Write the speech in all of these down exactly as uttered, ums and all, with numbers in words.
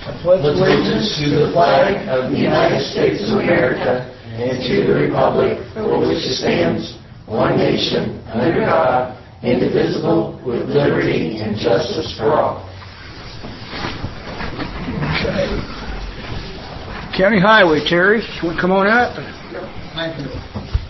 I pledge allegiance to the flag of the United States of America and to the republic for which it stands, one nation, under God, indivisible, with liberty and justice for all. County Highway, Terry, you want to come on up? Thank you.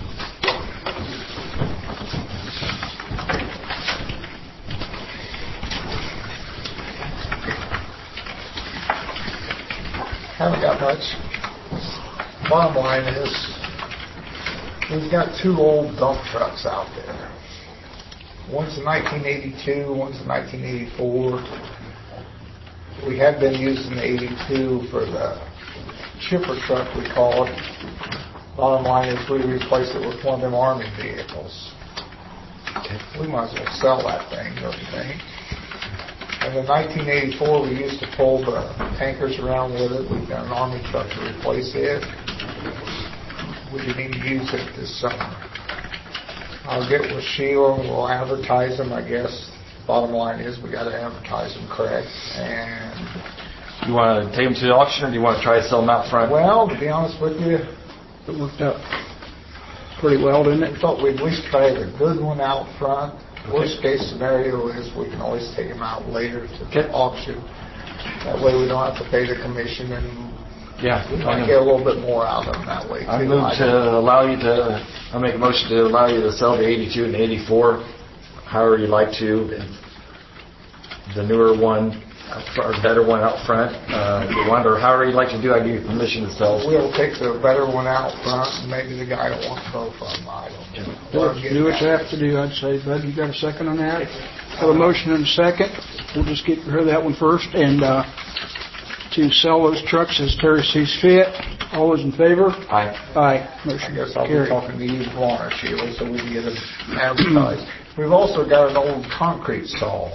Haven't got much. Bottom line is, we've got two old dump trucks out there. One's a nineteen eighty-two, one's a nineteen eighty-four. We had been using the eighty-two for the chipper truck, we call it. Bottom line is, we replaced it with one of them Army vehicles. Okay. We might as well sell that thing, don't you think? And the nineteen eighty-four, we used to pull the tankers around with it. We've got an Army truck to replace it. We didn't even use it this summer. I'll get with Sheila and we'll advertise them, I guess. Bottom line is, we got to advertise them correct. And you want to take them to the auction, or do you want to try to sell them out front? Well, to be honest with you, it worked out pretty well, didn't it? I thought we'd at least try the good one out front. Worst case scenario is we can always take them out later to the okay. auction. That way we don't have to pay the commission, and yeah, we might get a little bit more out of them that way too. I move to allow you to, I'll make a motion to allow you to sell the eighty-two and eighty-four however you like to. The newer one, or better one out front, uh, if you want, or however you'd like to do, I give you permission to sell. We'll take the better one out front, and maybe the guy don't want both of them. I don't know. Do, do what you have to do, I'd say, Bud. You got a second on that? Have a motion and a second. We'll just get rid of that one first. And uh, to sell those trucks as Terry sees fit. All those in favor? Aye. Aye. Motion I guess I'll carried. Be talking to you tomorrow, Sheila, so we can get them advertised. We've also got an old concrete saw.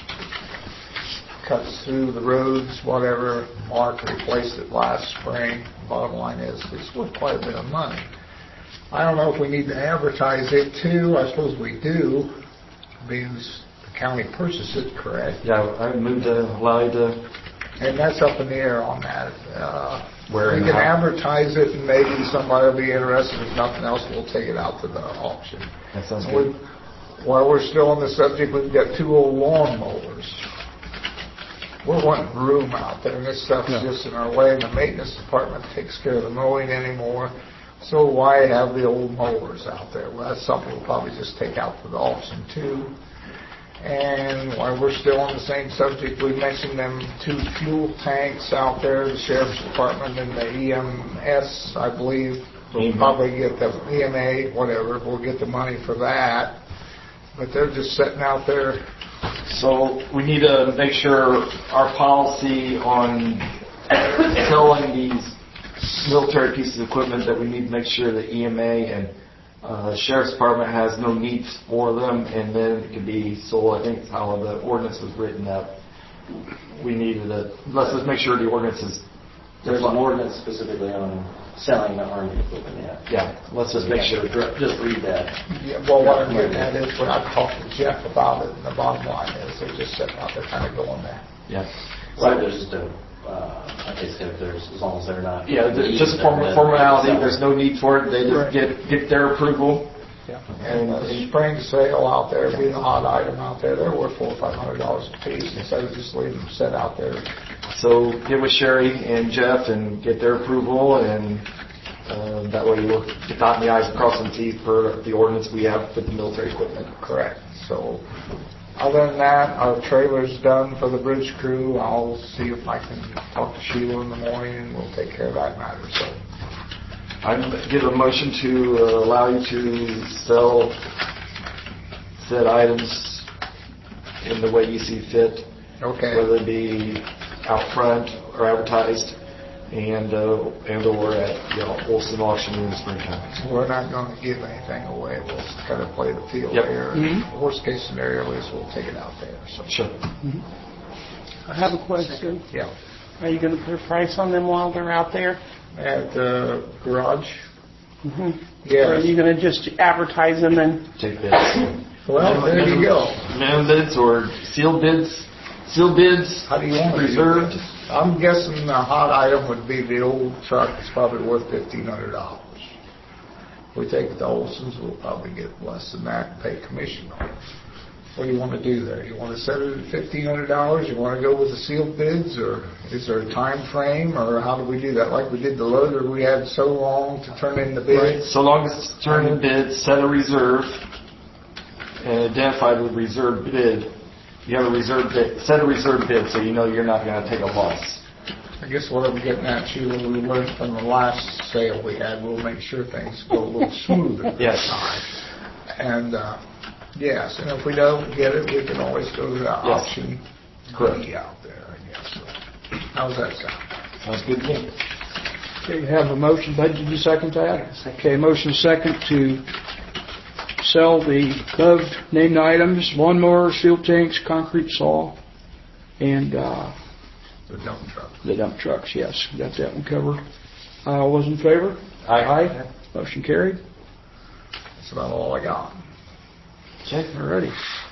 Cuts through the roads, whatever. Mark replaced it last spring. Bottom line is, it's worth quite a bit of money. I don't know if we need to advertise it too. I suppose we do, because the county purchased it, correct? Yeah, I moved to allow you to. And that's up in the air on that. Uh, Where we can how? advertise it, and maybe somebody will be interested. If nothing else, we'll take it out to the auction. That sounds so good. While we're still on the subject, we've got two old lawn mowers. We're wanting room out there, and this stuff's yeah. just in our way, and the maintenance department takes care of the mowing anymore. So why have the old mowers out there? Well, that's something we'll probably just take out to the auction too. And while we're still on the same subject, we mentioned them two fuel tanks out there, the sheriff's department and the E M S, I believe. We'll probably get the E M A, whatever. We'll get the money for that. But they're just sitting out there. So we need to make sure our policy on selling these military pieces of equipment, that we need to make sure that E M A and uh, Sheriff's Department has no needs for them, and then it can be sold. I think how the ordinance was written up. We needed to, let's just make sure the ordinance is. There's an ordinance specifically on selling the Army equipment, yeah. Yeah, let's just make sure. Just read that. Yeah, well, what I'm getting at is when I talked to Jeff about it, and the bottom line is they're just sitting out there kind of going there. Yeah. So there's just a, uh, I guess if there's, as long as they're not. Yeah, just form, formality. There's no need for it. They just right. get get their approval. Yeah. And the spring sale out there, being a hot item out there, they're worth four or five hundred dollars a piece instead of just leaving them set out there. So get with Sherry and Jeff and get their approval, and uh, that way we'll get dotting the I's and crossing the T's per the ordinance we have with the military equipment. Correct. So other than that, our trailer's done for the bridge crew. I'll see if I can talk to Sheila in the morning, and we'll take care of that matter. So I give a motion to uh, allow you to sell said items in the way you see fit. Okay. Whether it be out front or advertised, and uh, and or at the Olson auction in the springtime. We're not going to give anything away. We'll kind of play the field yep. there. Mm-hmm. Worst case scenario is we'll take it out there. So. Sure. Mm-hmm. I have a question. Yeah. Are you going to put a price on them while they're out there? At the garage? Mm-hmm. Yeah. Or are you going to just advertise them and take bids? Well, there you go. Minimum bids or sealed bids? Sealed bids, How do you want to do reserved. this? I'm guessing the hot item would be the old truck. It's probably worth fifteen hundred dollars. If we take it to Olson's, we'll probably get less than that and pay commission on it. What do you want to do there? You want to set it at fifteen hundred dollars? You want to go with the sealed bids, or is there a time frame, or how do we do that? Like we did the loader, we had so long to turn in the bids. So long as it's turned in bids, set a reserve, and identify the reserve bid. You have a reserve bid, set a reserve bid so you know you're not going to take a loss. I guess what I'm getting at, you, when we learned from the last sale we had, we'll make sure things go a little smoother this Yes. time. And, uh, yes, and if we don't get it, we can always go to the Yes. option Correct. B out there, I guess. So, how's that sound? Sounds good to me. Okay, you have a motion. Bud, did you second that? Okay, motion second to sell the above named items, lawnmowers, fuel tanks, concrete saw, and uh, The dump truck. the dump trucks. Yes, got that one covered. Uh, All those in favor? Aye. Motion carried. That's about all I got. Okay, alrighty.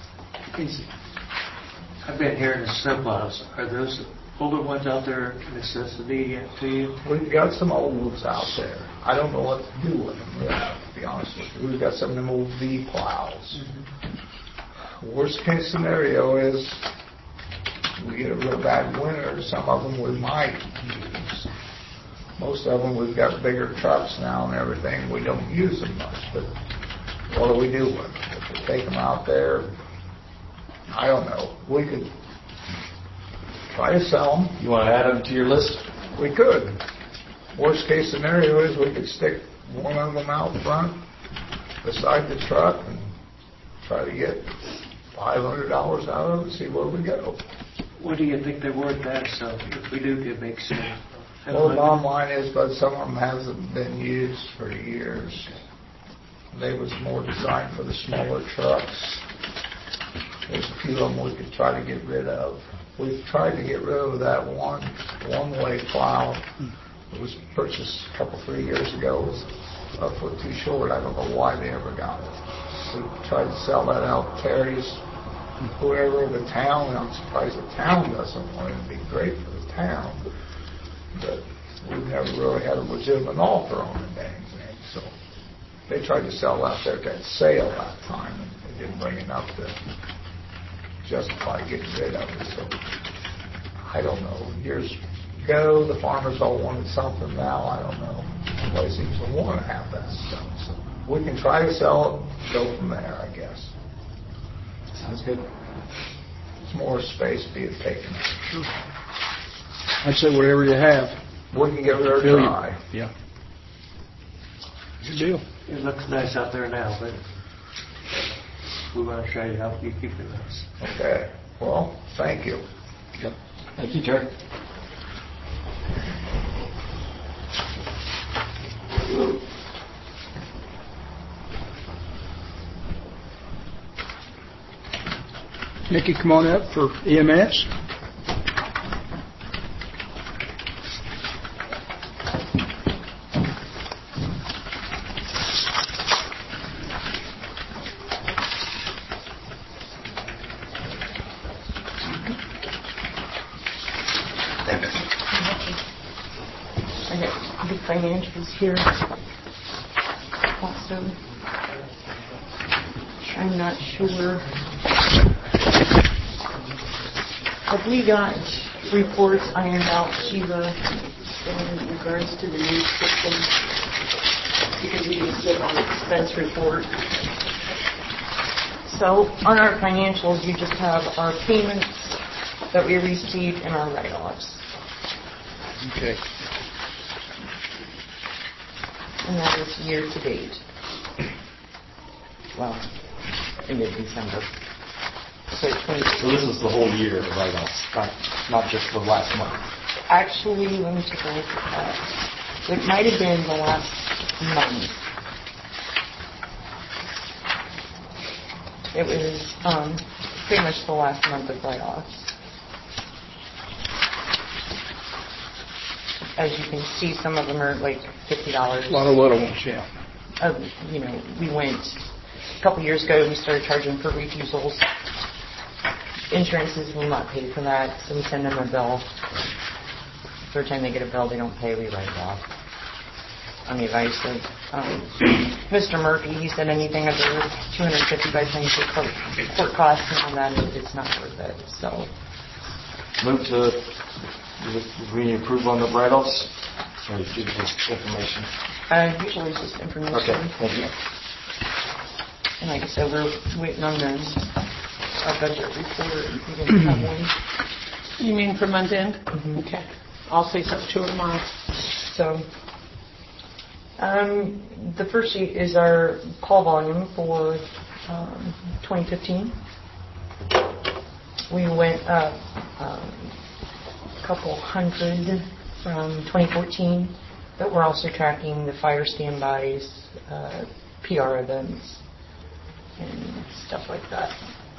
I've been hearing the snowplows. Are those older ones out there a necessity to you? We've got some old ones out there. I don't know what to do with them, really, to be honest with you. We've got some of them old V plows. Worst case scenario is we get a real bad winter, some of them we might use. Most of them, we've got bigger trucks now and everything, we don't use them much, but what do we do with them? If we take them out there, I don't know. We could try to sell them. You want to add them to your list? We could. Worst case scenario is we could stick one of them out front beside the truck and try to get five hundred dollars out of it and see where we go. What do you think they're worth that, so if we do get big snow? Well, the bottom line is, but some of them hasn't been used for years. They was more designed for the smaller trucks. There's a few of them we could try to get rid of. We've tried to get rid of that one one-way plow. It was purchased a couple, three years ago. It was a foot too short. I don't know why they ever got it. We tried to sell that out. Terry's, whoever the town, I'm surprised the town doesn't want it. It'd be great for the town. But we've never really had a legitimate offer on the dang thing. So they tried to sell out there at that sale that time, and they didn't bring enough to justify getting rid of it. So I don't know. Years ago, the farmers all wanted something. Now I don't know. Nobody seems to want to have that stuff. So we can try to sell it, go from there, I guess. Sounds good. It's more space being taken. I'd say whatever you have. We can give it a Fill you. try. Yeah. Good deal. It looks nice out there now, but we want to try to help you keep it nice. Okay. Well, thank you. Yep. Thank you, Terry. Nikki, come on up for E M S. I got the financials here. Also, I'm not sure. Have we got reports ironed out, Sheila, in regards to the new system? Because we didn't get our expense report. So on our financials, you just have our payments that we received and our write-offs. Okay. And that is year to date. Well, in mid-December. So twenty. So this is the whole year of write-offs, not, not just the last month. Actually, let me take a look at that. It might have been the last month. It was um, pretty much the last month of write-offs. As you can see, some of them are like fifty dollars. A lot of little ones, yeah. Uh, you know, we went, a couple years ago, we started charging for refusals. insurances will not pay for that, so we send them a bill. Every time they get a bill they don't pay, we write it off. On the advice of um, Mister Murphy, he said anything under two hundred fifty by times the court, court costs and all that, it's not worth it. So, Move to, we approve on the write-offs, or give just information? uh, usually it's just information. Okay, thank you. And like I said, we're waiting on the our budget report. We didn't have one. You mean for month end? Mhm. Okay. I'll say something to her tomorrow. So, um, the first sheet is our call volume for um, twenty fifteen. We went up um, a couple hundred from twenty fourteen, but we're also tracking the fire standbys, uh, P R events, and stuff like that.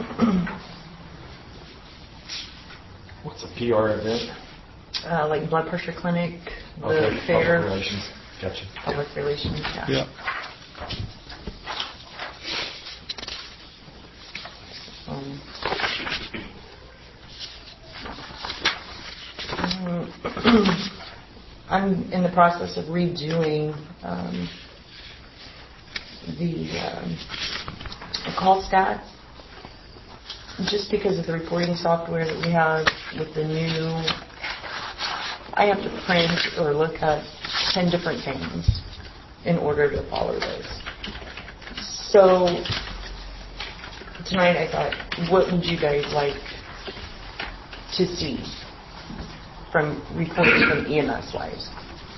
What's a P R event? Uh, like blood pressure clinic, the Okay, fair, public relations. Gotcha. public relations, yeah. Yeah. Um, I'm in the process of redoing um, the um, call stats, just because of the reporting software that we have with the new. I have to print or look at ten different things in order to follow those. So tonight I thought, what would you guys like to see from reports from E M S wise?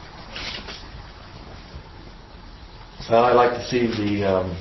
So I'd like to see the, um,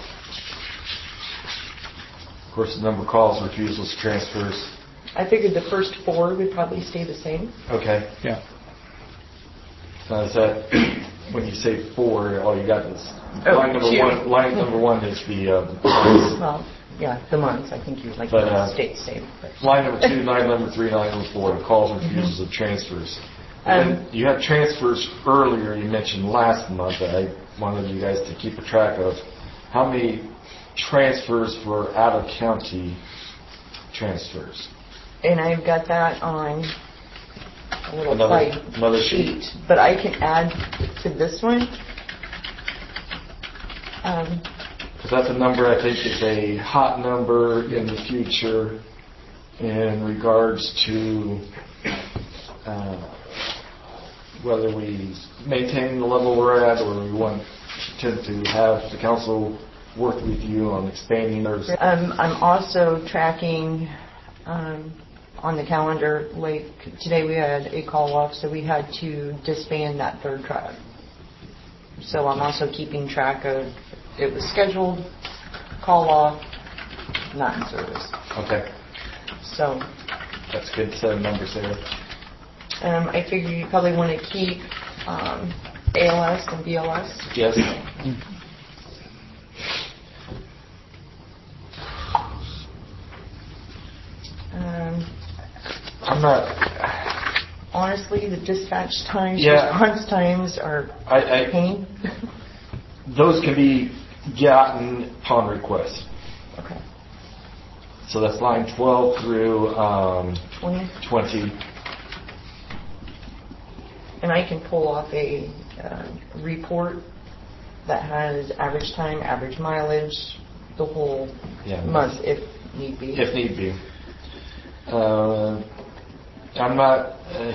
of course, the number of calls, refusals, transfers. I figured the first four would probably stay the same. Okay. Yeah. Now is that, when you say four, all you got is, Oh, line number two. one, line number one is the, uh, months. Well, yeah, the months, I think you'd like But, to uh, stay the same. But. Line number two, line number three, line number four, the calls, refusals, and transfers. And Um, then you had transfers earlier, you mentioned last month, that I wanted you guys to keep a track of. How many transfers for out-of-county transfers? And I've got that on a little Another- side another sheet, sheet. but I can add to this one. Um, Because that's a number I think is a hot number in the future in regards to uh, whether we maintain the level we're at or we want to, to have the council work with you on expanding those. um, I'm also tracking um, on the calendar, like today we had a call off, so we had to disband that third truck. So I'm also keeping track of it was scheduled, call off, not in service. Okay, So that's a good set of numbers there. um, I figure you probably want to keep um, A L S and B L S. Yes. Um, I'm not. honestly, the dispatch times, Yeah. response times are I, a I pain. those can be gotten upon request. Okay. So that's line twelve through um, twenty. twenty. And I can pull off a uh, report that has average time, average mileage, the whole Yeah. month if need be. If need be. Uh, I'm not. Uh,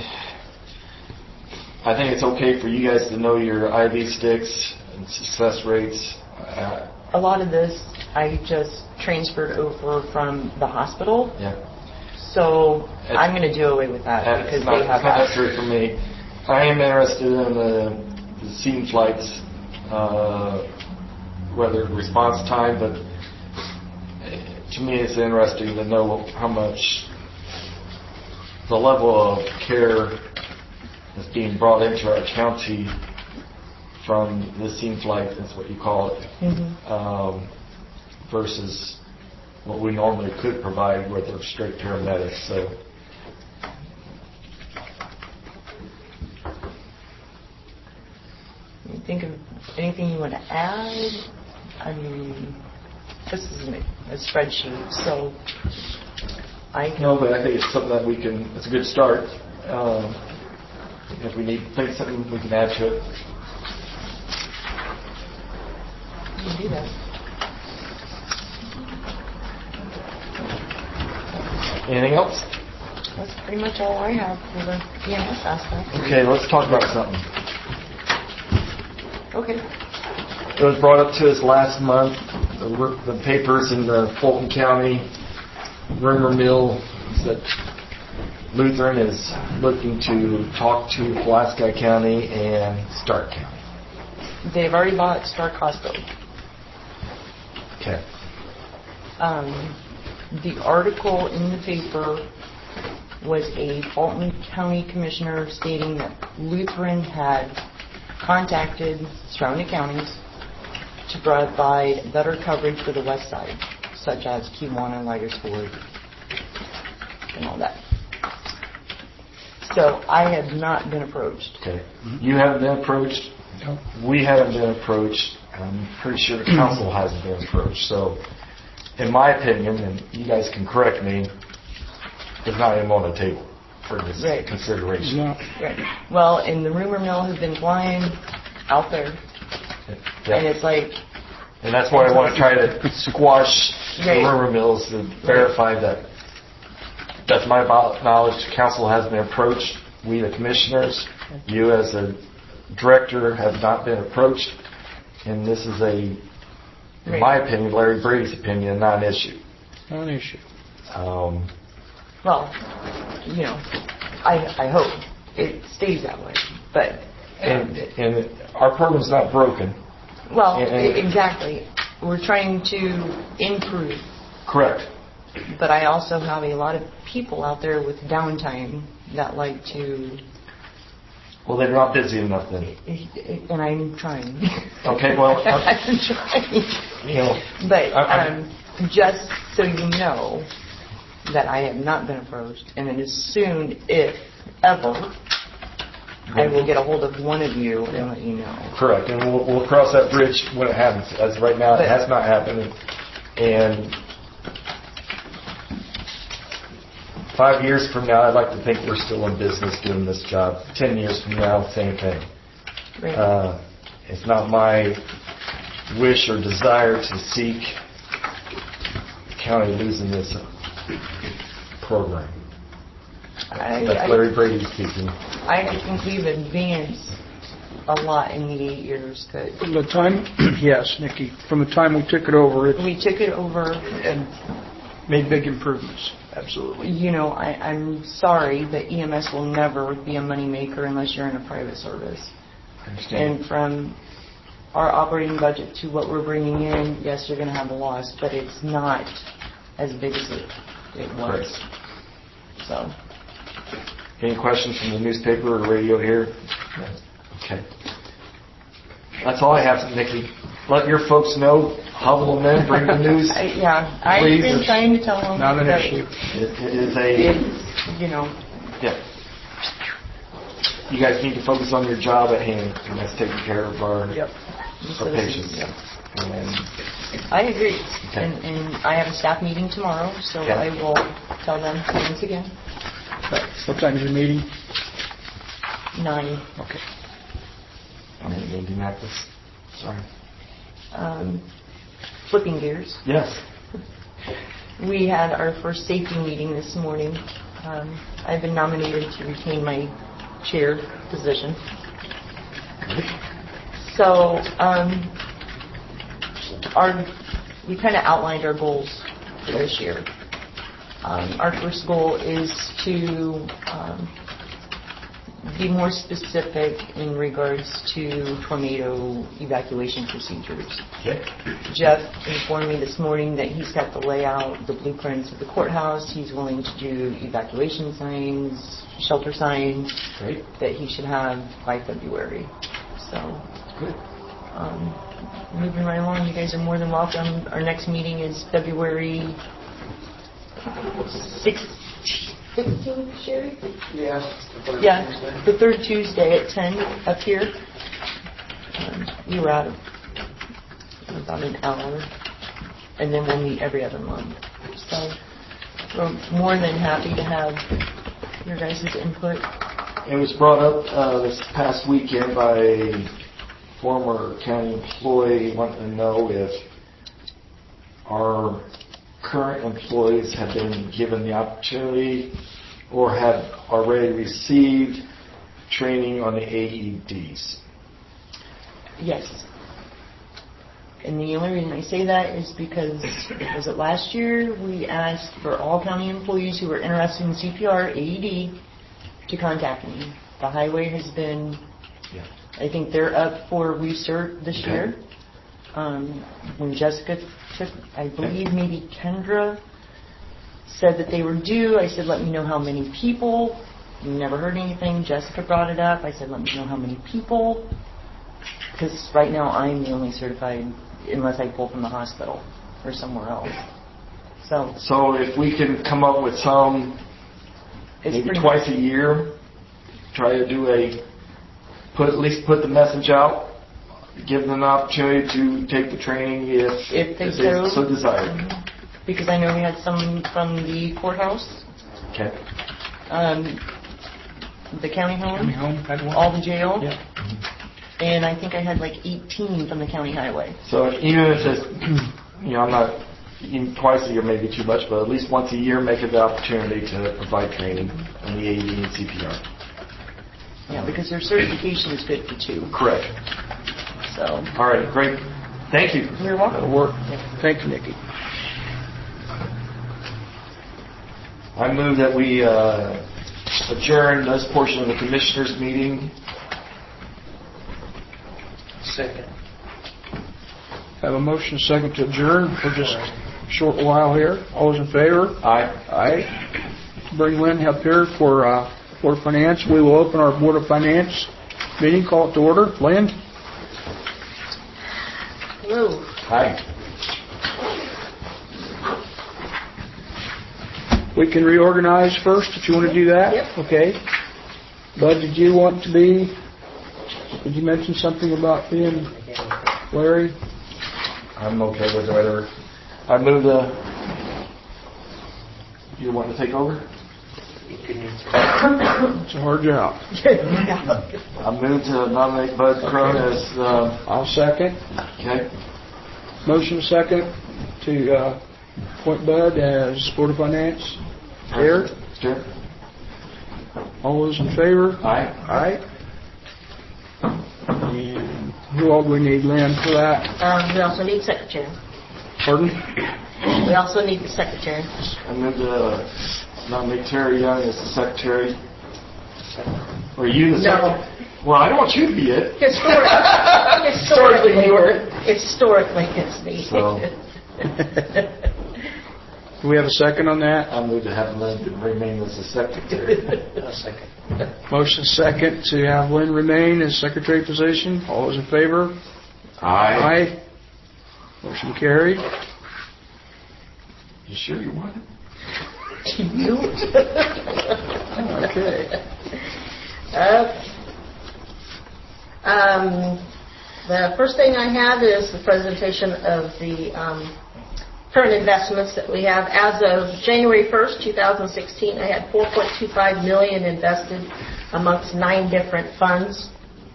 I think it's okay for you guys to know your I V sticks and success rates. Uh, A lot of this I just transferred over from the hospital, yeah. so It's- I'm going to do away with that And because it's not, they have it's not that. necessary for me. I am interested in the, the scene flights, uh, whether response time, but uh, to me it's interesting to know how much the level of care is being brought into our county from the scene flight, that's what you call it, Mhm. um, versus what we normally could provide with our straight paramedics. So. You think of anything you want to add? I mean, this is a a spreadsheet, so I can, No, but I think it's something that we can, it's a good start. Um, if we need, think something we can add to it. we can do that. Anything else? That's pretty much all I have for the E M S aspect. Okay, let's talk about something. Okay. It was brought up to us last month, the, the papers in the Fulton County rumor mill that Lutheran is looking to talk to Pulaski County and Stark County. They've already bought Stark Hospital. Okay. Um, the article in the paper was a Fulton County commissioner stating that Lutheran had contacted surrounding counties to provide better coverage for the west side, such as Kiwanis, Lighters Ford, and all that. So I have not been approached. Okay. You haven't been approached. We haven't been approached. I'm pretty sure the council hasn't been approached. So, in my opinion, and you guys can correct me, there's not even on the table for this Right. consideration. No. Right. Well, and the rumor mill has been flying out there, Yeah. and it's like, And that's why I want to try to squash the Right. rumor mills to verify that, that's my bo- knowledge, the council has been approached. We, the commissioners, you as a director have not been approached. And this is a, in Right. my opinion, Larry Brady's opinion, not an issue. Not an issue. Um, well, you know, I I hope it stays that way. But and, and our program's not broken. well, and- e- exactly. We're trying to improve, Correct. but I also have a lot of people out there with downtime that like to, Well, they're not busy enough then. and I'm trying. Okay, well, I'm- I'm trying. You know, But I- I- um, just so you know that I have not been approached, and then as soon, if ever, I will get a hold of one of you and let you know. correct. And we'll, we'll cross that bridge when it happens. As of right now, it But- has not happened. And five years from now, I'd like to think we're still in business doing this job. Ten years from now, same thing. Right. Uh, it's not my wish or desire to seek the county losing this program. I, That's Larry Brady speaking. I, I think we've advanced a lot in the eight years that From the time, yes, Nikki, from the time we took it over, it we took it over. And, made big improvements. Absolutely. you know, I, I'm sorry, but E M S will never be a moneymaker unless you're in a private service. I understand. And from our operating budget to what we're bringing in, yes, you're going to have a loss, but it's not as big as it, it was. So, Any questions from the newspaper or radio here? Okay. That's all I have, Nikki. Let your folks know, huddle them in, bring the news. I, yeah, I've Please. been trying to tell them Not an that issue. It, it is a, it's, you know, yeah. You guys need to focus on your job at hand, and that's taking care of our, Yep. our patients. Yep. And I agree. Okay. And, and I have a staff meeting tomorrow, so Okay. I will tell them once again. What time's your meeting? Nine. Okay. I'm in Indianapolis. Sorry. Um, flipping gears. Yes. We had our first safety meeting this morning. Um, I've been nominated to retain my chair position. So, um, our we kind of outlined our goals for this year. Um, our first goal is to um, be more specific in regards to tornado evacuation procedures. Okay. Jeff informed me this morning that he's got the layout, the blueprints of the courthouse. He's willing to do evacuation signs, shelter signs, Great. that he should have by February. So, Good. um, moving right along, you guys are more than welcome. Our next meeting is February sixteenth, Sherry? Yeah. Yeah, the third Tuesday at ten up here. Um, we were out of about an hour, and then we'll meet every other month. So we're more than happy to have your guys' input. It was brought up uh, this past weekend by a former county employee wanting to know if our current employees have been given the opportunity or have already received training on the A E Ds. Yes. And the only reason I say that is because, was it last year, we asked for all county employees who were interested in C P R, A E D, to contact me. The highway has been, Yeah. I think they're up for recert this Okay. year. Um, when Jessica took, I believe maybe Kendra said that they were due, I said, let me know how many people. Never heard anything. Jessica brought it up. I said, let me know how many people. Because right now I'm the only certified, unless I pull from the hospital or somewhere else. So So if we can come up with some, it's maybe pretty twice a year, try to do a, put at least put the message out, give them an opportunity to take the training if, If they if so. so desire. Mhm. Because I know we had someone from the courthouse, Okay. um, the county Coming home, home, had one? all the jail, Yeah. and I think I had like eighteen from the county highway. So even if it's, you know, I'm not, even twice a year may be too much, but at least once a year, make it the opportunity to provide training on the A E D and C P R. Yeah, because their certification is good for two. Correct. So All right, great. Thank you. you're welcome. That'll work. Thank you, Nikki. I move that we uh, adjourn this portion of the commissioners' meeting. Second. Have a motion second to adjourn for just a short while here. All those in favor? Aye. Aye. Bring Lynn up here for uh, Board of Finance. We will open our Board of Finance meeting. Call it to order. Lynn? Hello. Aye. We can reorganize first if you want to do that. Yep. Okay. Bud, did you want to be, did you mention something about being Larry? I'm okay with whatever. I move the. You want to take over? It's a hard job. I move to nominate Bud Crone as. Uh, I'll second. okay. Motion second to uh, appoint Bud as Board of Finance Chair. Chair. All those in favor? Aye. Aye. And who all do we need, Lynn, for that? Um, we also need secretary. Pardon? We also need the secretary. I move to nominate Terry Young as the secretary. Or you the No. secretary? Well, I don't want you to be it. Historically, Historically, you were. historically, it's me. So. Do we have a second on that? I move to have Lynn remain as the secretary. Second. Motion second to have Lynn remain as secretary position. All those in favor? Aye. Aye. Motion carried. You sure you want it? You? Okay. Okay. Um, the first thing I have is the presentation of the um, current investments that we have. As of January first, twenty sixteen, I had four point two five million dollars invested amongst nine different funds.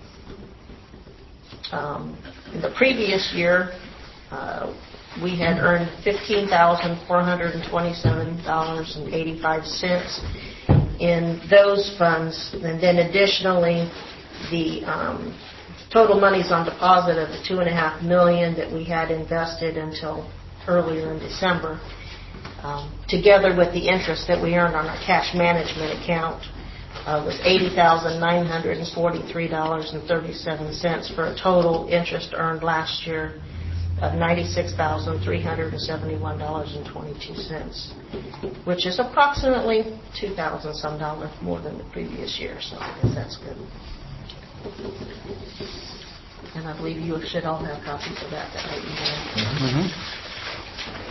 Um, in the previous year, uh, we had earned fifteen thousand four hundred twenty-seven dollars and eighty-five cents in those funds, and then additionally, the um, total monies on deposit of the two and a half million that we had invested until earlier in December, um, together with the interest that we earned on our cash management account, uh, was eighty thousand nine hundred forty-three dollars and thirty-seven cents for a total interest earned last year of ninety-six thousand three hundred seventy-one dollars and twenty-two cents, which is approximately two thousand some dollars more than the previous year, so I guess that's good. And I believe you should all have copies of that that I emailed. Mm-hmm.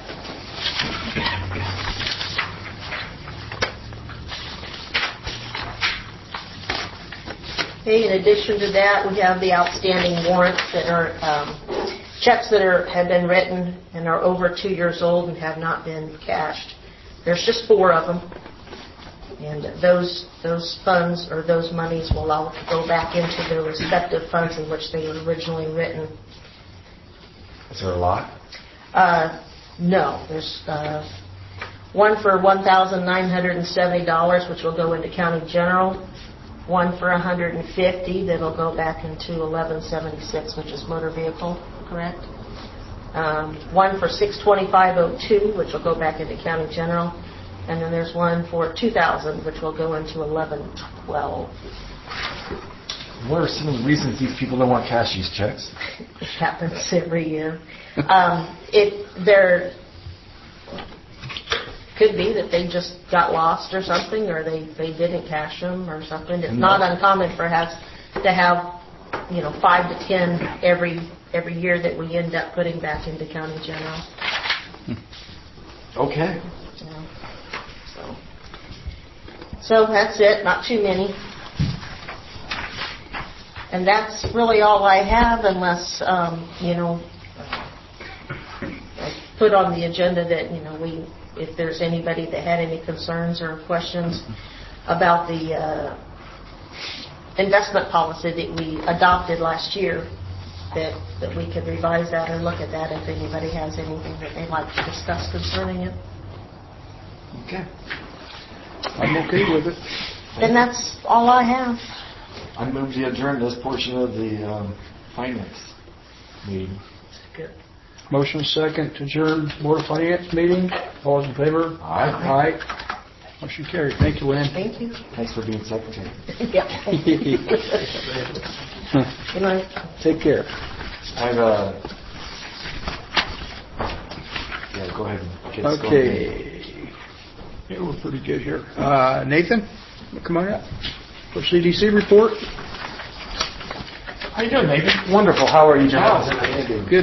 Okay, in addition to that, we have the outstanding warrants that are, um, checks that are, have been written and are over two years old and have not been cashed. there's just four of them. And those those funds or those monies will all go back into their respective funds in which they were originally written. Is there a lot? Uh, no, there's uh, one for one thousand nine hundred seventy dollars, which will go into county general. One for one hundred fifty dollars that'll go back into eleven seventy-six, which is motor vehicle, correct? Um, one for six twenty-five oh two, which will go back into county general. And then there's one for two thousand, which will go into eleven twelve. What are some of the reasons these people don't want cash use checks? It happens every year. um, it there could be that they just got lost or something, or they, they didn't cash them or something. It's not uncommon for us to have, you know, five to ten every every year that we end up putting back into county general. Okay. Yeah. So, so that's it. Not too many. And that's really all I have, unless, um, you know, I put on the agenda that, you know, we, if there's anybody that had any concerns or questions about the uh, investment policy that we adopted last year, that, that we could revise that or look at that if anybody has anything that they'd like to discuss concerning it. Okay. I'm okay with it. Then that's all I have. I move to adjourn this portion of the um, finance meeting. Good. Motion second to adjourn Board of Finance meeting. All those in favor? Aye. Aye. Motion carried. Thank you, Lynn. Thank you. Thanks for being secretary. Yep. Good night. Take care. I have a... Yeah, go ahead. and get us going. Okay. Yeah, we're pretty good here. Uh, Nathan, come on up. For C D C report. How you doing, Nathan? Wonderful. How are you, gentlemen? Good.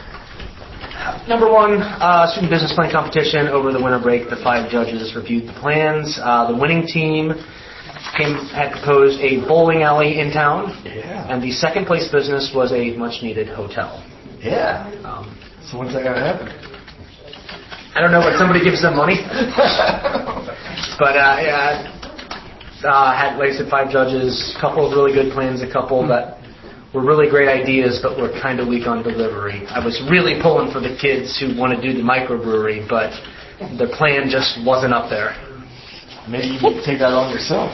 Number one, uh, student business plan competition over the winter break. The five judges reviewed the plans. Uh, the winning team came had proposed a bowling alley in town, Yeah. and the second place business was a much-needed hotel. Yeah. Um, So when's that going to happen? I don't know, when somebody gives them money. But uh, yeah, uh, had, like I said, five judges, a couple of really good plans, a couple that were really great ideas, but were kind of weak on delivery. I was really pulling for the kids who want to do the microbrewery, but their plan just wasn't up there. Maybe you can take that on yourself.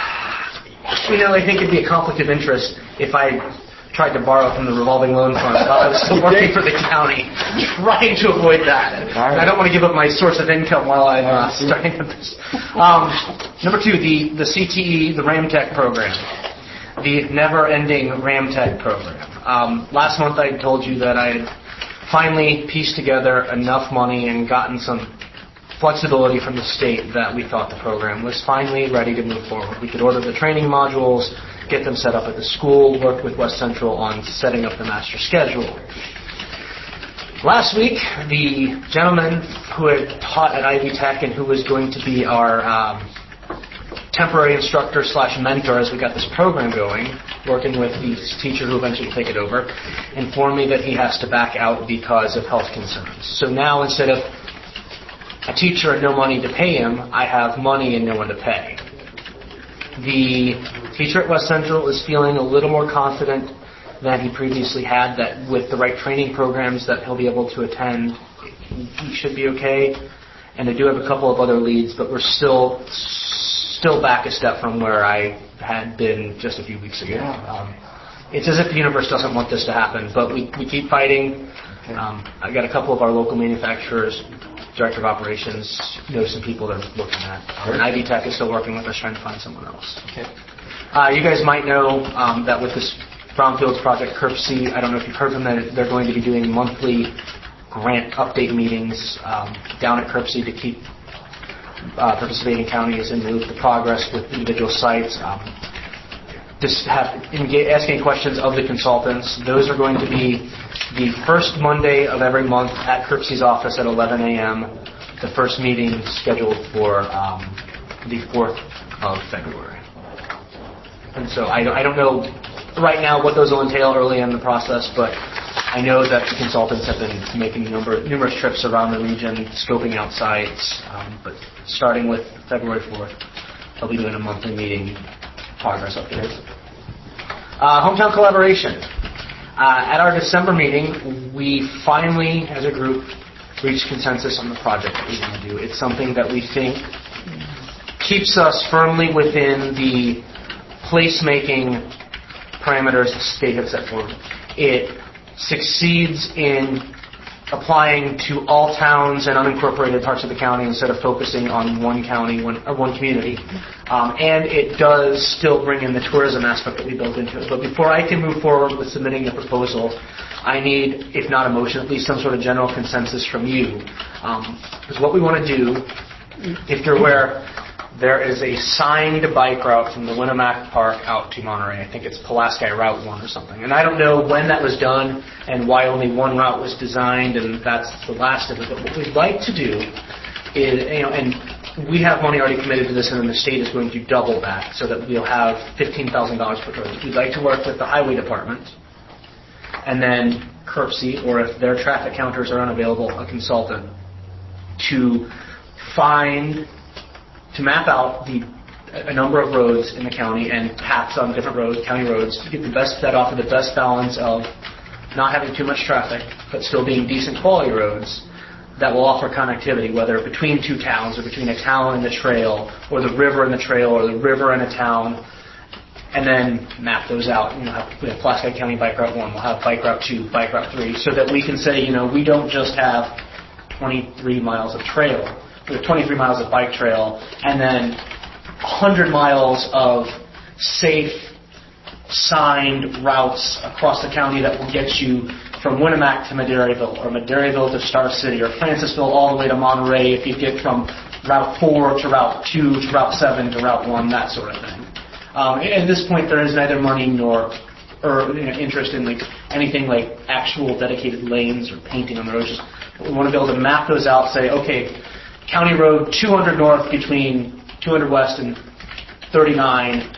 You know, I think it'd be a conflict of interest if I tried to borrow from the revolving loan fund while I was still working for the county, trying to avoid that. I don't want to give up my source of income while I'm uh, starting with this. Um, number two, the, the C T E, the Ramtech program. The never-ending Ramtech program. Um, last month I told you that I had finally pieced together enough money and gotten some flexibility from the state that we thought the program was finally ready to move forward. We could order the training modules, get them set up at the school, work with West Central on setting up the master schedule. Last week, the gentleman who had taught at Ivy Tech and who was going to be our um, temporary instructor slash mentor as we got this program going, working with the teacher who eventually will take it over, informed me that he has to back out because of health concerns. So now instead of a teacher and no money to pay him, I have money and no one to pay. The teacher at West Central is feeling a little more confident than he previously had that with the right training programs that he'll be able to attend, he should be okay. And I do have a couple of other leads, but we're still still back a step from where I had been just a few weeks ago. Um, it's as if the universe doesn't want this to happen, but we, we keep fighting. Um, I got a couple of our local manufacturers, director of operations, know some people they're looking at. And Ivy Tech is still working with us trying to find someone else. Okay. Uh, you guys might know um, that with this Brownfields project, C R P C, I don't know if you've heard from them, they're going to be doing monthly grant update meetings um, down at C R P C to keep uh, participating counties in the loop of progress with individual sites. Um, just have engage, asking questions of the consultants. Those are going to be the first Monday of every month at C R P C's office at eleven a.m. The first meeting scheduled for um, the fourth of February. And so I don't, I don't know right now what those will entail early in the process, but I know that the consultants have been making number, numerous trips around the region, scoping out sites, um, but starting with February fourth, they'll be doing a monthly meeting, progress updates. Uh, hometown collaboration. Uh, at our December meeting, we finally, as a group, reached consensus on the project that we want to do. It's something that we think keeps us firmly within the placemaking parameters the state has set forward. It succeeds in applying to all towns and unincorporated parts of the county instead of focusing on one county one, or one community. Um, and it does still bring in the tourism aspect that we built into it. But before I can move forward with submitting the proposal, I need, if not a motion, at least some sort of general consensus from you. Because um, what we want to do, if you're aware, there is a signed bike route from the Winnemac Park out to Monterey. I think it's Pulaski Route one or something. And I don't know when that was done and why only one route was designed, and that's the last of it. But what we'd like to do is, you know, and we have money already committed to this, and then the state is going to double that so that we'll have fifteen thousand dollars per road. We'd like to work with the highway department and then C R P C, or if their traffic counters are unavailable, a consultant, to find... to map out the a number of roads in the county and paths on different roads, county roads, to get the best that offer the best balance of not having too much traffic, but still being decent quality roads that will offer connectivity, whether between two towns or between a town and the trail, or the river and the trail, or the river and a town, and then map those out. You know, have, we have Pulaski County Bike Route one, we'll have Bike Route two, Bike Route three, so that we can say, you know, we don't just have twenty-three miles of trail. We have twenty-three miles of bike trail, and then one hundred miles of safe, signed routes across the county that will get you from Winnemac to Maderaeville, or Maderaeville to Star City, or Francisville all the way to Monterey if you get from Route four to Route two to Route seven to Route one, that sort of thing. Um, at this point, there is neither money nor or you know, interest in like anything like actual dedicated lanes or painting on the roads. Just, we want to be able to map those out, say, okay, County Road two hundred north between two hundred west and thirty-nine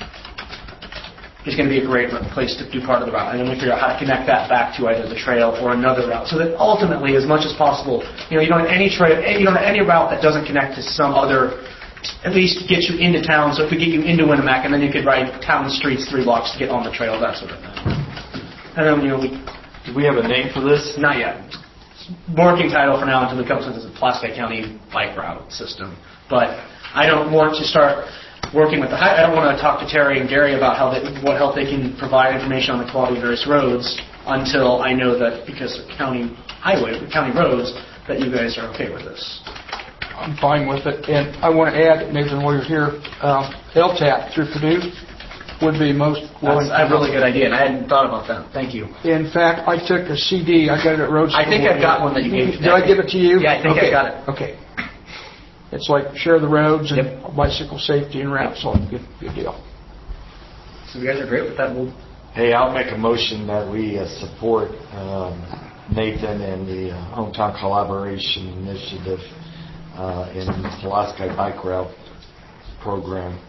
is going to be a great place to do part of the route. And then we figure out how to connect that back to either the trail or another route. So that ultimately, as much as possible, you know, you don't have any trail, you don't have any route that doesn't connect to some other, at least get you into town. So it could get you into Winnemac, and then you could ride town streets three blocks to get on the trail, that sort of thing. And then, you know, we... Do we have a name for this? Not yet. Working title for now until it comes with the Pulaski County bike route system. But I don't want to start working with the high, I don't want to talk to Terry and Gary about how they, what help they can provide information on the quality of various roads until I know that, because of county highway, county roads, that you guys are okay with this. I'm fine with it. And I want to add, Nathan, while you're here, um, L T A P through Purdue would be most willing. That's a really good idea, and I hadn't thought about that. Thank you. In fact, I took a C D. I got it at Road School. I think I've got one that you gave me. Did I give it to you? Yeah, I think okay. I got it. Okay. It's like share the roads and yep. bicycle safety and routes. So good, good deal. So you guys are great with that. We'll hey, I'll make a motion that we uh, support um, Nathan and the uh, Hometown Collaboration Initiative uh, in the Pulaski Bike Route program.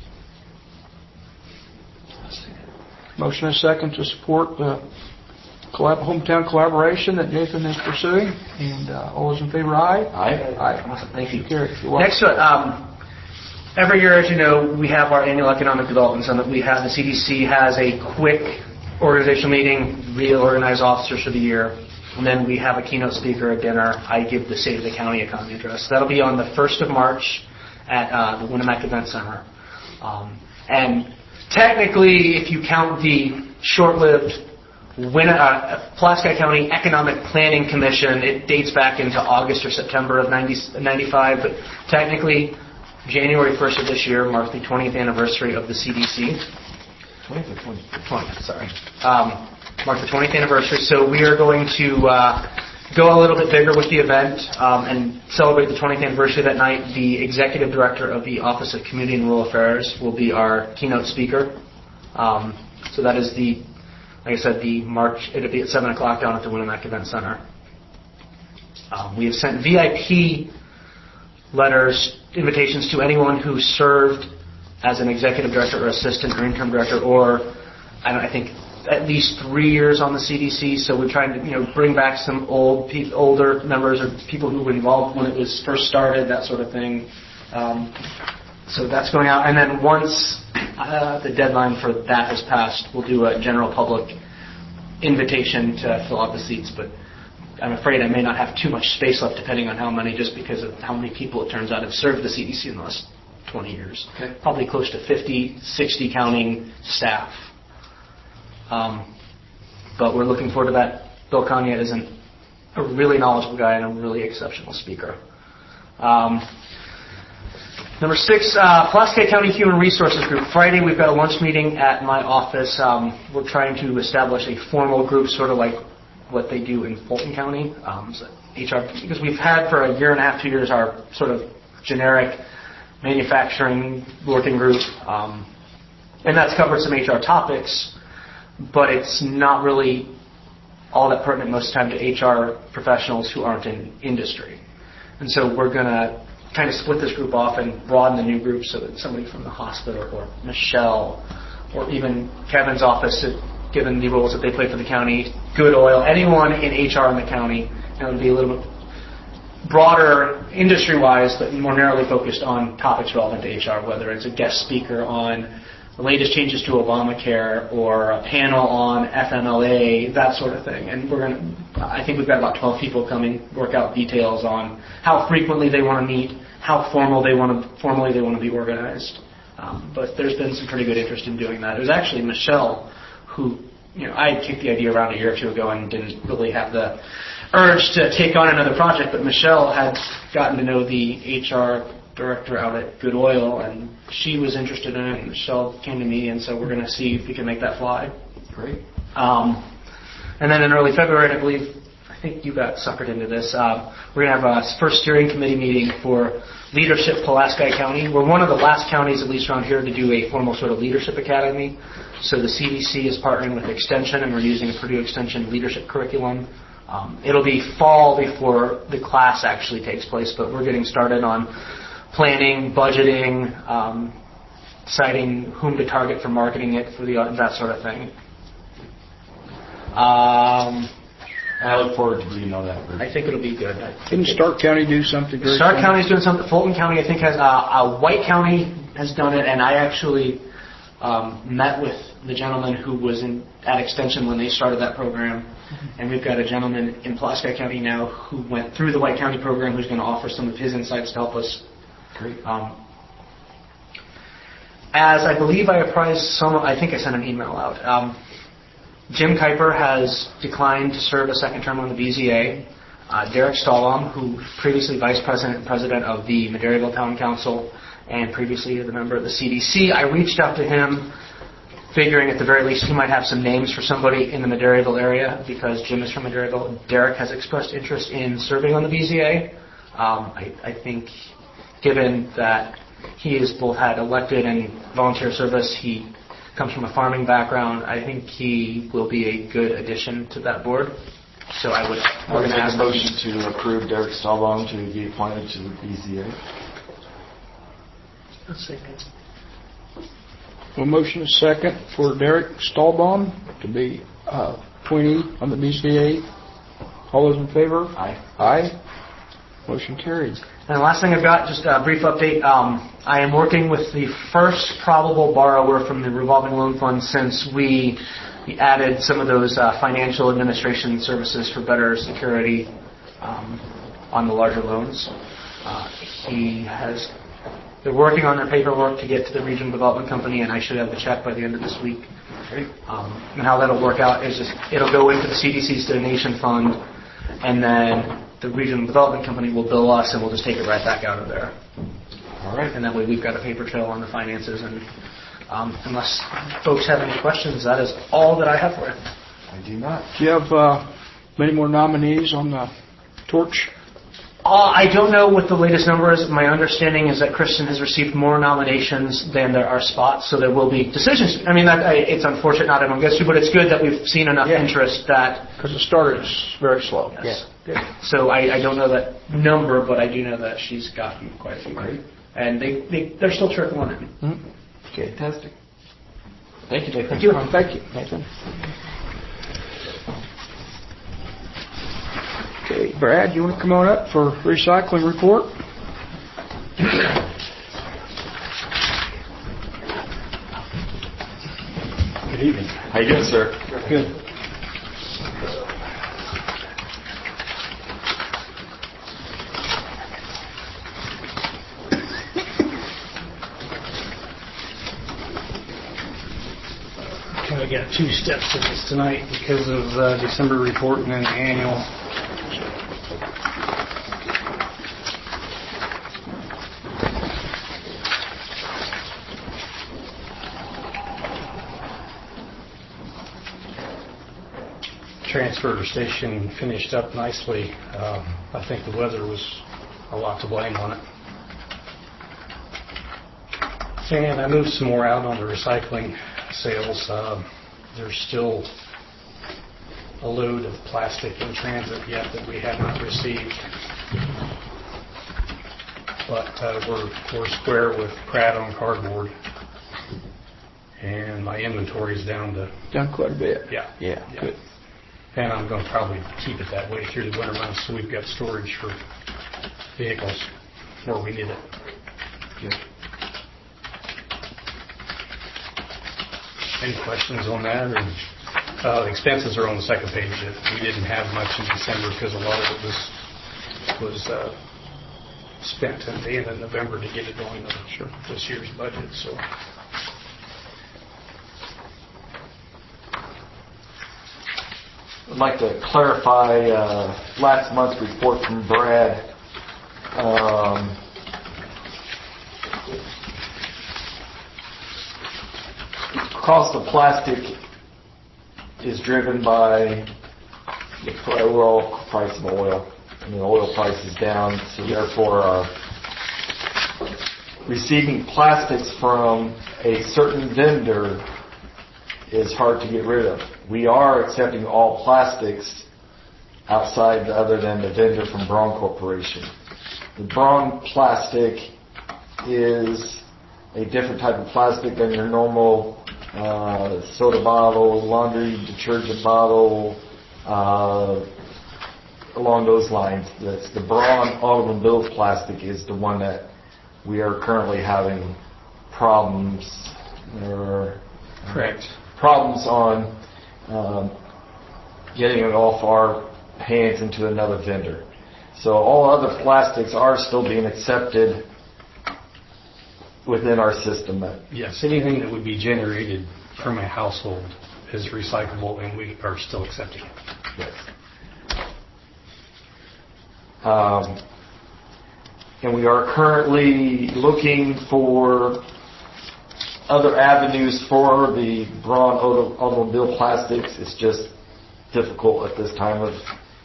Motion and second to support the collab- hometown collaboration that Nathan is pursuing. And uh, all those in favor, aye? Aye. Aye. Awesome. Thank you. Carry. Next, um, every year, as you know, we have our annual Economic Development Summit. We have the C D C has a quick organizational meeting, reorganize officers for the year, and then we have a keynote speaker, a dinner. I give the State of the County Economy address. That'll be on the first of March at uh, the Winnemac Event Center. Um, and technically, if you count the short-lived Win- uh, Pulaski County Economic Planning Commission, it dates back into August or September of ninety-five, but technically January first of this year marked the twentieth anniversary of the C D C. twentieth or twentieth? twentieth, sorry. Um, marked the twentieth anniversary, so we are going to uh, go a little bit bigger with the event um, and celebrate the twentieth anniversary that night. The Executive Director of the Office of Community and Rural Affairs will be our keynote speaker. Um, so that is the Like I said, the March, it'll be at seven o'clock down at the Winnemac Event Center. Um, we have sent V I P letters, invitations to anyone who served as an executive director or assistant or interim director, or I, don't, I think at least three years on the C D C, so we're trying to, you know, bring back some old, pe- older members or people who were involved when it was first started, that sort of thing. Um, so that's going out, and then once uh, the deadline for that has passed, we'll do a general public invitation to fill out the seats. But I'm afraid I may not have too much space left, depending on how many, just because of how many people it turns out have served the C D C in the last twenty years. Okay. Probably close to fifty, sixty counting staff. Um, but we're looking forward to that. Bill Kanye is an, a really knowledgeable guy and a really exceptional speaker. Um, number six, uh, Pulaski County Human Resources Group. Friday we've got a lunch meeting at my office. Um, we're trying to establish a formal group, sort of like what they do in Fulton County. Um, so H R, because we've had for a year and a half, two years, our sort of generic manufacturing working group, um, and that's covered some H R topics, but it's not really all that pertinent most of the time to H R professionals who aren't in industry. And so we're going to kind of split this group off and broaden the new group so that somebody from the hospital or Michelle or even Kevin's office, given the roles that they play for the county, Good Oil, anyone in H R in the county, and it would be a little bit broader industry-wise, but more narrowly focused on topics relevant to H R, whether it's a guest speaker on the latest changes to Obamacare or a panel on F M L A, that sort of thing. And we're going to, I think we've got about twelve people coming, work out details on how frequently they want to meet, how formal they want to, formally they want to be organized. Um, but there's been some pretty good interest in doing that. It was actually Michelle who, you know, I had kicked the idea around a year or two ago and didn't really have the urge to take on another project, but Michelle had gotten to know the H R director out at Good Oil, and she was interested in it, and Michelle came to me, and so we're going to see if we can make that fly. Great. Um, and then in early February, I believe, I think you got suckered into this, uh, we're going to have a first steering committee meeting for Leadership Pulaski County. We're one of the last counties, at least around here, to do a formal sort of leadership academy. So the C D C is partnering with Extension, and we're using a Purdue Extension leadership curriculum. Um, it'll be fall before the class actually takes place, but we're getting started on planning, budgeting, um, deciding whom to target for marketing it, for the that sort of thing. Um, I look forward to being on that group. I think it'll be good. Didn't Stark County do something very Stark similar? County's doing something. Fulton County, I think, has uh, uh, White County has done it, and I actually um, met with the gentleman who was in at Extension when they started that program. And we've got a gentleman in Pulaski County now who went through the White County program who's going to offer some of his insights to help us. Great. Um, as I believe I apprised some, I think I sent an email out. Um, Jim Kuiper has declined to serve a second term on the B Z A. Uh, Derek Stallbaum, who previously vice president and president of the Maderaeville Town Council and previously the member of the C D C, I reached out to him, figuring at the very least he might have some names for somebody in the Maderaeville area because Jim is from Maderaeville. Derek has expressed interest in serving on the B Z A. Um, I, I think given that he has both had elected and volunteer service, he comes from a farming background, I think he will be a good addition to that board. So I would I would make a motion to approve Derek Stallbaum to be appointed to the B Z A. A second. A motion is second for Derek Stallbaum to be uh, appointee on the B Z A. All those in favor? Aye. Aye. Motion carried. And the last thing I've got, just a brief update. Um, I am working with the first probable borrower from the revolving loan fund since we, we added some of those uh, financial administration services for better security um, on the larger loans. Uh, he has, they're working on their paperwork to get to the regional development company, and I should have the check by the end of this week. Um, and how that'll work out is just it'll go into the C D C's donation fund, and then the regional development company will bill us, and we'll just take it right back out of there. All right. And that way we've got a paper trail on the finances. And um, unless folks have any questions, that is all that I have for you. I do not. Do you have uh, many more nominees on the torch? Uh, I don't know what the latest number is. My understanding is that Kristen has received more nominations than there are spots, so there will be decisions. I mean, that, I, it's unfortunate not everyone gets to, but it's good that we've seen enough Yeah. interest that... Because it started very slow. Yes. Yeah. So I, I don't know that number, but I do know that she's gotten quite a few. Great. And they, they, they're still trickling in. Mm-hmm. Fantastic. Thank you, Nathan. Thank you. Thank you. Nathan. Okay, Brad, you want to come on up for recycling report? Good evening. How you doing, sir? Good. Okay, we got two steps to this tonight because of uh, December report and then the annual. Transfer station finished up nicely. Uh, I think the weather was a lot to blame on it. And I moved some more out on the recycling sales. Uh, there's still a load of plastic in transit yet that we have not received. But uh, we're, we're square with Pratt on cardboard. And my inventory is down to... Done quite a bit. Yeah. Yeah. yeah. Good. And I'm going to probably keep it that way through the winter months so we've got storage for vehicles where we need it. Good. Any questions on that? Or, uh, the expenses are on the second page. We didn't have much in December because a lot of it was was uh, spent at the end of November to get it going on sure. this year's budget. So. I'd like to clarify uh, last month's report from Brad. Um, cost of plastic is driven by the overall price of oil. I mean, oil price is down, so therefore uh, receiving plastics from a certain vendor is hard to get rid of. We are accepting all plastics outside other than the vendor from Braun Corporation. The Braun plastic is a different type of plastic than your normal uh, soda bottle, laundry detergent bottle, uh, along those lines. That's the Braun automobile plastic is the one that we are currently having problems. Or, Correct. Problems on um, getting it off our hands into another vendor. So all other plastics are still being accepted within our system. Yes, anything that would be generated from a household is recyclable, and we are still accepting it. Yes. Um, and we are currently looking for other avenues for the Braun auto, automobile plastics. It's just difficult at this time of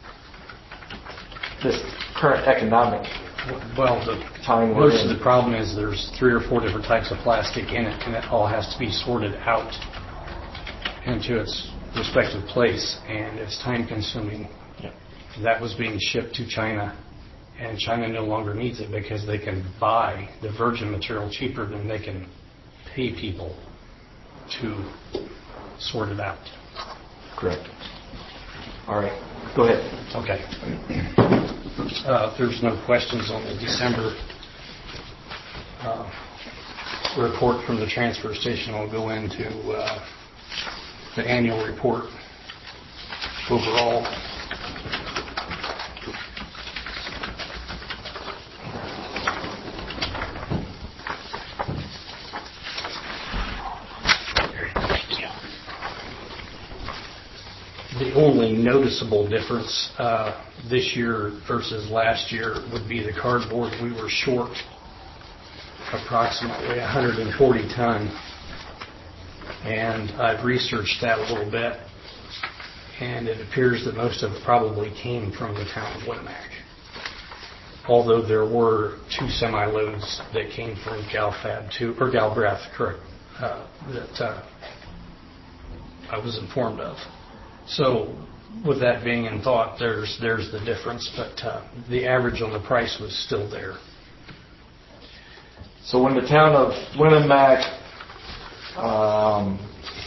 this current economic Well, the time we're most in. of the problem is there's three or four different types of plastic in it, and it all has to be sorted out into its respective place, and it's time consuming. Yep. That was being shipped to China, and China no longer needs it because they can buy the virgin material cheaper than they can pay people to sort it out. Correct. All right. Go ahead. Okay. Uh, if there's no questions on the December uh, report from the transfer station, I'll go into uh, the annual report overall. The only noticeable difference uh, this year versus last year would be the cardboard. We were short approximately one hundred forty ton, and I've researched that a little bit, and it appears that most of it probably came from the town of Winnemac. Although there were two semi-loads that came from Galfab two or Galbraith, correct, uh, that uh, I was informed of. So, with that being in thought, there's there's the difference, but uh, the average on the price was still there. So when the town of Winnemac um,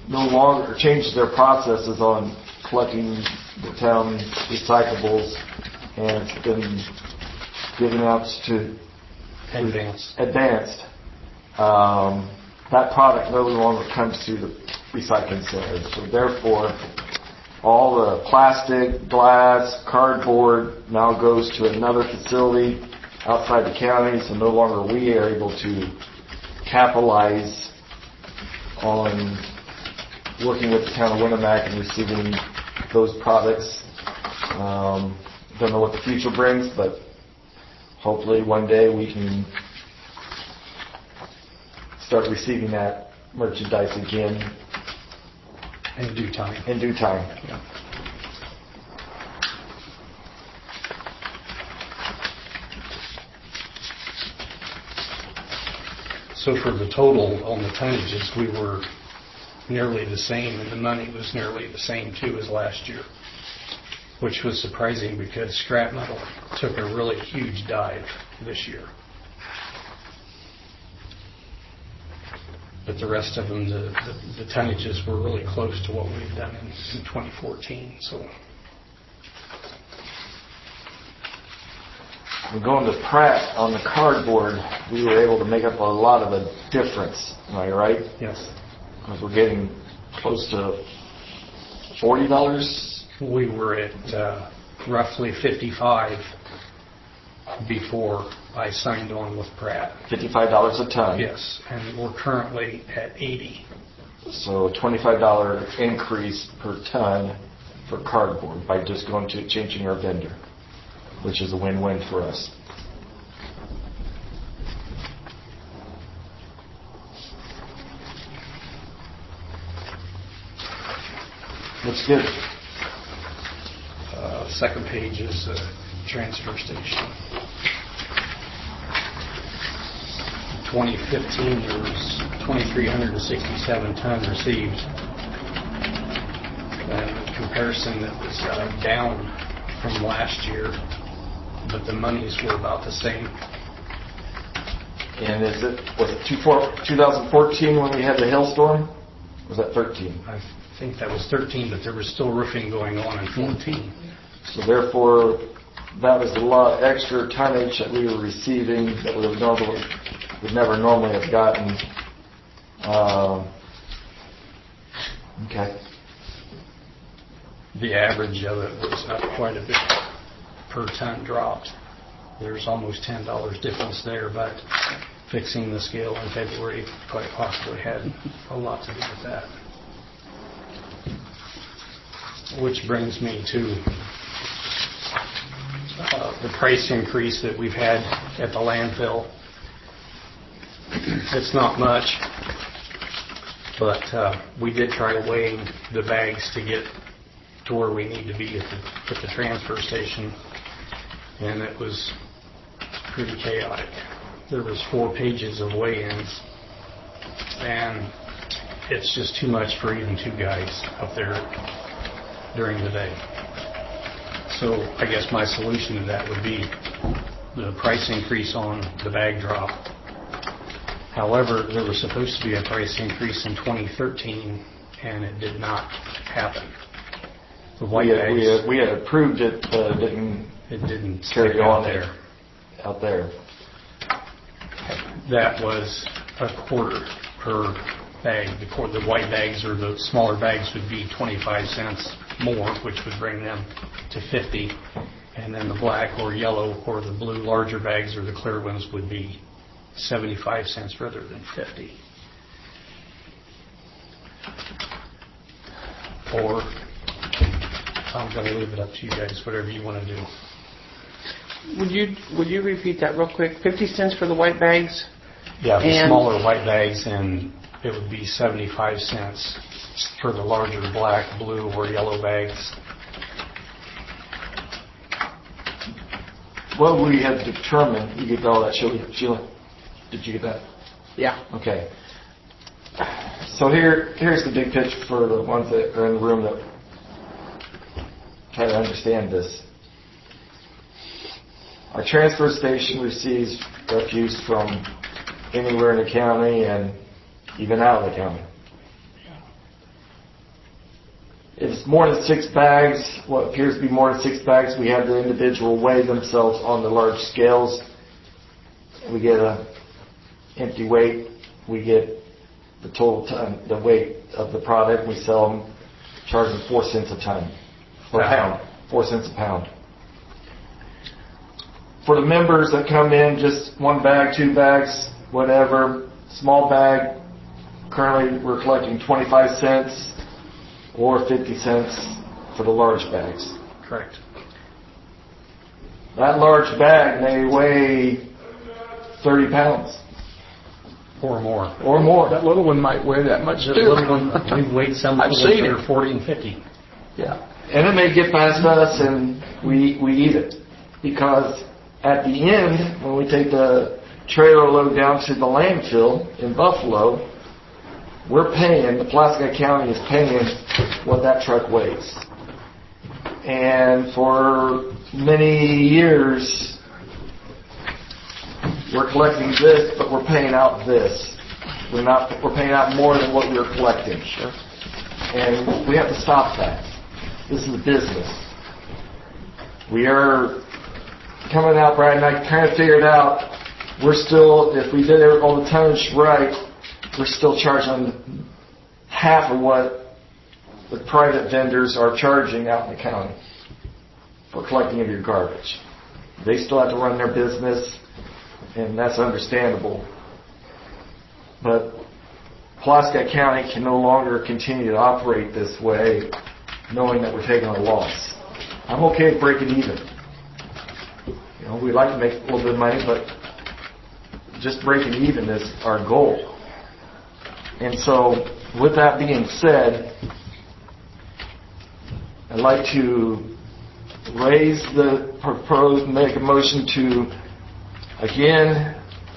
no longer changed their processes on collecting the town recyclables, and it's been given out to Advanced. Advanced. Um, that product no longer comes through the recycling centers, so therefore all the plastic, glass, cardboard now goes to another facility outside the county, so no longer we are able to capitalize on working with the town of Winnemac and receiving those products. Um, don't know what the future brings, but hopefully one day we can start receiving that merchandise again In due time. in due time. Yeah. So for the total on the tonnages, we were nearly the same, and the money was nearly the same too as last year, which was surprising because scrap metal took a really huge dive this year. But the rest of them, the, the, the tonnages were really close to what we've done in, in twenty fourteen. So We're going to Pratt on the cardboard. We were able to make up a lot of the difference. Am I right? yes, Because we're getting close to forty dollars. we were at uh, roughly fifty-five before I signed on with Pratt. fifty-five dollars a ton. Yes, and we're currently at eighty. So a twenty-five dollars increase per ton for cardboard by just going to changing our vendor, which is a win-win for us. Looks good. Uh, second page is uh, transfer station. twenty fifteen, there was two thousand three hundred sixty-seven tons received. And in comparison, that was uh, down from last year, but the monies were about the same. And is it, was it two thousand fourteen when we had the hailstorm? Was that thirteen? I think that was thirteen, but there was still roofing going on in fourteen. So therefore, that was a lot extra tonnage that we were receiving that we would normally, would never normally have gotten. Um, okay. The average of it was up quite a bit per ton dropped. There's almost ten dollars difference there, but fixing the scale in February quite possibly had a lot to do with that. Which brings me to uh, the price increase that we've had at the landfill. It's not much, but uh, we did try weighing the bags to get to where we need to be at the, at the transfer station, and it was pretty chaotic. There was four pages of weigh-ins, and it's just too much for even two guys up there during the day. So I guess my solution to that would be the price increase on the bag drop. However, there was supposed to be a price increase in twenty thirteen, and it did not happen. The white We had, bags, we had, we had approved it, but it didn't it didn't carry stick on out there. out there. That was a quarter per bag. The, quarter, the white bags or the smaller bags would be twenty-five cents more, which would bring them to fifty. And then the black or yellow or the blue larger bags or the clear ones would be seventy-five cents rather than fifty. Or I'm going to leave it up to you guys, whatever you want to do. Would you would you repeat that real quick? Fifty cents for the white bags? Yeah, the And- smaller white bags, and it would be seventy-five cents for the larger black, blue, or yellow bags. What we had determined, you get all that, Sheila? Sheila, did you get that? Yeah. Okay. So here, here's the big picture for the ones that are in the room that try to understand this. Our transfer station receives refuse from anywhere in the county and even out of the county. If it's more than six bags, what appears to be more than six bags, we have the individual weigh themselves on the large scales. We get a empty weight. We get the total ton, the weight of the product. We sell them, charge them four cents a ton, or a pound, four cents a pound. For the members that come in, just one bag, two bags, whatever, small bag, currently we're collecting twenty-five cents or fifty cents for the large bags. Correct. That large bag may weigh thirty pounds. Or more. Or more. That little one might weigh that much The too. little one, we've weighed some I've that seen are it. forty and fifty. Yeah. And it may get past us and we, we eat it. Because at the end, when we take the trailer load down to the landfill in Buffalo, we're paying, the Pulaski County is paying what that truck weighs. And for many years, we're collecting this, but we're paying out this. We're not, we're paying out more than what we're collecting. Sure. And we have to stop that. This is a business. We are coming out, Brad and I kind of figured out, we're still, if we did all the tonnage right, we're still charging half of what the private vendors are charging out in the county for collecting of your garbage. They still have to run their business, and that's understandable. But Pulaski County can no longer continue to operate this way, knowing that we're taking a loss. I'm okay with breaking even. You know, we'd like to make a little bit of money, but just breaking even is our goal. And so, with that being said, I'd like to raise the proposed, make a motion to, again,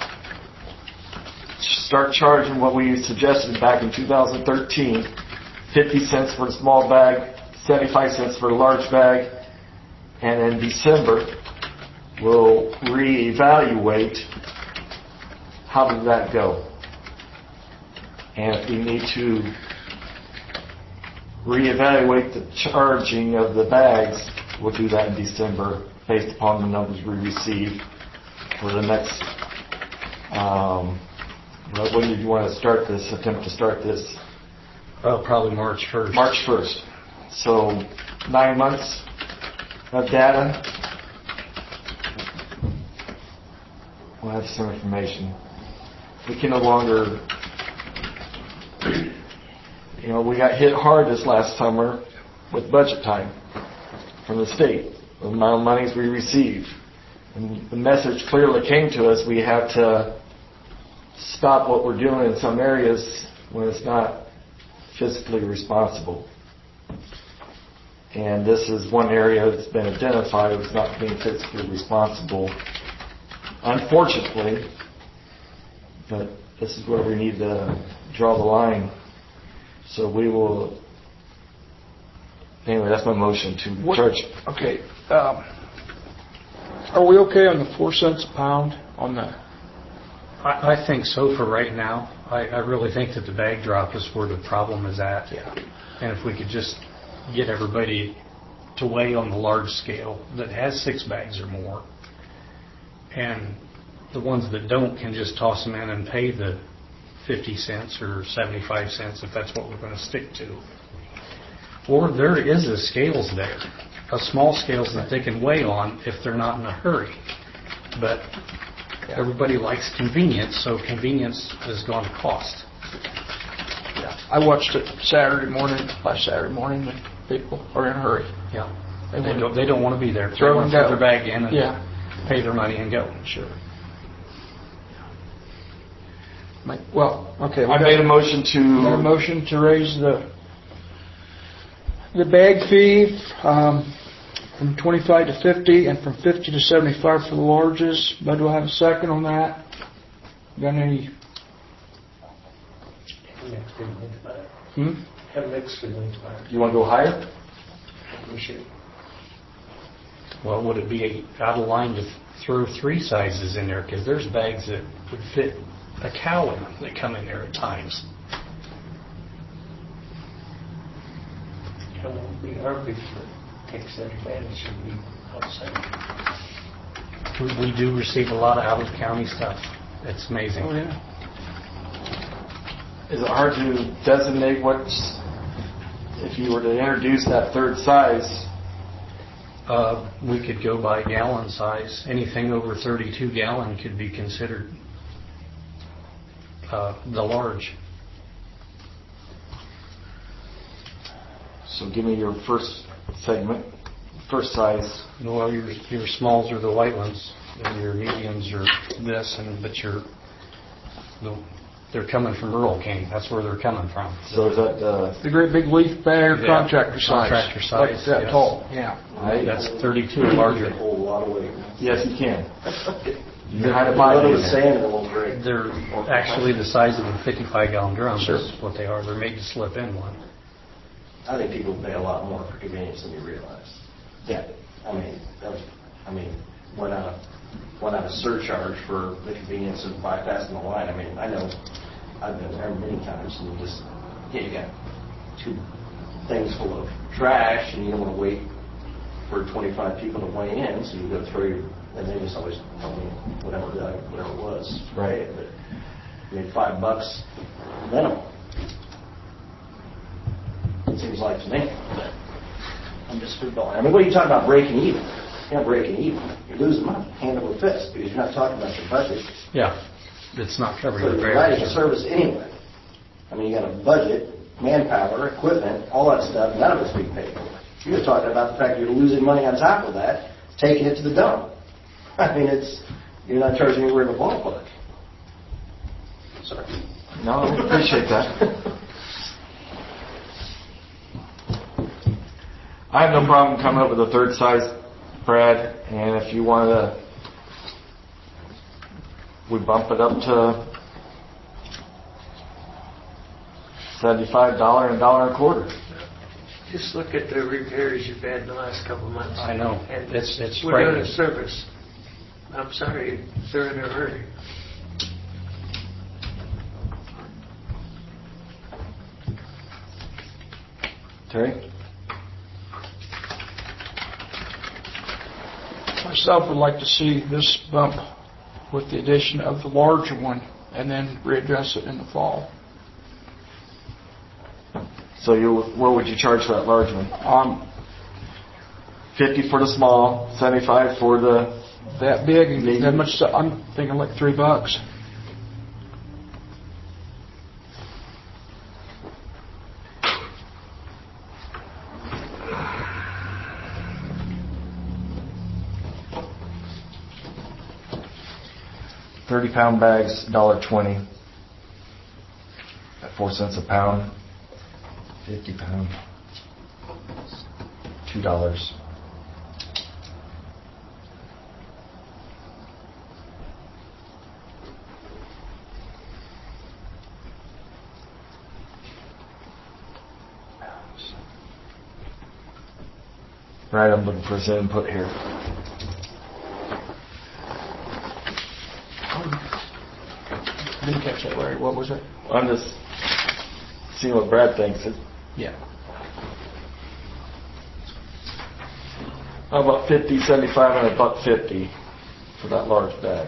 start charging what we suggested back in two thousand thirteen, fifty cents for the small bag, seventy-five cents for the large bag, and in December, we'll reevaluate how did that go. And if we need to reevaluate the charging of the bags, we'll do that in December based upon the numbers we receive for the next, um, when did you want to start this, attempt to start this? Oh, probably March first. March first. So nine months of data. We'll have some information. We can no longer, you know, we got hit hard this last summer with budget time from the state, the amount of monies we received. And the message clearly came to us, we have to stop what we're doing in some areas when it's not fiscally responsible. And this is one area that's been identified as not being fiscally responsible, unfortunately, but this is where we need to draw the line. So we will, anyway, that's my motion to What, charge. Okay. Um, are we okay on the four cents a pound on the? I, I think so for right now. I, I really think that the bag drop is where the problem is at. Yeah. And if we could just get everybody to weigh on the large scale that has six bags or more, and the ones that don't can just toss them in and pay the fifty cents or seventy-five cents if that's what we're going to stick to. Or there is a scales there, a small scales that they can weigh on if they're not in a hurry. But everybody likes convenience, so convenience is going to cost. Yeah. I watched it Saturday morning, last Saturday morning, and people are in a hurry. Yeah. They, They don't, they don't want to be there. They Throw want and to put go. their bag in and Yeah. pay their money and go. Sure. Ma- Well, okay. we I got- made a motion Got a to, motion to raise the the bag fee um, from twenty-five to fifty and from fifty to seventy-five for the larges. Bud, do I have a second on that? Got any? Hmm? you want to go higher? Well, would it be out of line to throw three sizes in there? Because there's bags that would fit a cow in that come in there at times. it won't be our people that takes that advantage of the outside. We, we do receive a lot of out-of-county stuff. It's amazing. Oh, yeah. Is it hard to designate what's, if you were to introduce that third size? Uh, we could go by gallon size. Anything over thirty-two gallon could be considered uh, the large. So give me your first segment, first size. Well, your your smalls are the white ones, and your mediums are this, and but your the, they're coming from Rural King. That's where they're coming from. So is that uh, The great big leaf bag Yeah, contractor size. contractor size, Like that yes. tall, yeah. I, That's thirty-two or larger. Hold a lot of weight. yes, you can. You They're, had to A buy little it. bit of sand and it won't break. they're actually the size of a fifty-five gallon drum. Is what they are. They're made to slip in one. I think people pay a lot more for convenience than you realize. Yeah. I mean, that was, I mean, why not, why not a surcharge for the convenience of bypassing the line? I mean, I know I've been there many times and you just, yeah, you got two things full of trash and you don't want to wait for twenty-five people to weigh in, so you go through your, and they just always tell me whatever the, whatever it was. Right. But, I mean, five bucks minimum. It seems like to me. But I'm just footballing. I mean, what are you talking about breaking even? You're not breaking even. You're losing money, hand over fist, because you're not talking about your budget. Yeah, it's not covering So the you're providing a repairs. service anyway. I mean, you got a budget, manpower, equipment, all that stuff, none of it's being paid for. You're just talking about the fact you're losing money on top of that, taking it to the dump. I mean, it's, you're not charging anywhere in the ballpark. Sorry. No, I appreciate that. I have no problem coming up with a third size, Brad, and if you want to, we bump it up to seventy-five dollars and a dollar and a quarter. Just look at the repairs you've had in the last couple of months. I know. And It's it's we're doing a frightening. service. I'm sorry, they're in a hurry. Terry? Myself would like to see this bump with the addition of the larger one and then readdress it in the fall. So you, what would you charge for that large one? Um, fifty for the small, seventy-five for the, that big and that much, so I'm thinking like three bucks. thirty pound bags, one dollar twenty. At four cents a pound. fifty pound. two dollars. Right, I'm looking for some input here. Didn't catch that, Larry. What was it? I'm just seeing what Brad thinks. Yeah. How about fifty, seventy-five, and a buck fifty for that large bag?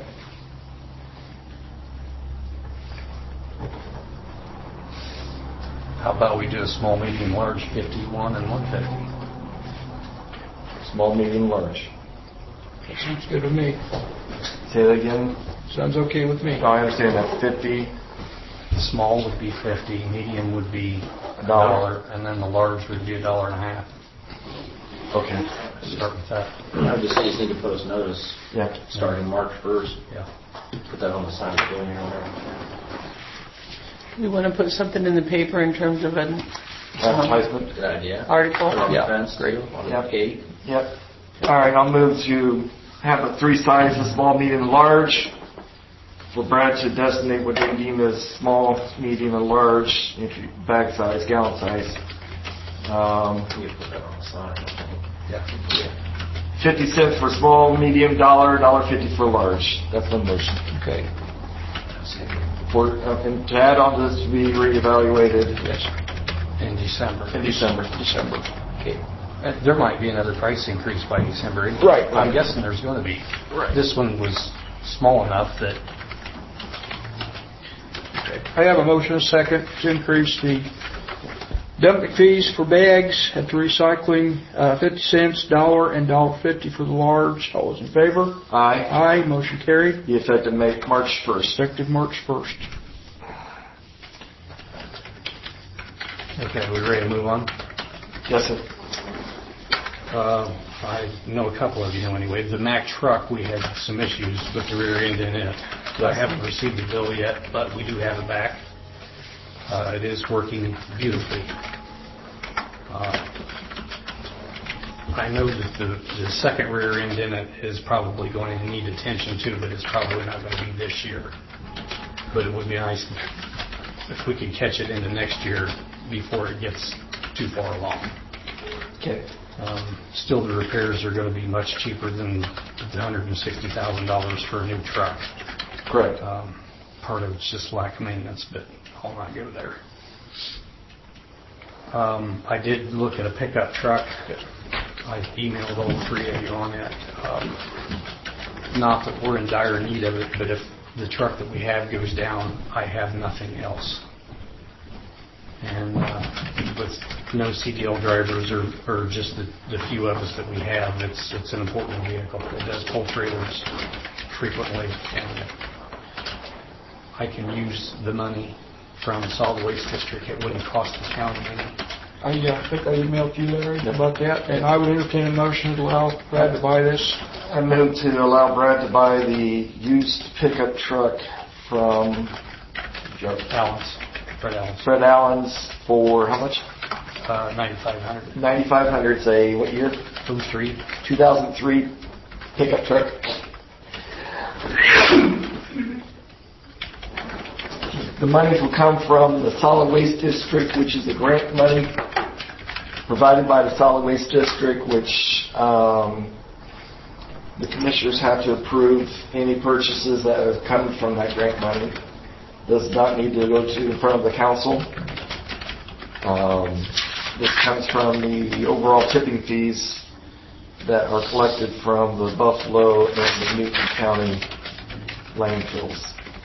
How about we do a small, medium, large, fifty-one and one fifty? Small, medium, large. That sounds good with me. Say that again. Sounds okay with me. No, I understand that. fifty. Small would be fifty, medium would be a Dollar. dollar, and then the large would be a dollar and a half. Okay. Start with that. I would just say you just need to post notice Yeah. starting March first. Yeah. Put that on the sign of the building or whatever. We want to put something in the paper in terms of an Advertisement. Good idea. article. On the Yeah, fence, great. on the Yep. gate. Yep. All right, I'll move to have a three sizes, small, medium, large. For Brad to designate what they deem as small, medium, and large, if you, bag size, gallon size. Um, You can put that on the sign. Yeah. fifty cents for small, medium, dollar, dollar fifty for large. That's the motion. Okay. For, uh, and to add on to this to be reevaluated. Yes. And December. in December. December. Okay. Uh, There might be another price increase by December. Right. I'm guessing there's going to be. Right. This one was small enough that I have a motion and a second to increase the dumping fees for bags at the recycling, uh, fifty cents, dollar, and dollar fifty for the large. All those in favor? Aye. Aye, motion carried. Be effective May, March first. Effective March first. Okay, we ready to move on? Yes, sir. Uh, I know a couple of you know anyway. The Mack truck, we had some issues with the rear end in it. I haven't received the bill yet, but we do have it back. Uh, it is working beautifully. Uh, I know that the, the second rear end in it is probably going to need attention too, but it's probably not going to be this year. But it would be nice if we could catch it into next year before it gets too far along. Okay. Um, still, the repairs are going to be much cheaper than the one hundred sixty thousand dollars for a new truck. Correct. Um, part of it's just lack of maintenance, but I'll not go there. Um, I did look at a pickup truck. I emailed all three of you on it. Um, not that we're in dire need of it, but if the truck that we have goes down, I have nothing else. And uh, with no C D L drivers or, or just the, the few of us that we have, it's it's an important vehicle. It does pull trailers frequently, and I can use the money from the solid waste district. It wouldn't cost the county any. I uh, think I emailed you, Larry, about that, and I would entertain a motion to allow Brad to buy this. I move to allow Brad to buy the used pickup truck from Joe. Allen's, Fred Allen's, Fred Allen's for how much? uh, ninety-five hundred. ninety-five hundred. It's a what year? oh three. two thousand three pickup truck. The monies will come from the solid waste district, which is the grant money provided by the solid waste district, which um, the commissioners have to approve any purchases that have come from that grant money. Does not need to go to in front of the council. Um, this comes from the, the overall tipping fees that are collected from the Buffalo and the Newton County landfills.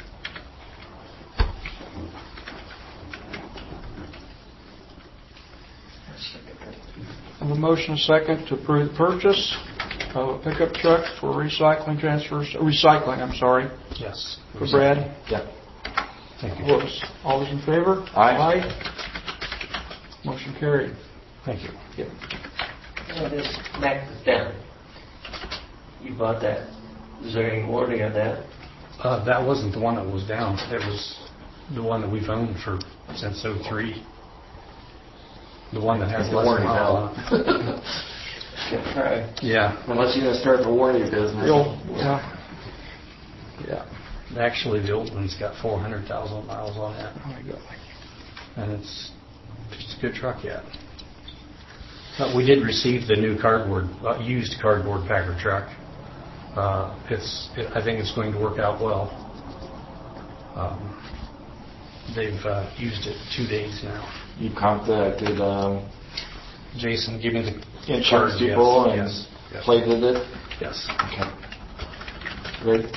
I have a motion and a second to approve the purchase of a pickup truck for recycling transfers, uh, recycling, I'm sorry, Yes. for Brad. Yeah. Thank you. Whoops. All those in favor? Aye. Aye. Motion carried. Thank you. Yep. Now this Mac is down. You bought that. Is there any warranty on that? Uh, that wasn't the one that was down. It was the one that we've owned for since oh three. The one that has The less warranty mile on it. Good try. Yeah. Unless you're going to start the warranty business. The old- Yeah. Yeah. Actually, the old one's got four hundred thousand miles on it, Oh my God. and it's it's a good truck yet. But we did receive the new cardboard, uh, used cardboard packer truck. Uh, it's, it, I think it's going to work out well. Um, they've uh, used it two days now. You contacted um, Jason, give me the insurance cards, yes, people and yes, yes. plated it. Yes. Okay. Great.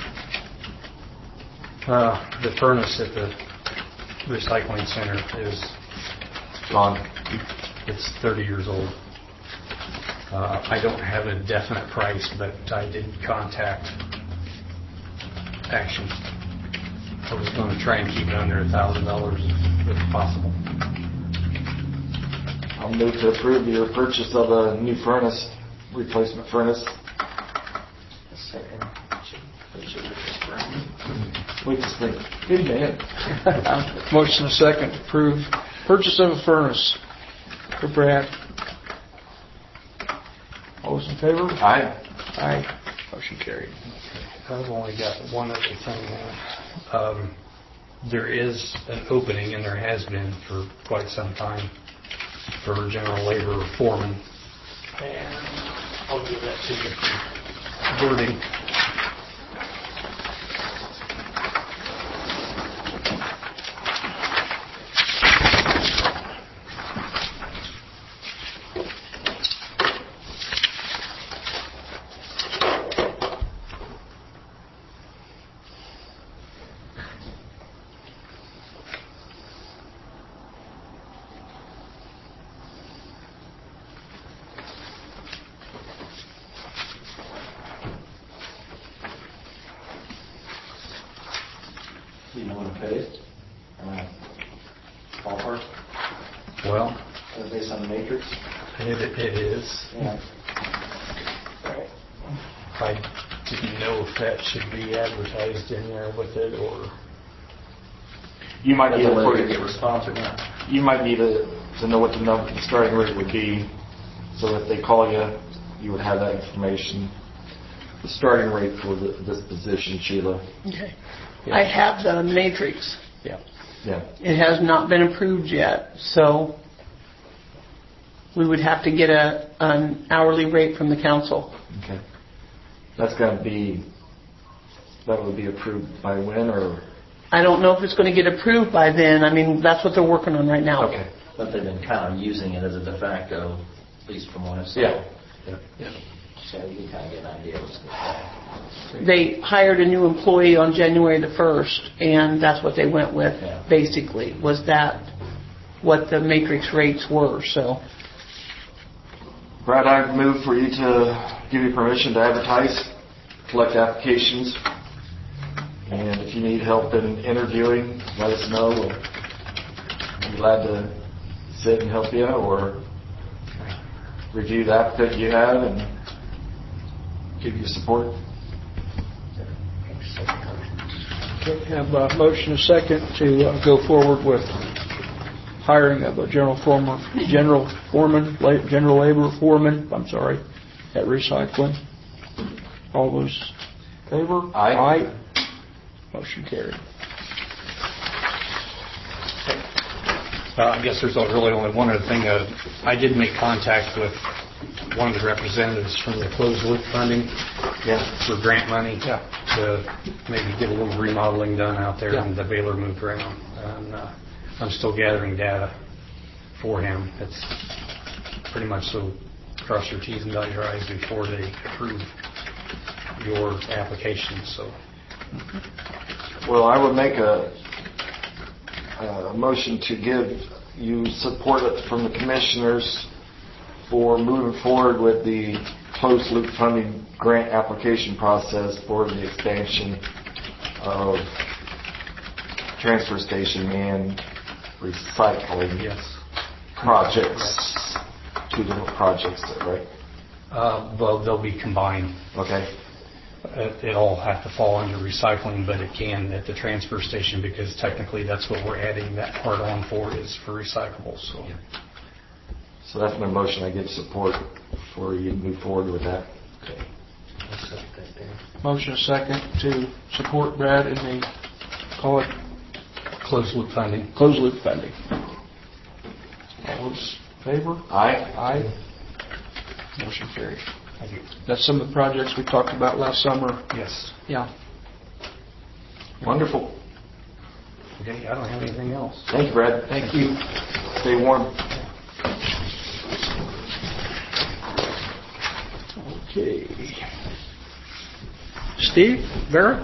Uh, the furnace at the recycling center is Gone. it's thirty years old. Uh, I don't have a definite price, but I did contact Action. I was going to try and keep it under a thousand dollars if possible. I'll move to approve your purchase of a new furnace, replacement furnace. Second. Wait just think. Good man. Motion and a second to approve purchase of a furnace for Brad. All those in favor? Aye. Aye. Motion carried. I've only got one other thing there. Um, there is an opening, and there has been for quite some time, for general labor foreman. And I'll give that to you. Wording. ballpark, Well, uh, based on the matrix? it, it is. Yeah. I didn't know if that should be advertised in there with it or. You might need That's to, a way to get response or not. you might need to, to know what the number, the starting rate would be, so if they call you, you would have that information. The starting rate for the, this position, Sheila. Okay. I have the matrix. Yeah. Yeah. It has not been approved yet, so we would have to get a, an hourly rate from the council. Okay. That's going to be, that would be approved by when, or? I don't know if it's going to get approved by then. I mean, that's what they're working on right now. Okay. But they've been kind of using it as a de facto, at least from what I've seen. Yeah. Yeah. So you can kind of get an idea of what's going on. They hired a new employee on January the first, and that's what they went with, Yeah. basically, was that what the matrix rates were, so. Brad, I move for you to give you permission to advertise, collect applications, and if you need help in interviewing, let us know. We'll be glad to sit and help you or review the applicant you have and give you support. Okay, have a motion, a second, to uh, go forward with hiring of a general foreman, general foreman, la- general labor foreman, I'm sorry, at recycling. All those in favor? Aye. Aye. Motion carried. Uh, I guess there's really only one other thing. Uh, I did make contact with one of the representatives from the closed loop funding Yeah. for grant money Yeah. to maybe get a little remodeling done out there Yeah. and the baler moved around. And uh, I'm still gathering data for him. It's pretty much so cross your T's and dot your I's before they approve your application. So. Well, I would make a, a motion to give you support from the commissioners for moving forward with the closed loop funding grant application process for the expansion of transfer station and recycling Yes. projects. Two different projects, right? Uh, well, they'll be combined. Okay. It, it all have to fall under recycling, but it can at the transfer station because technically that's what we're adding that part on for is for recyclables. So. So that's my motion. I give support for you to move forward with that. Okay. Motion, a second, to support Brad in the, call it, Closed loop funding. closed loop funding. All those in favor? Aye. Aye. Motion carried. Thank you. That's some of the projects we talked about last summer. Yes. Yeah. Wonderful. Okay, I don't have anything else. Thank you, Brad. Thank you. Stay warm. Okay. Steve, Vera?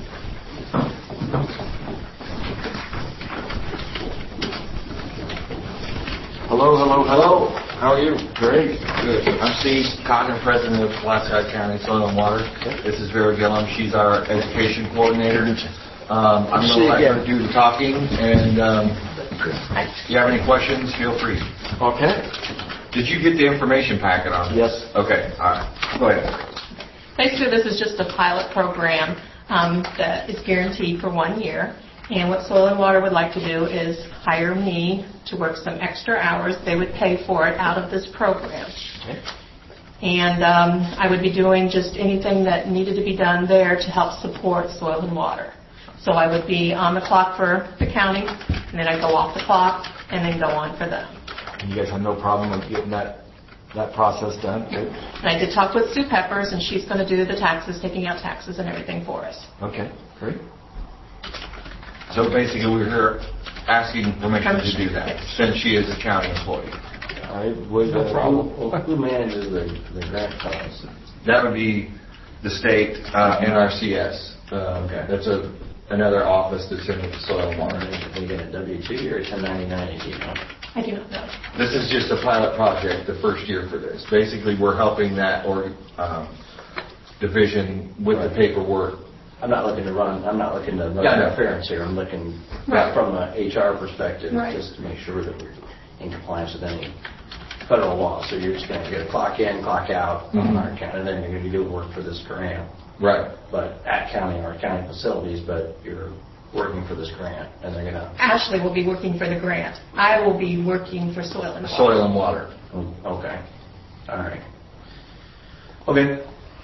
Hello, hello, hello. How are you? Great. Good. I'm Steve Cotton, president of Pulaski County Soil and Water. This is Vera Gillum. She's our education coordinator. Um, I'm going to let her do the talking, and um, if you have any questions, feel free. Okay. Did you get the information packet on this? Yes. Okay. All right. Go ahead. Basically, this is just a pilot program um, that is guaranteed for one year. And what Soil and Water would like to do is hire me to work some extra hours. They would pay for it out of this program. Okay. And um, I would be doing just anything that needed to be done there to help support Soil and Water. So I would be on the clock for the county, and then I'd go off the clock, and then go on for them. And you guys have no problem with getting that that process done? Okay. And I did talk with Sue Peppers, and she's going to do the taxes, taking out taxes and everything for us. Okay. Great. So basically, we're here asking permission to do that, Yes. since she is a county employee. I would. No uh, problem. Who, who manages the, the grant funds? That would be the state, uh, N R C S. Uh, okay. That's a another office that's in the soil and water. Are you get a W two or a ten ninety-nine, you know? I do not know. This is just a pilot project, the first year for this. Basically, we're helping that or um, division with the paperwork I'm not looking to run, I'm not looking to run Yeah, no. interference here. I'm looking Right. from a H R perspective, Right. just to make sure that we're in compliance with any federal law. So you're just going to get a clock in, clock out on our account, and then you're going to be doing work for this grant, Right. but at county or county facilities, but you're working for this grant, and they're going to... Ashley will be working for the grant. I will be working for Soil and Water. Soil and water. Okay. All right. Okay.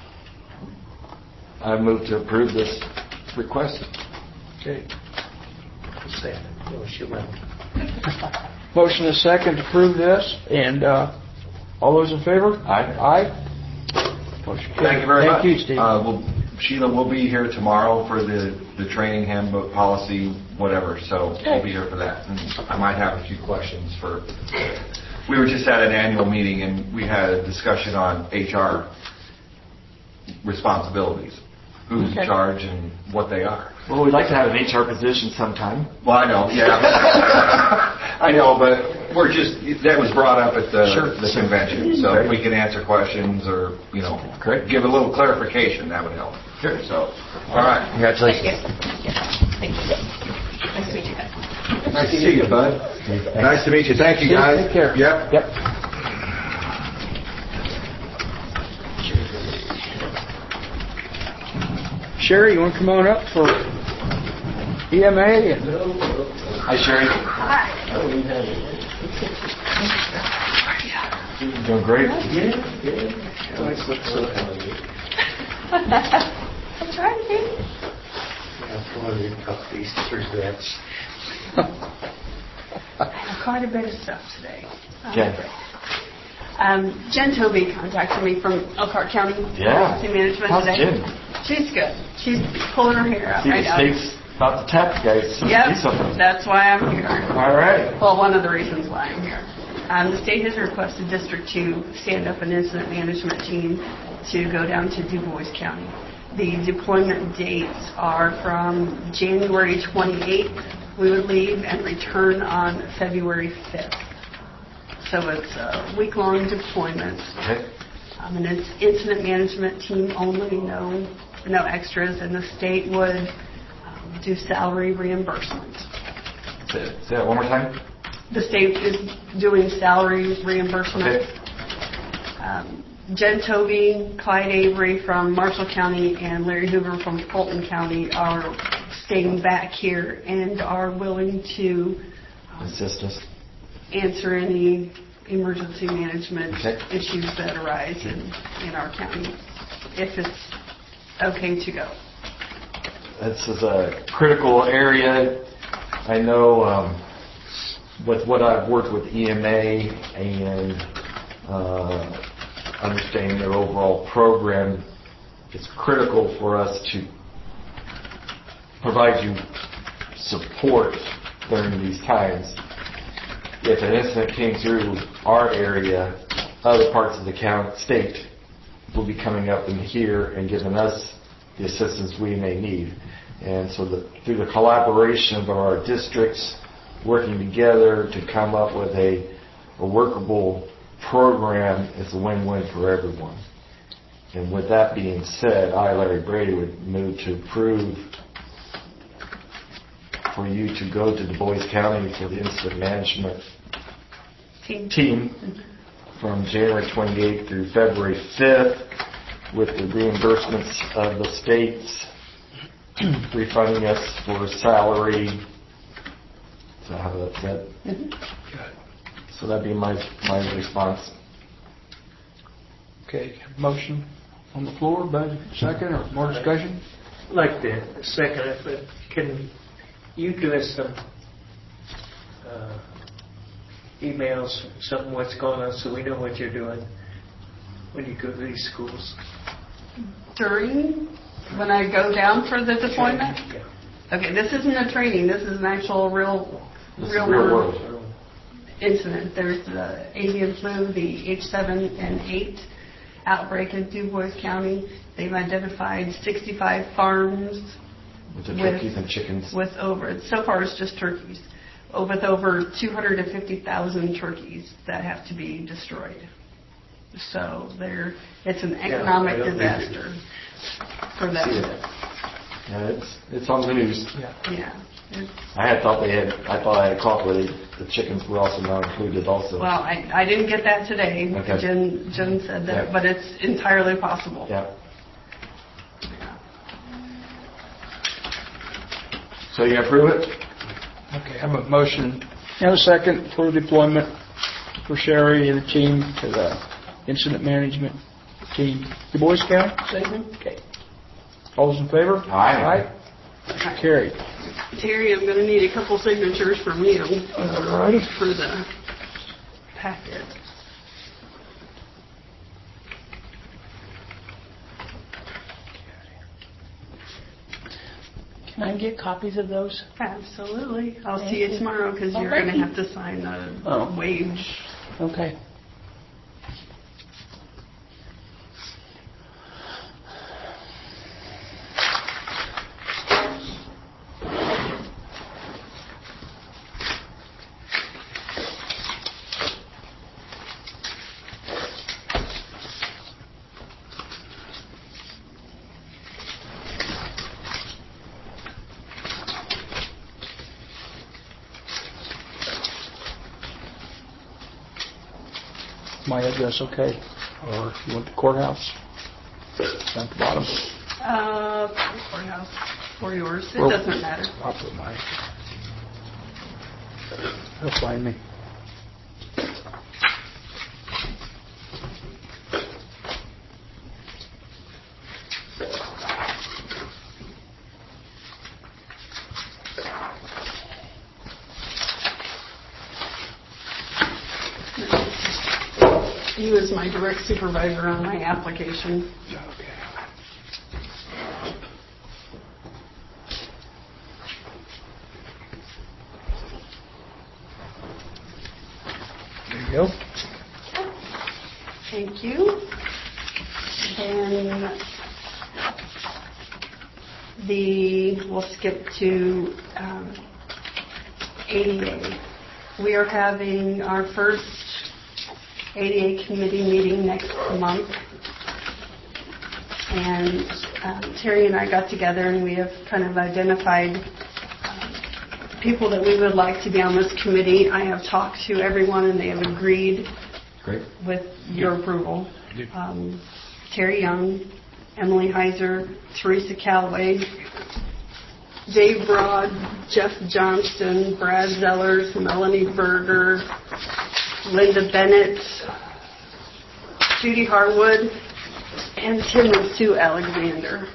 I move to approve this request. Okay. Motion is second to approve this, and uh, all those in favor? Aye. Aye. Motion carried. Thank you very much. Thank you, Steve. Uh, we'll, Sheila, we'll be here tomorrow for the, the training handbook policy, whatever, so we'll be here for that. And I might have a few questions for, we were just at an annual meeting and we had a discussion on H R responsibilities, who's in Okay. charge and what they are. Well, we'd like to have an H R position sometime. Well, I know, yeah. I know, but we're just, that was brought up at the, Sure. the convention, so if we can answer questions or, you know, give a little clarification, that would help. Sure. So, all right. Congratulations. Thank you. Nice to meet you guys. Nice to see you, bud. Nice to meet you. Thank you, guys. Take care. Yep. Yep. Sherry, you want to come on up for E M A? And Hi, Sherry. Doing great. I'm trying to be. I have quite a bit of stuff today. Okay. Um, Jen Toby contacted me from Elkhart County Yeah. Emergency Management How's today. Jen? She's good. She's pulling her hair out See, right the now. state's about to tap you guys. Do Yep, something. that's why I'm here. All right. Well, one of the reasons why I'm here. Um, the state has requested District two stand up an incident management team to go down to Du Bois County. The deployment dates are from January twenty-eighth, we would leave, and return on February fifth. So it's a week-long deployment. Okay. Um, and it's incident management team only, no, no extras, and the state would um, do salary reimbursement. Say it. Say that one more time. The state is doing salary reimbursement. Okay. Um, Jen Toby, Clyde Avery from Marshall County, and Larry Hoover from Fulton County are staying back here and are willing to um, Assist us. answer any emergency management Okay. issues that arise in, in our county, if it's okay to go. This is a critical area. I know um, with what I've worked with E M A and uh, understanding their overall program, it's critical for us to provide you support during these times. If an incident came through our area, other parts of the county, state will be coming up in here and giving us the assistance we may need. And so the, through the collaboration of our districts working together to come up with a, a workable program, it's a win-win for everyone. And with that being said, I, Larry Brady, would move to approve for you to go to Du Bois County for the incident management Team. team from January twenty-eighth through February fifth with the reimbursements of the states refunding us for salary. Is that how that's said? Mhm. So that'd be my, my response. Okay, motion on the floor, Bud, second, or more discussion? I'd like to second it, but can you give us some uh, emails, something what's going on, so we know what you're doing when you go to these schools? During, when I go down for the deployment? Yeah. Okay, this isn't a training, this is an actual real, This is real real world world. incident. There's the avian flu, the H seven N eight outbreak in Du Bois County. They've identified sixty-five farms With the With- turkeys and chickens. with over, so far it's just turkeys, with over two hundred fifty thousand turkeys that have to be destroyed. So there, it's an economic I don't think it- disaster for them. Yeah, it's, it's on the news. Yeah. I had thought they had, I thought I had caught where they, the chickens were also not included also. Well, I, I didn't get that today. Okay. Jen, Jen said that, Yeah. but it's entirely possible. Yeah. So you approve it? Okay, I have a motion and a second for deployment for Sherry and the team to the incident management team. The Boy Scout? Okay. All those in favor? Aye. Aye. Carried. Terry, I'm going to need a couple signatures from you All righty. for the packet. Can I get copies of those? Absolutely. I'll see you tomorrow because you're Alrighty. going to have to sign the Oh. wage. Okay. My address okay? Or you want the courthouse? Down at the bottom? Uh, courthouse or yours. It Well, doesn't matter. I'll put mine. He'll find me. He was my direct supervisor on my application. Okay. There you go. Thank you. And the, we'll skip to um, A D A. We are having our first A D A committee meeting next month. And um, Terry and I got together and we have kind of identified um, people that we would like to be on this committee. I have talked to everyone and they have agreed Great. with your approval. Um, Terry Young, Emily Heiser, Teresa Calloway, Dave Broad, Jeff Johnston, Brad Zellers, Melanie Berger, Linda Bennett, Judy Harwood, and Tim and Sue Alexander.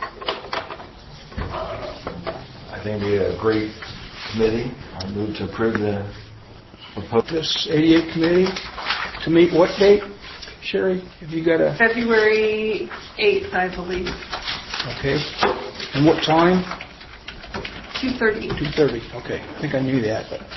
I think it'd be a great committee. I move to approve the proposal. This eighty-eight committee to meet what date? Sherry, have you got a... February eighth, I believe, Okay. And what time? two thirty. two thirty. Okay. I think I knew that, but...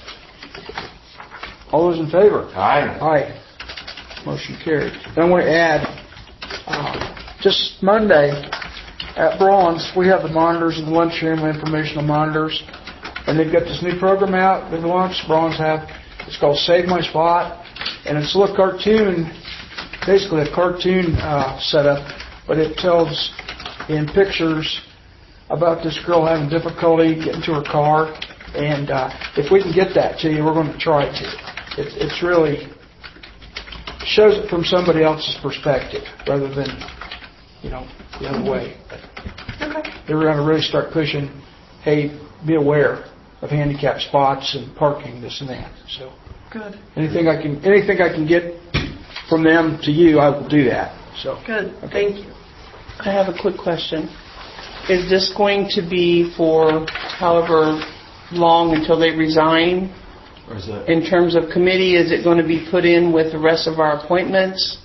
All those in favor? Aye. Aye. Motion carried. And I want to add, uh, just Monday at Braun's, we have the monitors in the lunchroom, informational monitors, and they've got this new program out. They've launched. Braun's have. It's called Save My Spot, and it's a little cartoon, basically a cartoon uh, setup, but it tells in pictures about this girl having difficulty getting to her car, and uh, if we can get that to you, we're going to try to. It, it's really shows it from somebody else's perspective rather than, you know, the other way. Okay. They're going to really start pushing, hey, be aware of handicap spots and parking, this and that. So Good. anything I can, anything I can get from them to you, I will do that. So Good. Okay. Thank you. I have a quick question. Is this going to be for however long until they resign? Or is it? In terms of committee, is it going to be put in with the rest of our appointments?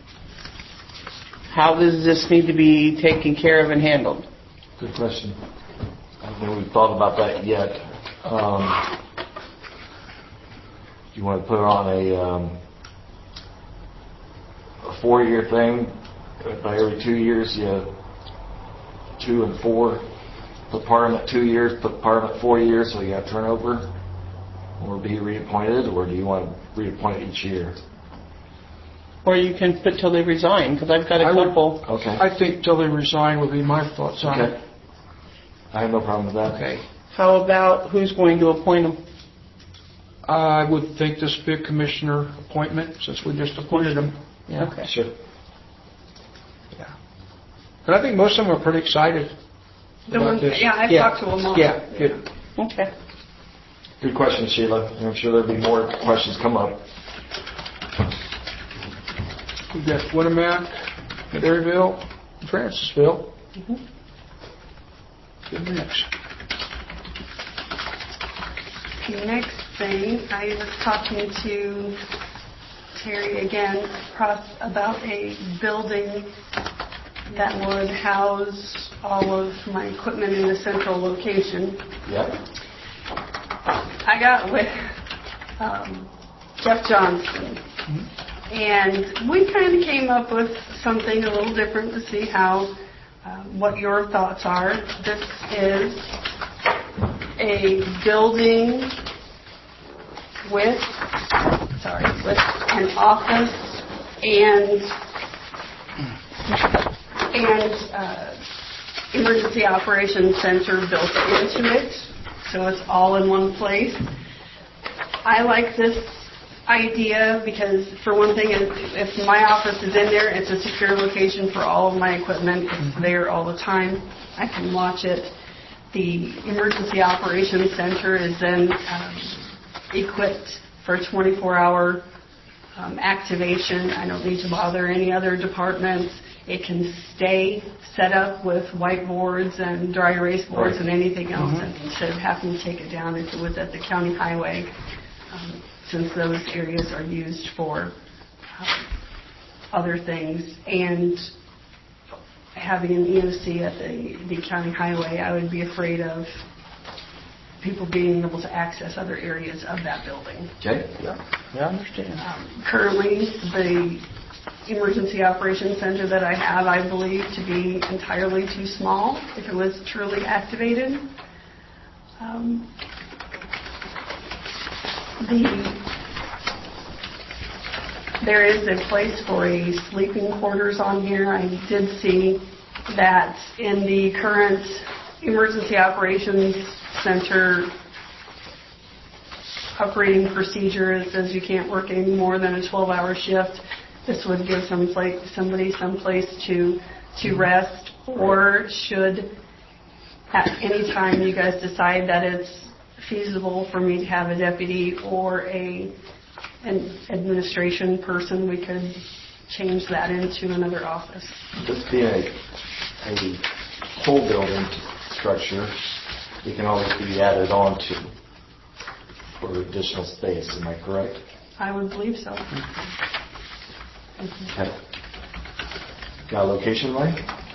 How does this need to be taken care of and handled? Good question. I don't think we've thought about that yet. Um, do you want to put on a, um, a four-year thing? By every two years, you have two and four. Put part of them at two years, put part of them at four years, so you have turnover. Or be reappointed, or do you want to reappoint each year? Or you can put till they resign, because I've got a I would- couple. Okay. I think till they resign would be my thoughts on Okay. it. I have no problem with that. Okay. How about who's going to appoint them? I would think this would be a commissioner appointment, since we just appointed them. Yeah. Okay. Sure. Yeah. But I think most of them are pretty excited The about ones, this. yeah, I've yeah. talked to them all. Yeah, good. Okay. Good question, Sheila. And I'm sure there'll be more questions come up. We've got Winamac, Maryville, and Francisville. Mm-hmm. Good mix. Next thing, I was talking to Terry again across about a building that would house all of my equipment in a central location. Yep. I got with um, Jeff Johnson, and we kind of came up with something a little different to see how, uh, what your thoughts are. This is a building with, sorry, with an office and and uh, emergency operations center built into it, so it's all in one place. I like this idea because, for one thing, if my office is in there, it's a secure location for all of my equipment. It's there all the time. I can watch it. The emergency operations center is then um, equipped for twenty-four hour um, activation. I don't need to bother any other departments. It can stay set up with whiteboards and dry erase boards Right. and anything else, Mhm. and instead of having to take it down if it was at the county highway, um, since those areas are used for um, other things. And having an E O C at the, the county highway, I would be afraid of people being able to access other areas of that building. Okay. Yeah, yeah, I understand. Um, currently, the emergency operations center that I have, I believe to be entirely too small if it was truly activated. Um, the There is a place for a sleeping quarters on here. I did see that in the current emergency operations center operating procedure, it says you can't work any more than a twelve hour shift. This would give some place, somebody some place to to rest, or should at any time you guys decide that it's feasible for me to have a deputy or a an administration person, we could change that into another office. This being a, a whole building structure, it can always be added on to for additional space. Am I correct? I would believe so. Okay. Got a location, Mike?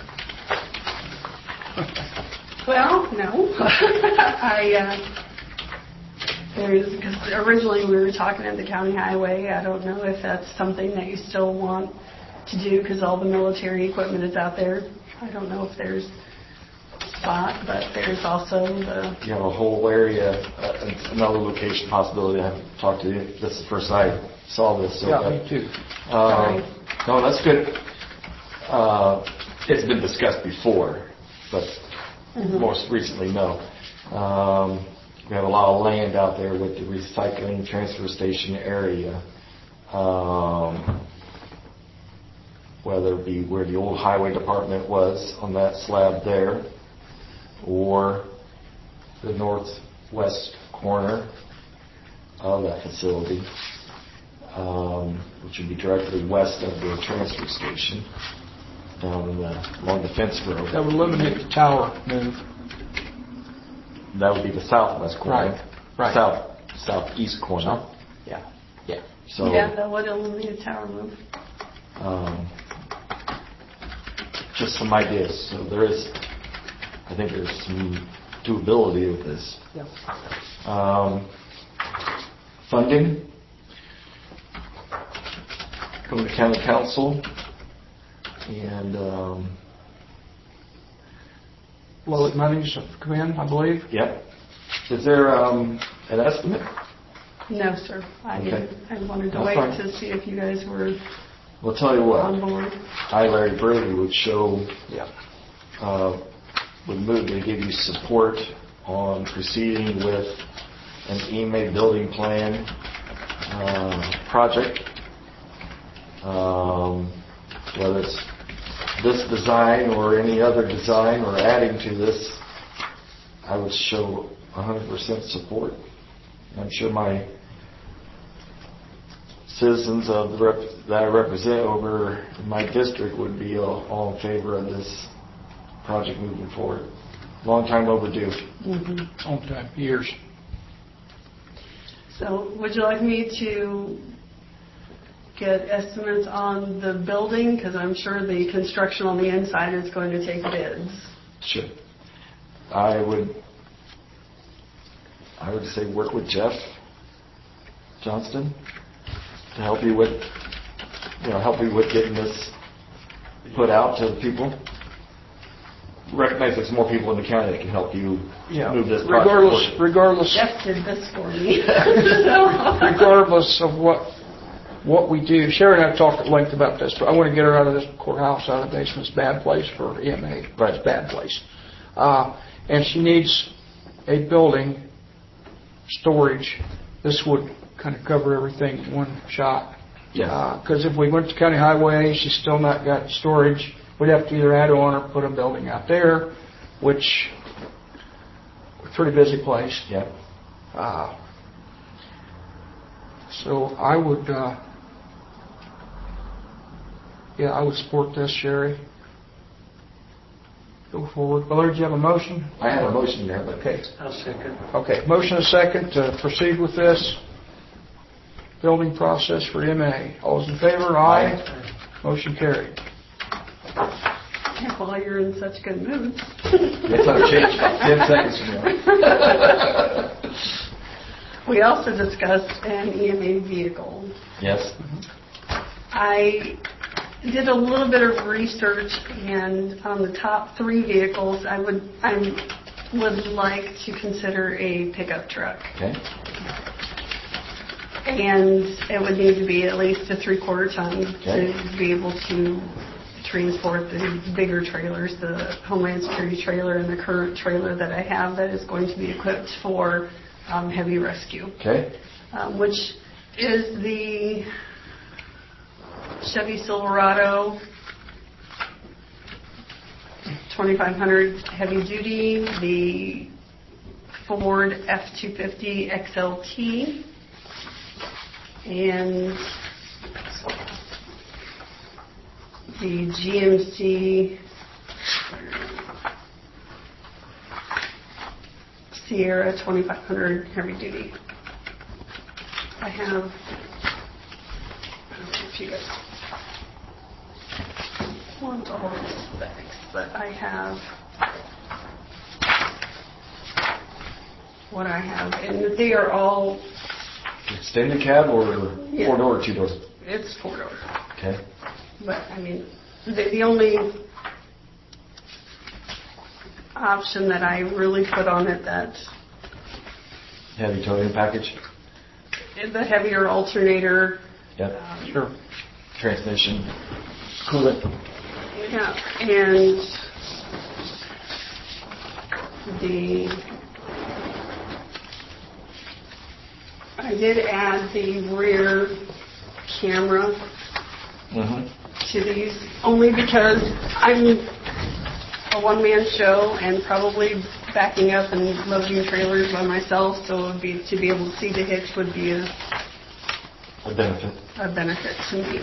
Well, no. I, uh, there's, because originally we were talking at the county highway. I don't know if that's something that you still want to do because all the military equipment is out there. I don't know if there's a spot, but there's also the... You have a whole area, uh, another location possibility. I haven't talked to you. This is the first I saw this. So Yeah, that, me too. Uh, no, that's good. Uh, it's been discussed before, but mm-hmm. most recently, no. Um, we have a lot of land out there with the recycling transfer station area. Um, whether it be where the old highway department was on that slab there, or the northwest corner of that facility, um, which would be directly west of the transfer station, down in the, along the fence road. That would eliminate the tower move. That would be the southwest corner. Right, right. South, southeast corner. South. Yeah, yeah. So, yeah, that would eliminate a tower move. Um, just some ideas. So there is, I think there's some doability with this. Yep. Um, funding from the county council and um, Lowell monies have come in, I believe. Yep. Is there um, an estimate? No, sir. I Okay. didn't. I wanted to That's wait fine. to see if you guys were Well, tell you what. on board. I, Larry Brady, would show Yeah. uh, would move to give you support on proceeding with an E M A building plan uh, project. Um, whether it's this design or any other design or adding to this, I would show one hundred percent support. I'm sure my citizens of the rep- that I represent over in my district would be all, all in favor of this project moving forward. Long time overdue. Mm-hmm. Long time, years. So would you like me to get estimates on the building? Because I'm sure the construction on the inside is going to take bids. Sure. I would I would say work with Jeff Johnston to help you with you know, help you with getting this put out to the people. Recognize there's more people in the county that can help you Yeah. move this project Regardless, forward. regardless, Jeff did this for me. regardless of what what we do, Sherry and I have talked at length about this, but I want to get her out of this courthouse, out of the basement. It's a bad place for E M A. Right. It's a bad place. Uh, and she needs a building, storage. This would kind of cover everything in one shot. Yeah. Because if we went to county highway, she's still not got storage. We'd have to either add on or put a building out there, which is a pretty busy place. Yeah. Uh, so I would, uh, yeah, I would support this, Sherry. Go forward. Well, did you have a motion? I had a motion there, but Okay. I'll second. Okay. Motion and second to proceed with this building process for M A. All those in favor? Aye. Motion carried. While you're in such good mood. Yes, I've changed about ten seconds from now. We also discussed an E M A vehicle. Yes. I did a little bit of research, and on the top three vehicles, I would I would like to consider a pickup truck. Okay. And it would need to be at least a three-quarter ton Okay. to be able to transport the bigger trailers, the Homeland Security trailer and the current trailer that I have that is going to be equipped for um, heavy rescue, Okay. um, which is the Chevy Silverado twenty-five hundred heavy duty, the Ford F two fifty X L T, and the G M C Sierra twenty-five hundred heavy duty. I have, I don't know if you guys want all the specs, but I have what I have, and they are all, Extended cab or Yeah. four door or two door? it's four door. Okay. But, I mean, the, the only option that I really put on it that Heavy towing package? the heavier alternator, Yep. um, Sure. Transmission. Coolant. yeah, and the, I did add the rear camera Mm-hmm. to these only because I'm a one-man show and probably backing up and loading trailers by myself, so it would be to be able to see the hitch would be a, A benefit. a benefit to me.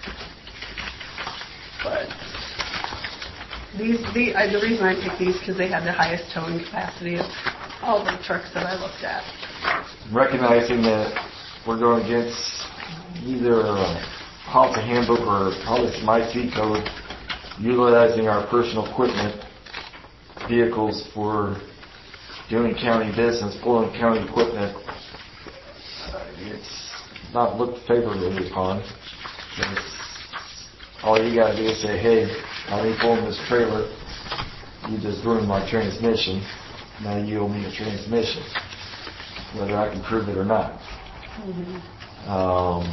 But these, the, I, the reason I picked these because they had the highest towing capacity of all the trucks that I looked at. Recognizing that we're going against either a policy handbook or probably some I C code, utilizing our personal equipment vehicles for doing county business, pulling county equipment, uh, it's not looked favorably upon. It's, all you got to do is say, hey, I ain't pulling this trailer. You just ruined my transmission. Now you owe me a transmission, whether I can prove it or not. Mm-hmm. Um,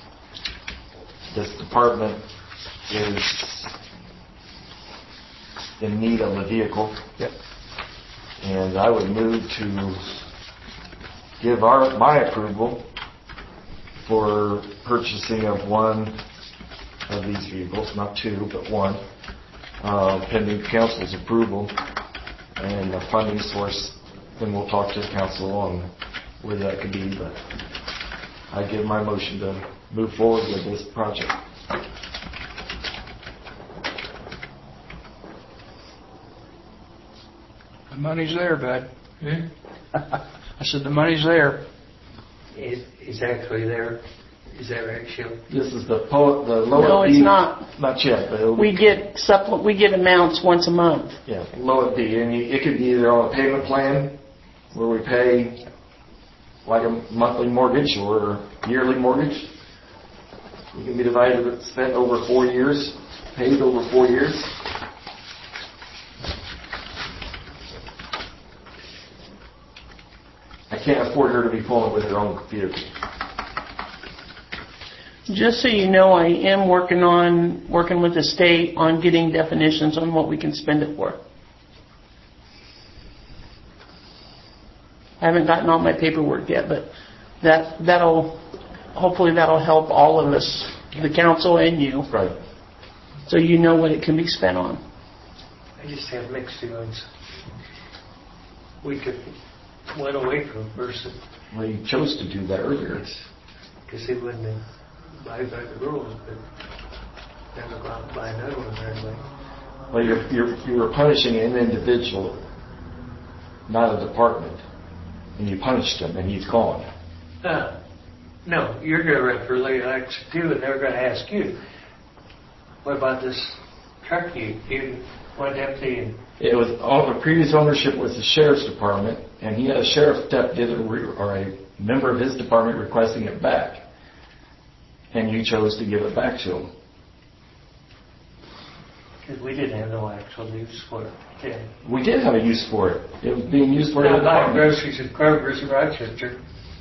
this department is in need of a vehicle. Yep. And I would move to give our, my approval for purchasing of one of these vehicles, not two, but one, uh, pending council's approval and the funding source. Then we'll talk to the council on where that could be, but I give my motion to move forward with this project. The money's there, bud. Hmm? I said the money's there. Is, is actually there? Is that right, Sheila? This is the po- the lower No, it's B, not. Not yet, but it'll We get supple, we get amounts once a month. yeah, lower B, and you, it could be either on a payment plan where we pay like a monthly mortgage or yearly mortgage. It can be divided, spent over four years, paid over four years. I can't afford her to be pulling with her own vehicle. Just so you know, I am working on, working with the state on getting definitions on what we can spend it for. I haven't gotten all my paperwork yet, but that, that'll, hopefully that'll help all of us, the council and you. Right. So you know what it can be spent on. I just have mixed feelings. We could went away from a person Well, you chose to do that earlier. because he wouldn't abide by the rules, but never go out and buy another one right away. Well, you're, you're, you were punishing an individual, not a department. And you punished him, and he's gone. Uh, no, you're going to run for election too, and they're going to ask you, what about this truck you, you went empty? And It was all the previous ownership was the sheriff's department, and he had a sheriff's deputy or a member of his department requesting it back, and you chose to give it back to him. Because we didn't have no actual use for it. Yeah. We did have a use for it. It was being used for the Not buying department. groceries at Kroger's in Rochester.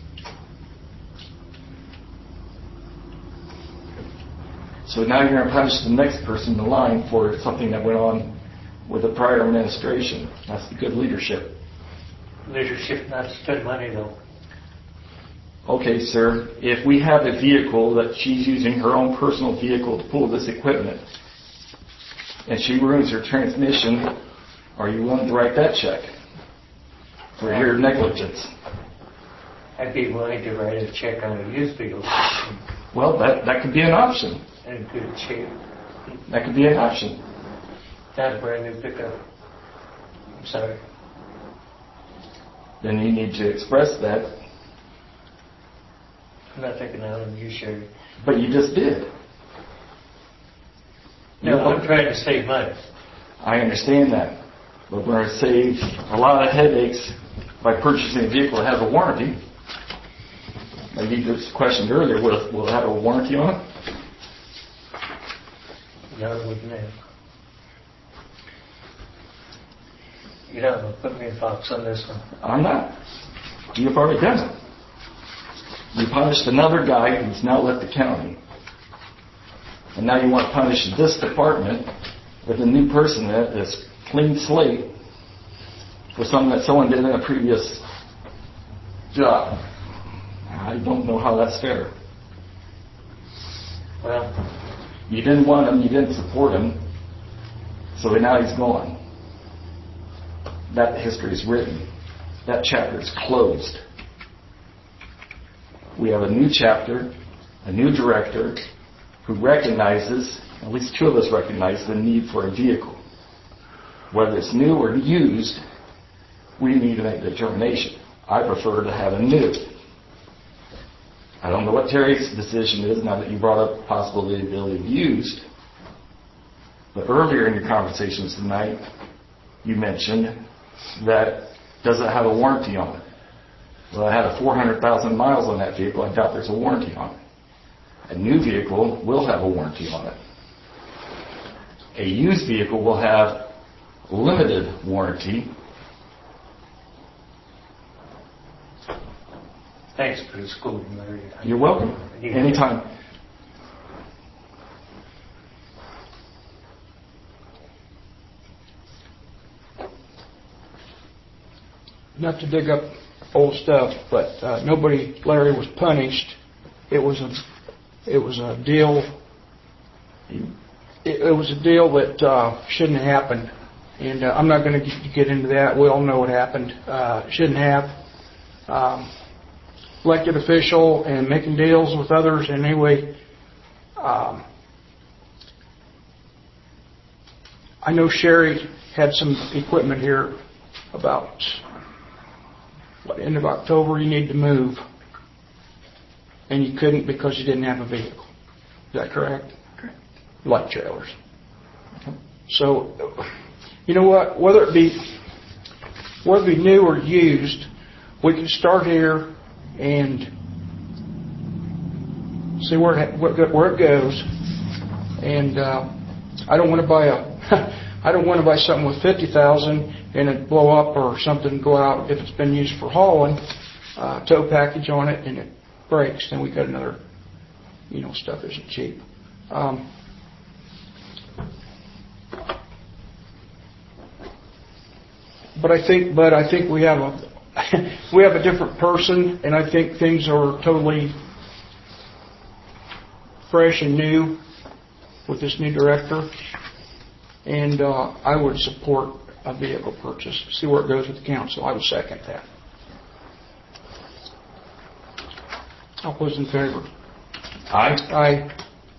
So now you're going to punish the next person in the line for something that went on with the prior administration. That's the good leadership. Leadership not to spend money though. Okay, sir, if we have a vehicle that she's using her own personal vehicle to pull this equipment, and she ruins her transmission, are you willing to write that check for your negligence? I'd be willing to write a check on a used vehicle Well, that, that could be an option. in good shape. That could be an option. Not a brand new pickup. I'm sorry. Then you need to express that, I'm not thinking out of you, Sherry. but you just did. No, I'm trying to save money. I understand that. But we're going to save a lot of headaches by purchasing a vehicle that has a warranty. Maybe this questioned earlier, will, will it have a warranty on it? No, it wouldn't have. You're not going to put me in box on this one. I'm not. You've already done it. You punished another guy who's now left the county. And now you want to punish this department with a new person that is clean slate for something that someone did in a previous job. I don't know how that's fair. Well, You didn't want him, you didn't support him, so now he's gone. That history is written. That chapter is closed. We have a new chapter, a new director, who recognizes, at least two of us recognize, the need for a vehicle. Whether it's new or used, we need to make a determination. I prefer to have a new. I don't know what Terry's decision is now that you brought up the possibility of being used. But earlier in your conversations tonight, you mentioned that does it have a warranty on it? Well, I had a four hundred thousand miles on that vehicle. I doubt there's a warranty on it. A new vehicle will have a warranty on it. A used vehicle will have limited warranty. thanks for the school, Larry. You're welcome. Anytime. not to dig up old stuff, but uh, nobody, Larry, was punished. It was a, it was a deal. It, it was a deal that uh, shouldn't have happened, and uh, I'm not going to get into that. We all know what happened. Uh, shouldn't have. Um, elected official and making deals with others, and anyway. Um, I know Sherry had some equipment here about, what, end of October you need to move, and you couldn't because you didn't have a vehicle. Is that correct? Correct. Light trailers. So, you know what, whether it be, whether it be new or used, we can start here and see where it, where it goes, and uh, I don't want to buy a I don't want to buy something with fifty thousand and it blow up or something go out if it's been used for hauling, uh, tow package on it and it breaks. Then we got another, you know, stuff isn't cheap. Um, but I think, but I think we have a we have a different person, and I think things are totally fresh and new with this new director. And uh, I would support a vehicle purchase. See where it goes with the council. I would second that. All those in favor? Aye. Aye.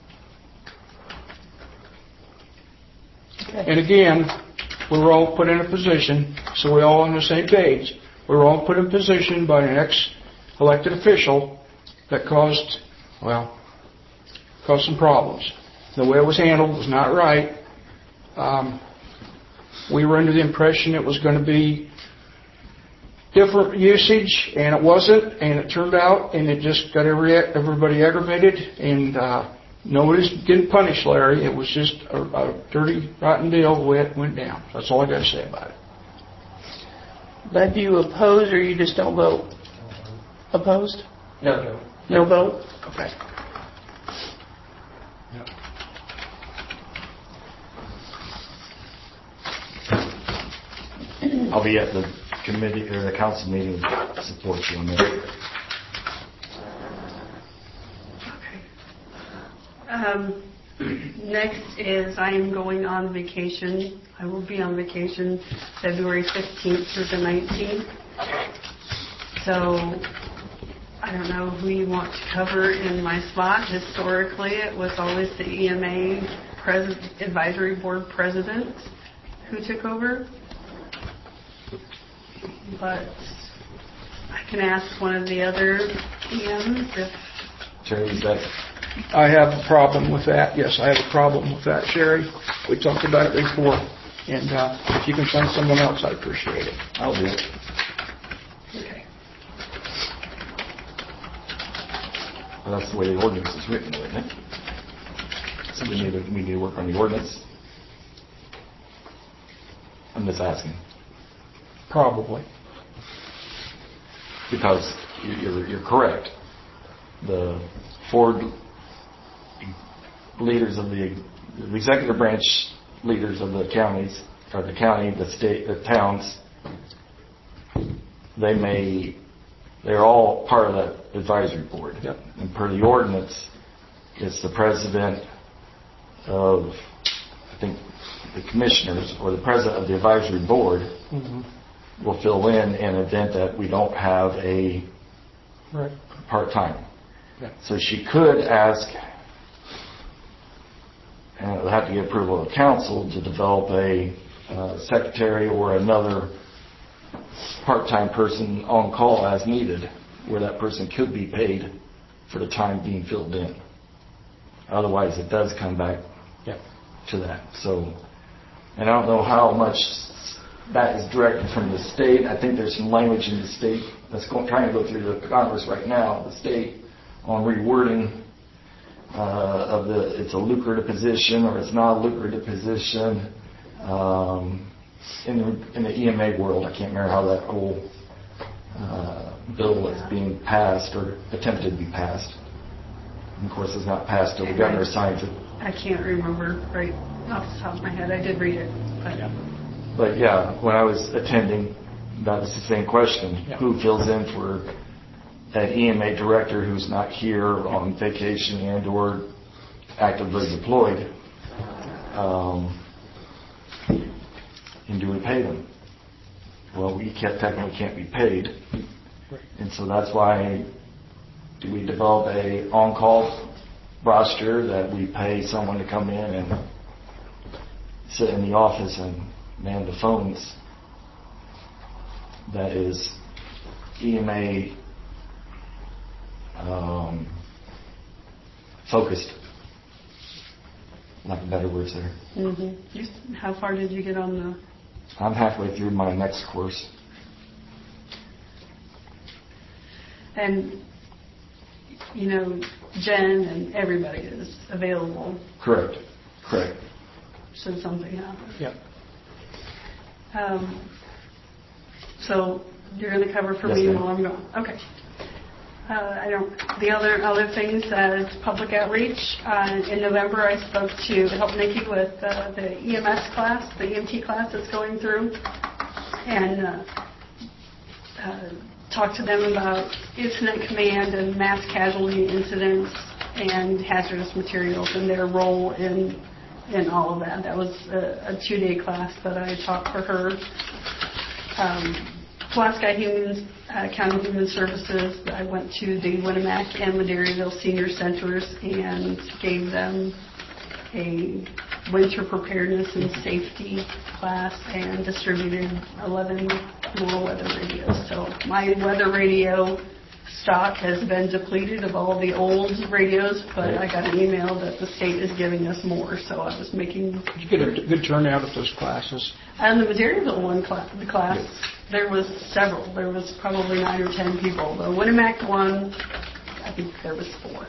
Okay. And again, we were all put in a position, so we're all on the same page. We were all put in position by an ex-elected official that caused, well, caused some problems. The way it was handled was not right. Um, we were under the impression it was going to be different usage, and it wasn't, and it turned out, and it just got every, everybody aggravated, and uh, nobody's getting punished, Larry. It was just a, a dirty, rotten deal the way it went down. That's all I got to say about it. But do you oppose or you just don't vote? Opposed? No, no. No vote? Okay. I'll be at the committee or the council meeting to support you on that. Um, next is I am going on vacation. I will be on vacation February fifteenth through the nineteenth. So I don't know who you want to cover in my spot. Historically, it was always the E M A pres- advisory board president who took over. But I can ask one of the other E Ms if... Sherry, is that... I have a problem with that. Yes, I have a problem with that, Sherry. We talked about it before. And uh, if you can find someone else, I'd appreciate it. I'll do it. Okay. Well, that's the way the ordinance is written, isn't it? So we need to, we need to work on the ordinance. I'm just asking. Probably. Because you're, you're correct. The four leaders of the, the executive branch leaders of the counties, or the county, the state, the towns, they may, they're all part of that advisory board. Yep. And per the ordinance, it's the president of, I think, the commissioners or the president of the advisory board Mm-hmm. will fill in in an event that we don't have a Right. part-time. Yeah. So she could ask, and it would have to get approval of council, to develop a uh, secretary or another part-time person on call as needed, where that person could be paid for the time being filled in. Otherwise, it does come back Yep. to that. So, and I don't know how much that is directed from the state. I think there's some language in the state that's going, trying to go through the Congress right now, the state, on rewording uh, of the, it's a lucrative position or it's not a lucrative position. Um, in the, in the E M A world, I can't remember how that whole uh, bill is being passed or attempted to be passed. And of course, it's not passed till the governor signs it. I can't remember right off the top of my head. I did read it. But, but yeah, when I was attending that was the same question. Yeah. Who fills in for an E M A director who's not here on vacation and or actively deployed? Um, and do we pay them? Well, we can't, technically can't be paid. And so that's why do we develop a on-call roster that we pay someone to come in and sit in the office and man the phones that is E M A um, focused. Not the better words there. Mm-hmm. How far did you get on the... I'm halfway through my next course. And, you know, Jen and everybody is available Correct. Correct. should something happen. Yep. Um, so you're going to cover for Yes, me ma'am. while I'm gone. Okay. Uh, I don't. The other other things, uh, public outreach. Uh, in November, I spoke to help Nikki with uh, the E M S class, the E M T class that's going through, and uh, uh, talked to them about incident command and mass casualty incidents and hazardous materials and their role in in all of that. That was a, a two-day class that I taught for her. Um, Pulaski Human, uh, County Human Services, I went to the Winnemac and Ladarieville Senior Centers and gave them a winter preparedness and safety class and distributed eleven more weather radios. So my weather radio stock has been depleted of all the old radios, but I got an email that the state is giving us more, so I was making... Did you get a good turnout at those classes? And the Ladarieville one class, the class, there was several. There was probably nine or ten people. The Winnemac one, I think there was four.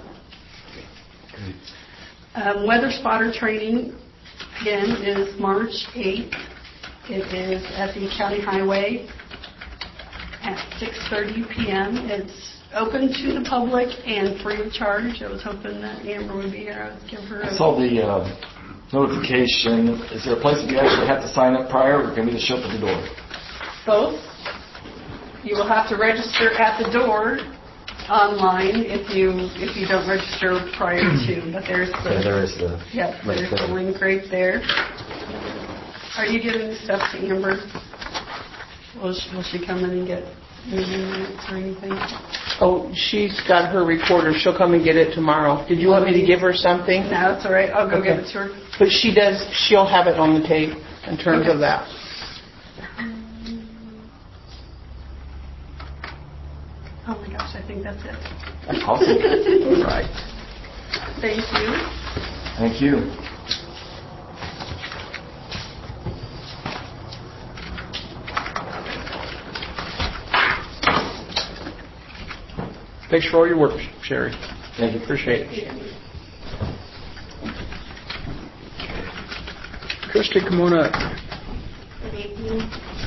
Um, weather spotter training, again, is March eighth. It is at the County Highway at six thirty p.m. It's open to the public and free of charge. I was hoping that Amber would be here. I would give her a... I saw the uh, notification. Is there a place that you actually have to sign up prior, or can we just show up at the door? Both. You will have to register at the door online if you if you don't register prior to. But there's the Yeah, there is the yeah link there's the there. link right there. Are you giving stuff to Amber? Will she, will she come in and get meeting minutes or anything? Oh, she's got her recorder. She'll come and get it tomorrow. Did you want me to give her something? No, it's all right. I'll go Okay. give it to her. But she does, she'll have it on the tape in terms Okay. of that. Oh my gosh, I think that's it. That's awesome. Right. Thank you. Thank you. Thanks for all your work, Sherry. Thank you. Appreciate it. Christy, come on up. Good evening.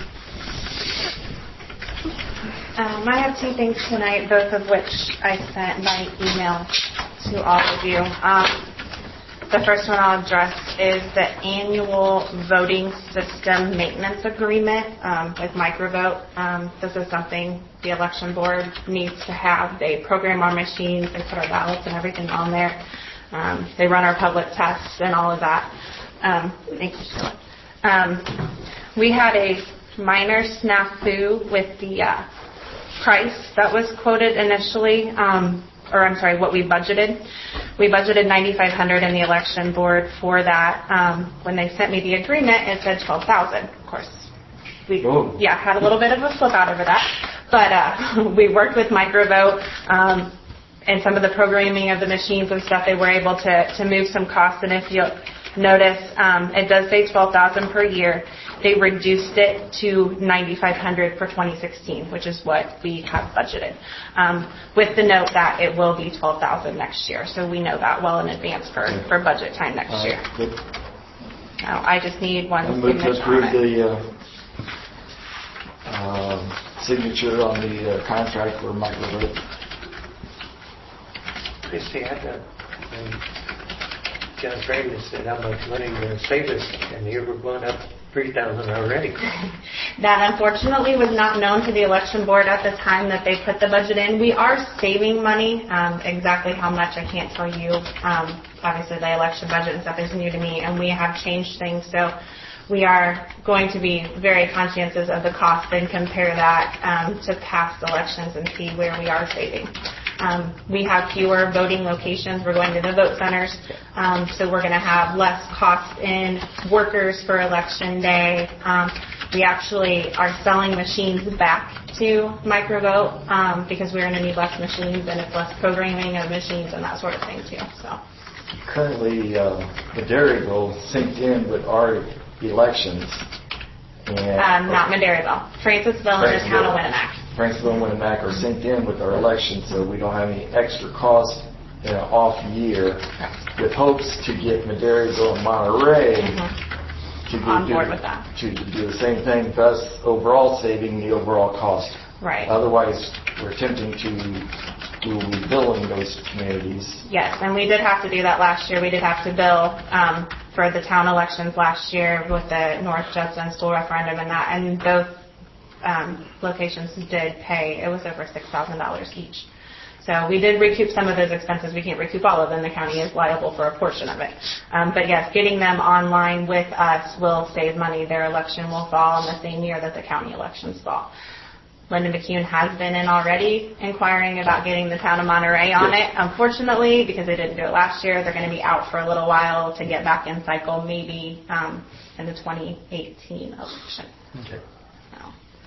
Um, I have two things tonight, both of which I sent by email to all of you. Um, the first one I'll address is the annual voting system maintenance agreement um, with Microvote. Um, this is something the election board needs to have. They program our machines, they put our ballots and everything on there. Um, they run our public tests and all of that. Um, thank you, Sheila. Um, we had a minor snafu with the uh, price that was quoted initially, um, or I'm sorry, what we budgeted. We budgeted ninety-five hundred dollars in the election board for that. Um, when they sent me the agreement, it said twelve thousand dollars. Of course, we Oh. yeah had a little bit of a flip out over that, but uh, we worked with Microvote. Um, and some of the programming of the machines and stuff, they were able to, to move some costs. And if you'll notice, um, it does say twelve thousand dollars per year. They reduced it to ninety-five hundred dollars for twenty sixteen, which is what we have budgeted, um, with the note that it will be twelve thousand dollars next year. So we know that well in advance for, for budget time next All year. right, good. Now, I just need one I move to signature approve on it. the uh, um, signature on the uh, contract for Microvote. Christie, I thought when John Freeman said how much money you're going to save us, and you were going up three thousand already. That unfortunately was not known to the election board at the time that they put the budget in. We are saving money. Um, exactly how much I can't tell you. Um, obviously the election budget and stuff is new to me, and we have changed things. So we are going to be very conscientious of the cost and compare that um, to past elections and see where we are saving. Um, we have fewer voting locations. We're going to the vote centers, um, so we're going to have less cost in workers for election day. Um, we actually are selling machines back to Microvote um, because we're going to need less machines and it's less programming of machines and that sort of thing too. So currently, uh, Maderaville synced in with our elections. And um, not Maderaville, Francisville and the town of Winnemac. Francisville and Winnemac are synced in with our elections, so we don't have any extra cost in an off year, with hopes to get Maderaville and Monterey mm-hmm. to, do, on board do, with that. to do the same thing, thus overall saving the overall cost. Right. Otherwise, we're attempting to, we will be billing those communities. Yes, and we did have to do that last year. We did have to bill um, for the town elections last year with the North Judson school referendum and that, and both um, locations did pay. It was over six thousand dollars each. So we did recoup some of those expenses. We can't recoup all of them. The county is liable for a portion of it. Um, but yes, getting them online with us will save money. Their election will fall in the same year that the county elections fall. Linda McCune has been in already inquiring about getting the town of Monterey on it. Unfortunately, because they didn't do it last year, they're going to be out for a little while to get back in cycle, maybe um, in the twenty eighteen election. Okay. So.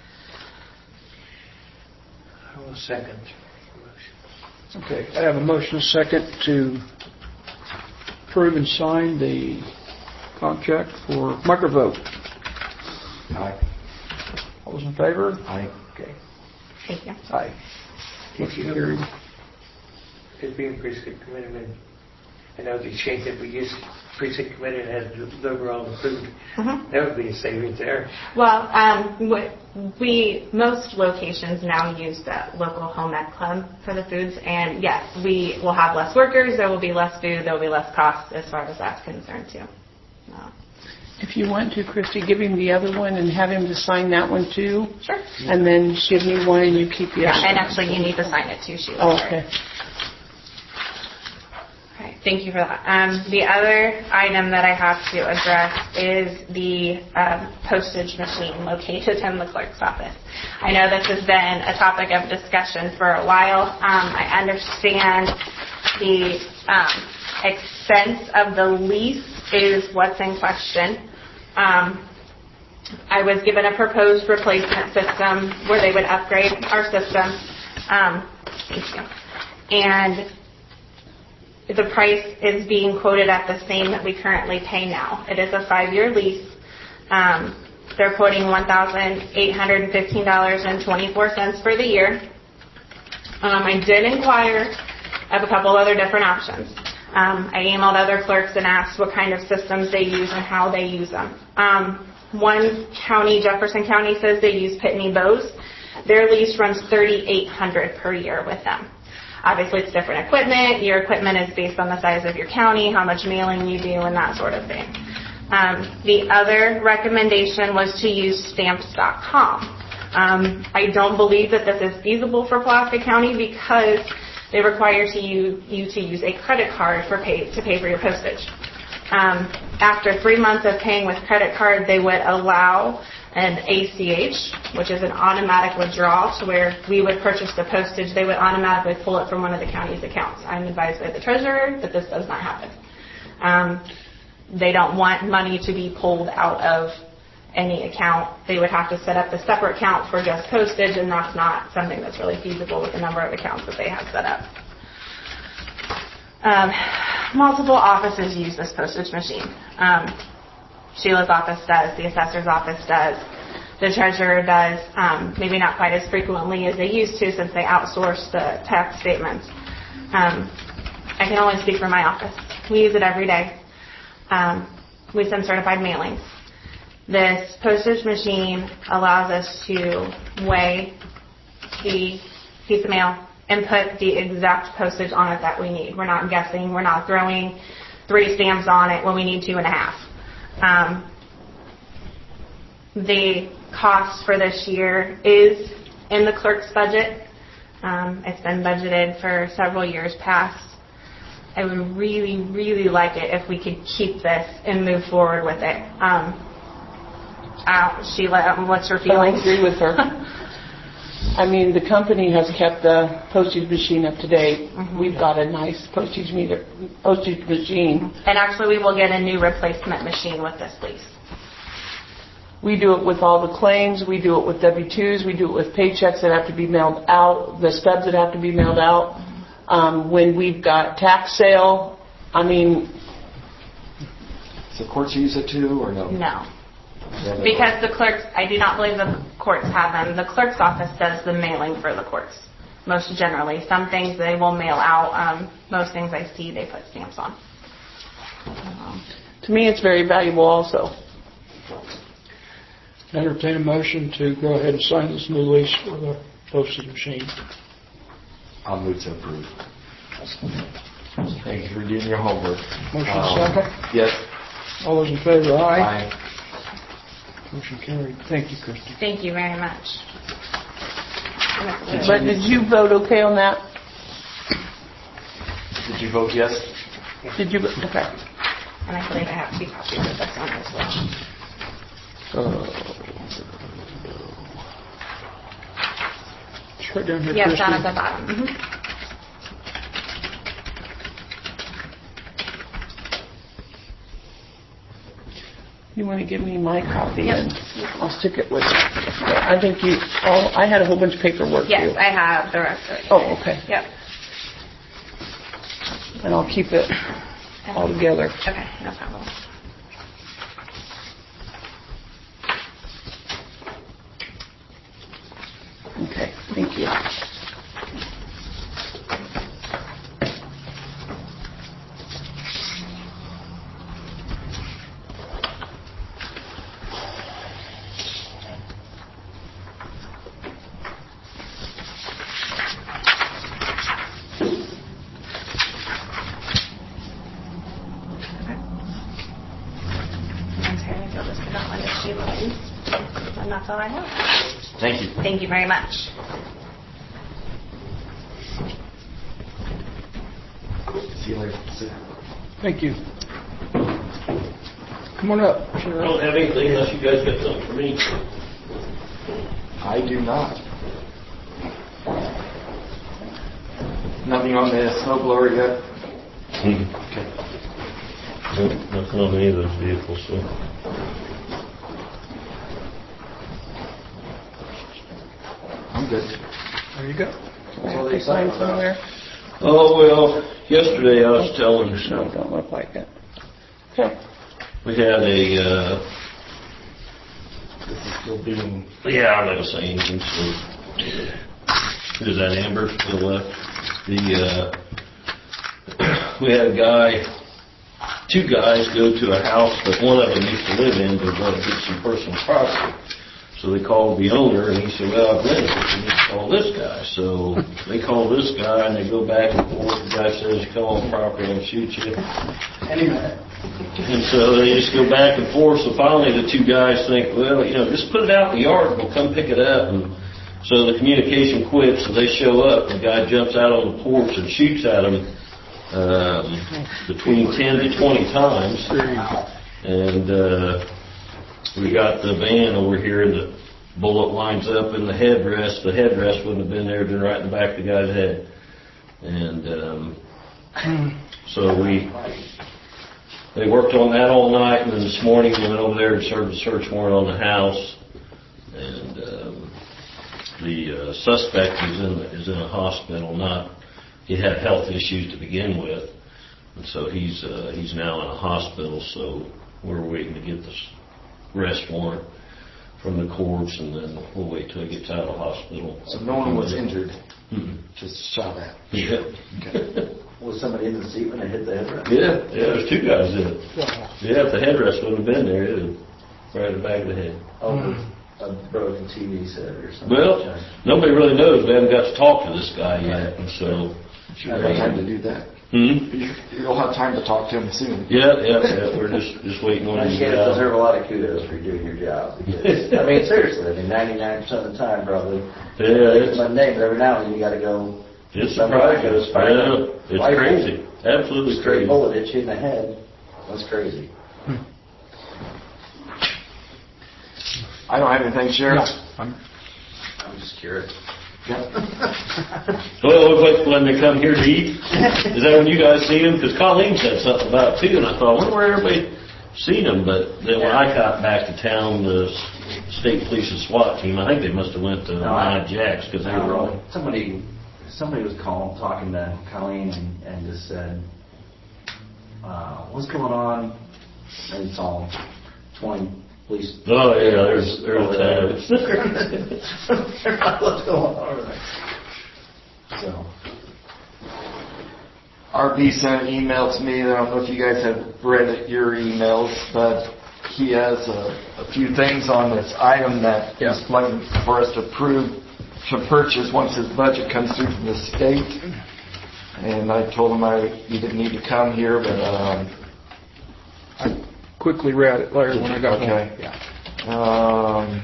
I will second. Okay, I have a motion and a second to approve and sign the contract for Microvote. Aye. All those in favor? Aye. Okay. Thank you. Aye. Motion carried. As being precinct committee, I know they changed it. We used precinct committee and had the overall food. Mm-hmm. That would be a savings there. Well, um, we most locations now use the local home ec club for the foods, and yes, we will have less workers. There will be less food. There will be less costs as far as that's concerned too. No. If you want to, Christy, give him the other one and have him to sign that one too. Sure. And then give me one and you keep the yeah, other. And actually, you need to sign it too, Sheila. Oh, okay. All right. Thank you for that. Um, the other item that I have to address is the um, postage machine located in the clerk's office. I know this has been a topic of discussion for a while. Um, I understand the um, expense of the lease is what's in question. Um, I was given a proposed replacement system where they would upgrade our system. Um, thank you. And the price is being quoted at the same that we currently pay now. It is a five-year lease. Um, they're quoting one thousand eight hundred fifteen dollars and twenty-four cents for the year. Um, I did inquire of a couple other different options. Um, I emailed other clerks and asked what kind of systems they use and how they use them. Um, one county, Jefferson County, says they use Pitney Bowes. Their lease runs thirty-eight hundred dollars per year with them. Obviously, it's different equipment. Your equipment is based on the size of your county, how much mailing you do, and that sort of thing. Um, the other recommendation was to use stamps dot com. Um, I don't believe that this is feasible for Pulaski County because they require to you, you to use a credit card for pay, to pay for your postage. Um, after three months of paying with credit card, they would allow an A C H, which is an automatic withdrawal, to where we would purchase the postage. They would automatically pull it from one of the county's accounts. I'm advised by the treasurer that this does not happen. Um, they don't want money to be pulled out of any account. They would have to set up a separate account for just postage, and that's not something that's really feasible with the number of accounts that they have set up. Um, multiple offices use this postage machine. Um, Sheila's office does, the assessor's office does, the treasurer does, um, maybe not quite as frequently as they used to since they outsourced the tax statements. Um, I can only speak for my office. We use it every day. Um, we send certified mailings. This postage machine allows us to weigh the piece of mail and put the exact postage on it that we need. We're not guessing. We're not throwing three stamps on it when we need two and a half. Um, the cost for this year is in the clerk's budget. Um, it's been budgeted for several years past. I would really, really like it if we could keep this and move forward with it. Um, I don't, Sheila, what's your feelings? I agree with her. I mean, the company has kept the postage machine up to date. Mm-hmm. We've got a nice postage meter, postage machine. And actually, we will get a new replacement machine with this lease. We do it with all the claims. We do it with W two's. We do it with paychecks that have to be mailed out, the stubs that have to be mailed out. Um, when we've got tax sale, I mean... So courts use it too, or no? No. Because the clerks, I do not believe the courts have them. The clerk's office does the mailing for the courts, most generally. Some things they will mail out. Um, most things I see, they put stamps on. Um, to me, it's very valuable also. Entertain a motion to go ahead and sign this new lease for the postage machine. I'll move to approve. Thank you for doing your homework. Motion um, second? Yes. All those in favor, aye? Aye. Motion carried. Thank you, Christy. Thank you very much. But did you vote okay on that? Did you vote yes? Did you? Okay. And I believe I have two copies of this one as well. Uh, it's right down here, yes, Christy. down at the bottom. Mm-hmm. You want to give me my copy? Yep. And I'll stick it with. I think you. Oh, I had a whole bunch of paperwork. Yes, too. I have the rest of it. Oh, okay. Yep. And I'll keep it all together. Okay, no problem. Okay, thank you. And that's all I have. Thank you. Thank you very much. See you later. Thank you. Come on up. I don't have anything unless you guys got something for me. I do not. Nothing on the snow blower yet? Okay. No, nothing on any of those vehicles, so. I'm good. There you go. Have they signed somewhere? Oh, well, yesterday I was telling you No, something. don't look like it. Okay. We had a, uh, This is still being... yeah, I'm not going to say anything, so. Is that Amber still left? The, uh, we had a guy, two guys go to a house that one of them used to live in, but wanted to get some personal property. So they called the owner, and he said, well, I've rented it, you need to call this guy. So they call this guy, and they go back and forth. The guy says, you call on property, I'm going to shoot you. And so they just go back and forth. So finally the two guys think, well, you know, just put it out in the yard, we'll come pick it up. And so the communication quits, so they show up. The guy jumps out on the porch and shoots at him um, between ten to twenty times. And uh, we got the van over here, and the bullet winds up in the headrest. The headrest wouldn't have been there, been right in the back of the guy's head. And um, so we, they worked on that all night, and then this morning we went over there and served a search warrant on the house. And um, the uh, suspect is in is in a hospital. Not, he had health issues to begin with, and so he's uh, he's now in a hospital. So we're waiting to get this arrest warrant from the courts, and then we'll wait till he gets out of the hospital. So no one was injured, mm-hmm. just shot at. Yeah. Okay. Was somebody in the seat when they hit the headrest? Yeah, yeah, there's two guys in it. Yeah, if the headrest wouldn't have been there, it would right in the back of the head. Oh, a broken T V set or something. Well, nobody really knows. We haven't got to talk to this guy yet, and so. Sure, they had to do that. Hmm? You'll have time to talk to him soon. Yeah, yeah, yeah. We're just just waiting on You him. guys deserve a lot of kudos for doing your job. Because, I mean, seriously, I mean, ninety-nine percent of the time, probably. Yeah, it's my name, but every now and then you got to go. It's somebody surprising. goes find Yeah, a it's rifle, crazy. Absolutely straight crazy. bullet hits you in the head. That's crazy. I don't have anything, Sheriff. I'm I'm just curious. Well, when, when they come here to eat, is that when you guys see them? Because Colleen said something about it too, and I thought, I wonder where everybody seen them. But then when I got back to town, the state police's SWAT team, I think they must have went to No, I- Nine Jacks because they were all. Somebody, somebody was calling, talking to Colleen and, and just said, uh, what's going on? And it's all twenty police. Oh yeah, there's there's over times. there. What's going on over there? So. R B sent an email to me. I don't know if you guys have read it, your emails, but he has a, a few things on this item that Yeah. he's looking for us to approve to purchase once his budget comes through from the state. And I told him I he didn't need to come here, but um, I quickly read it, Larry, when I got home. Okay. Yeah. Um,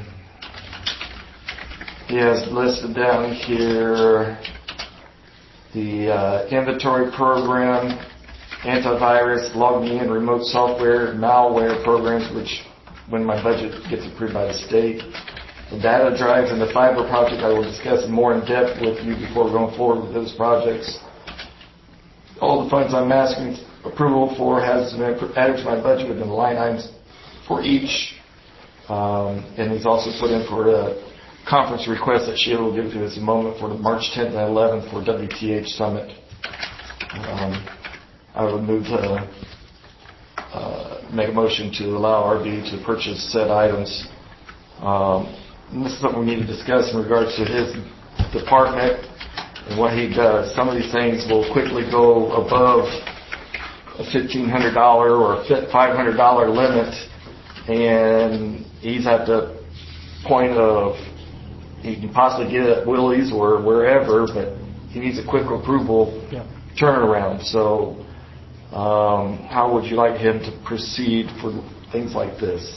he has listed down here the uh, inventory program, antivirus, log me in, remote software, malware programs, which when my budget gets approved by the state, the data drives and the fiber project I will discuss more in depth with you before we're going forward with those projects. All the funds I'm asking approval for has been added to my budget within the line items for each. Um, and he's also put in for a conference request that Sheila will give to us in a moment for the March tenth and eleventh for W T H Summit. Um, I would move to uh, make a motion to allow R B to purchase said items. Um, and this is something we need to discuss in regards to his department and what he does. Some of these things will quickly go above a fifteen hundred dollars or a five hundred dollars limit, and he's at the point of he can possibly get it at Willie's or wherever, but he needs a quick approval Yeah. turnaround. So um, how would you like him to proceed for things like this?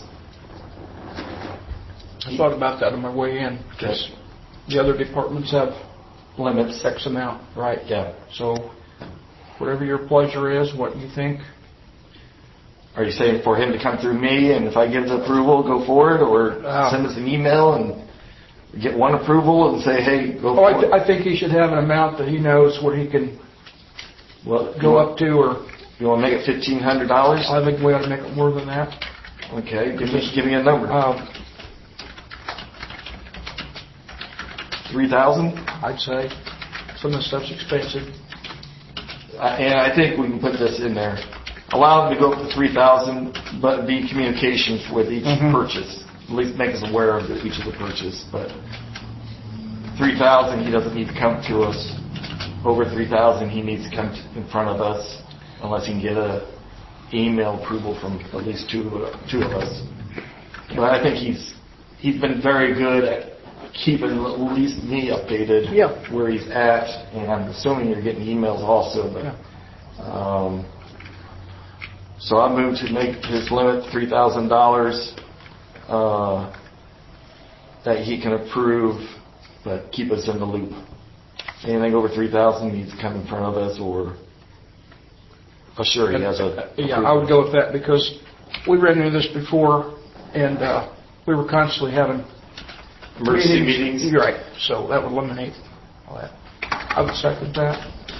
I thought about that on my way in, because the other departments have Limits. X amount, right? Yeah. So whatever your pleasure is, what you think. Are you saying for him to come through me, and if I give the approval, go forward, or Uh, send us an email and get one approval and say, hey, go Oh, I, forward? th- I think he should have an amount that he knows what he can Well, go up to, or You want to make it fifteen hundred dollars? I think we ought to make it more than that. Okay, give me give me a number. Um, Three thousand. I'd say some of the stuff's expensive. Uh, and I think we can put this in there. Allow them to go up to three thousand, but be communications with each Mhm. purchase. At least make us aware of the, each of the purchase. But three thousand, he doesn't need to come to us. Over three thousand, he needs to come t- in front of us, unless he can get a email approval from at least two uh, two of us. But I think he's he's been very good at keeping at least me updated Yeah. where he's at, and I'm assuming you're getting emails also. But um, so I moved to make his limit three thousand dollars uh, that he can approve, but keep us in the loop. Anything over three thousand needs to come in front of us, or assure he has a. Yeah, I would go with that, because we ran into this before, and uh, we were constantly having Emergency meetings. You're right. So that would eliminate all that. I would second that.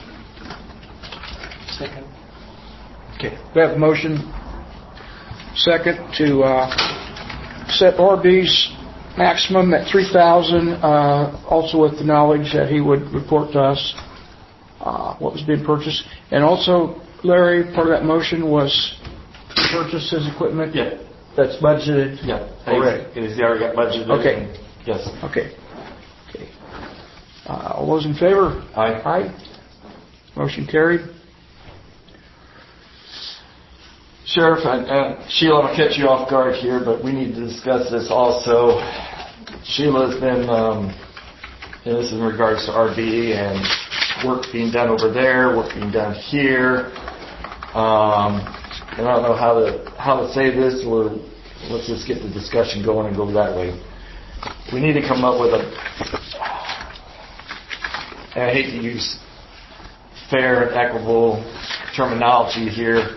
Second. Okay. We have a motion second to uh, set R B's maximum at three thousand, uh, also with the knowledge that he would report to us uh, what was being purchased. And also, Larry, part of that motion was to purchase his equipment. Yeah. That's budgeted. Yeah. Already. He's already got budgeted. Okay. and- Yes. Okay. Okay. Uh, all those in favor? Aye. Aye. Motion carried. Sheriff, and, and Sheila, I'm going to catch you off guard here, but we need to discuss this also. Sheila's been, um, and this is in regards to R B, and work being done over there, work being done here. Um, and I don't know how to how to say this, or let's just get the discussion going and go that way. We need to come up with a, and I hate to use fair and equitable terminology here.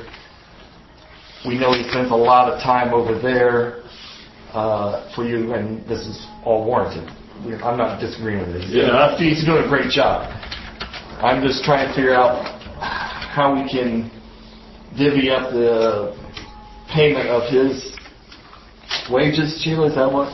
We know he spends a lot of time over there uh, for you, and this is all warranted. I'm not disagreeing with it. Yeah. He's doing a great job. I'm just trying to figure out how we can divvy up the payment of his wages. Sheila, is that what?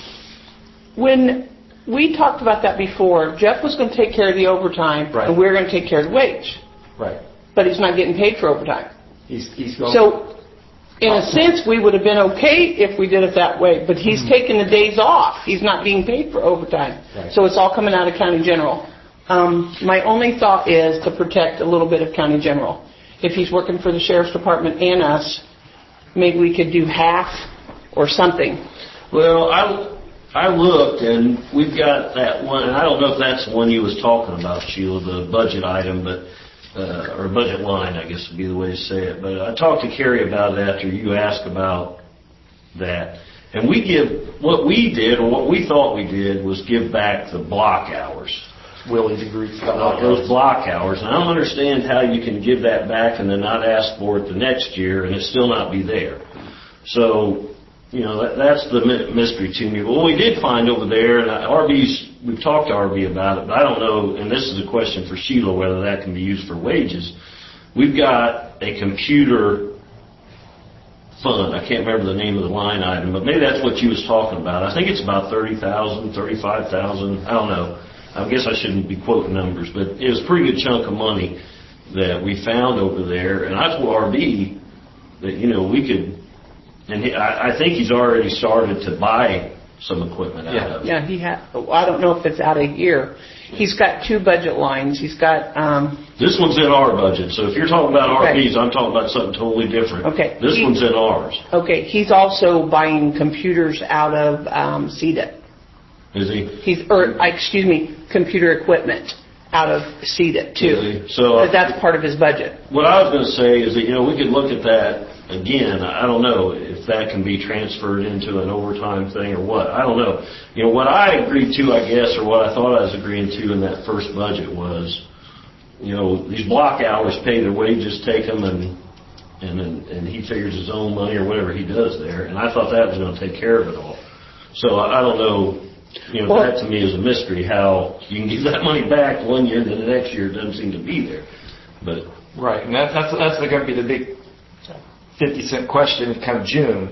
When we talked about that before, Jeff was going to take care of the overtime, right, and we were going to take care of the wage. Right. But he's not getting paid for overtime. He's, he's going. So, in a sense, we would have been okay if we did it that way, but he's mm-hmm. taking the days off. He's not being paid for overtime. Right. So it's all coming out of county general. Um, my only thought is to protect a little bit of county general. If he's working for the sheriff's department and us, maybe we could do half or something. Well, I, I looked, and we've got that one, and I don't know if that's the one you was talking about, Sheila, the budget item, but uh, or budget line, I guess would be the way to say it. But I talked to Carrie about it after you asked about that. And we give, what we did, or what we thought we did, was give back the block hours. Willie's agreed to uh, those block hours. And I don't understand how you can give that back and then not ask for it the next year and it still not be there. So, you know, that, that's the mystery to me. Well, we did find over there, and R B's, we've talked to R B about it, but I don't know, and this is a question for Sheila, whether that can be used for wages. We've got a computer fund. I can't remember the name of the line item, but maybe that's what you was talking about. I think it's about thirty thousand dollars, thirty-five thousand dollars, I don't know. I guess I shouldn't be quoting numbers, but it was a pretty good chunk of money that we found over there. And I told R B that, you know, we could, and he, I, I think he's already started to buy some equipment out yeah. of it. Yeah, he had. I don't know if it's out of here. He's got two budget lines. He's got. Um, this one's in our budget. So if you're talking about okay. R B's, I'm talking about something totally different. Okay. This he, one's in ours. Okay. He's also buying computers out of um, C D I T. Is he? He's, or excuse me, computer equipment out of C D I T too. So uh, that's part of his budget. What I was going to say is that, you know, we could look at that again. I don't know if that can be transferred into an overtime thing or what. I don't know. You know, what I agreed to, I guess, or what I thought I was agreeing to in that first budget was, you know, these block hours, pay their wages, take them, and and and he figures his own money or whatever he does there. And I thought that was going to take care of it all. So I, I don't know. You know, well, that to me is a mystery, how you can give that money back one year and then the next year it doesn't seem to be there. But right, and that's that's, that's going to be the big fifty cent question come June.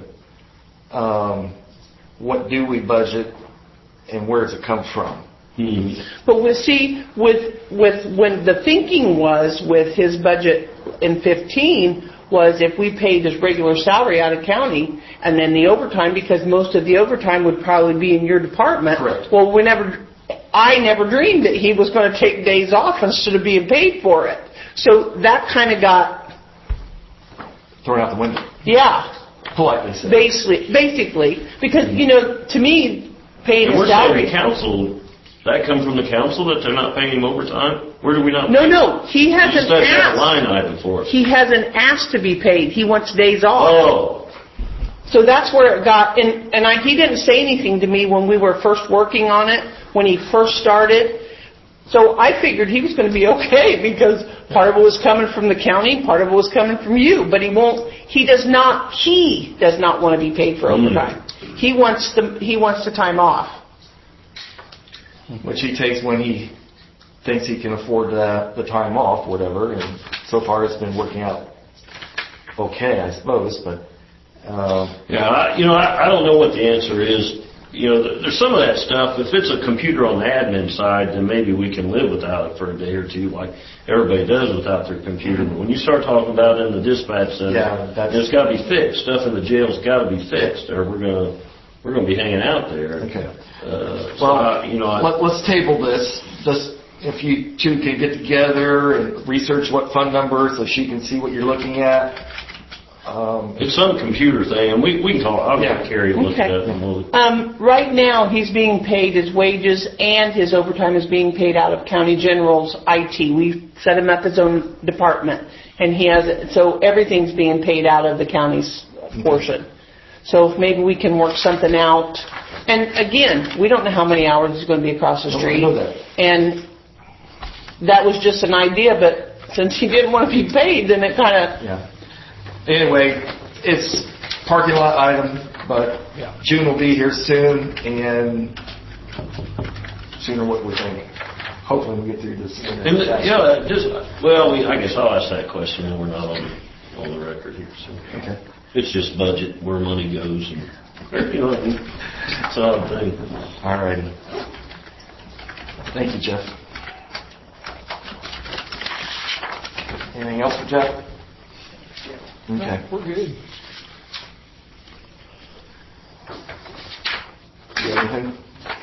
Um, what do we budget, and where does it come from? Hmm. But we see with with when the thinking was with his budget in fifteen was if we paid his regular salary out of county and then the overtime, because most of the overtime would probably be in your department. Correct. Well, we never, I never dreamed that he was going to take days off instead of being paid for it. So that kind of got thrown out the window. Yeah. Politely said. Basically, basically, because you know, to me, paying and his salary. We're saying the council. That come from the council that they're not paying him overtime? Where do we not? No, pay no, he hasn't he just asked. That line item for us. He hasn't asked to be paid. He wants days off. Oh. So that's where it got, and, and I, he didn't say anything to me when we were first working on it, when he first started. So I figured he was going to be okay because part of it was coming from the county, part of it was coming from you. But he won't, he does not, he does not want to be paid for overtime. Mm. He wants the, he wants the time off. Which he takes when he thinks he can afford the, the time off, whatever. And so far it's been working out okay, I suppose. But uh, yeah, I, you know, I, I don't know what the answer is. You know, there's some of that stuff. If it's a computer on the admin side, then maybe we can live without it for a day or two, like everybody does without their computer. But when you start talking about it in the dispatch center, yeah, that's, it's got to be fixed. Stuff in the jail's got to be fixed, or we're gonna we're gonna be hanging out there. Okay. Uh, so well, I, you know, I, let, let's table this. Just if you two can get together and research what fund number, so she can see what you're looking at. Um, It's some computer thing, and we, we can talk, I'll get Carrie to look Okay. it up and we'll. Um, right now, he's being paid his wages and his overtime is being paid out of County General's I T. We set him up his own department, and he has, so everything's being paid out of the county's portion. So if maybe we can work something out. And again, we don't know how many hours he's going to be across the No, I street. know that. And that was just an idea, but since he didn't want to be paid, then it kind of... Yeah. Anyway, it's parking lot item, but June will be here soon, and sooner what we think. Hopefully we get through this. And, the- yeah, just, well, we, I guess I'll ask that question, and we're not on, on the record here, so. Okay. It's just budget, where money goes, and, you know, it's an odd thing. All righty. Thank you, Jeff. Anything else for Jeff? Okay. No, we're good. You have anything?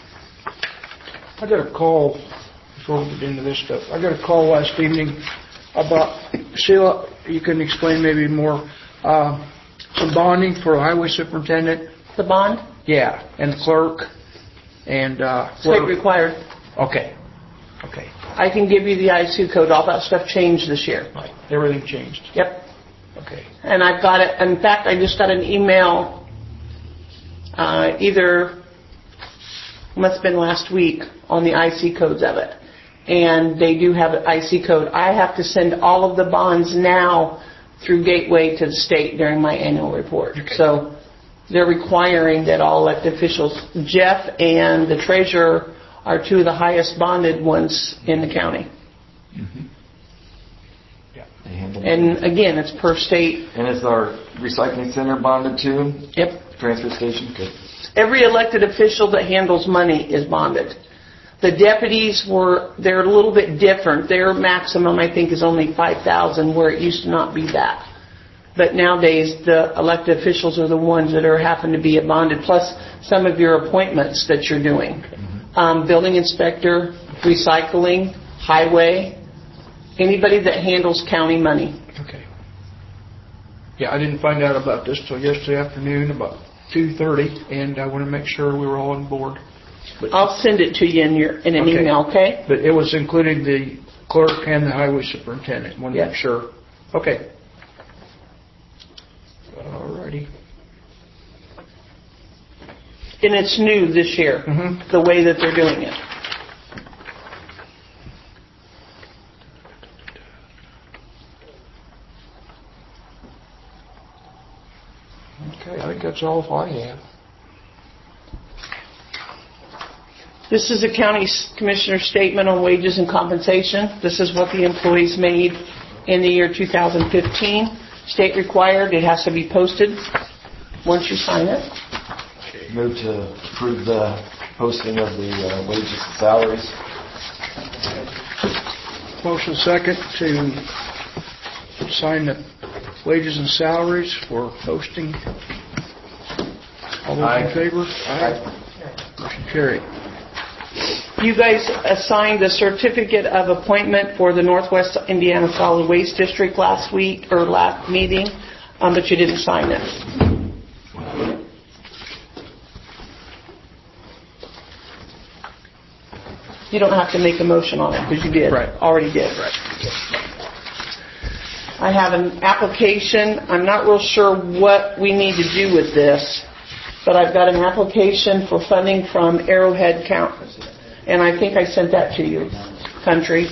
I got a call, before we get into this stuff, I got a call last evening about, Sheila, you can explain maybe more, uh, some bonding for a highway superintendent. The bond? Yeah, and the clerk, and, uh... State what- required. Okay, okay. I can give you the I S U code. All that stuff changed this year. Right, everything changed. Yep. Okay. And I've got it. In fact, I just got an email, uh, either, must have been last week, on the I C codes of it. And they do have an I C code. I have to send all of the bonds now through Gateway to the state during my annual report. Okay. So they're requiring that all elected officials, Jeff and the treasurer, are two of the highest bonded ones in the county. Mm-hmm. Yeah. They handle And again, it's per state. And is our recycling center bonded too? Yep. Transfer station? Good. Every elected official that handles money is bonded. The deputies were, they're a little bit different. Their maximum, I think, is only five thousand, where it used to not be that. But nowadays, the elected officials are the ones that are happen to be bonded, plus some of your appointments that you're doing. Mm-hmm. Um, building inspector, recycling, highway, anybody that handles county money. Okay. Yeah, I didn't find out about this till yesterday afternoon, about two thirty, and I want to make sure we were all on board. But, I'll send it to you in your in an Okay. email, okay? but it was including the clerk and the highway superintendent. Want to Yeah. make sure. Okay. Alrighty. And it's new this year, Mm-hmm. the way that they're doing it. Okay, I think that's all I have. This is a county commissioner's statement on wages and compensation. This is what the employees made in the year two thousand fifteen. State required, it has to be posted once you sign it. Move to approve the posting of the uh, wages and salaries. Motion second to sign the wages and salaries for posting. All those Aye. in favor? Aye. Motion carried. You guys assigned a certificate of appointment for the Northwest Indiana Solid Waste District last week, or last meeting, um, but you didn't sign it. You don't have to make a motion on it, because you did. Right. Already did. Right. I have an application. I'm not real sure what we need to do with this, but I've got an application for funding from Arrowhead County. And I think I sent that to you, Country.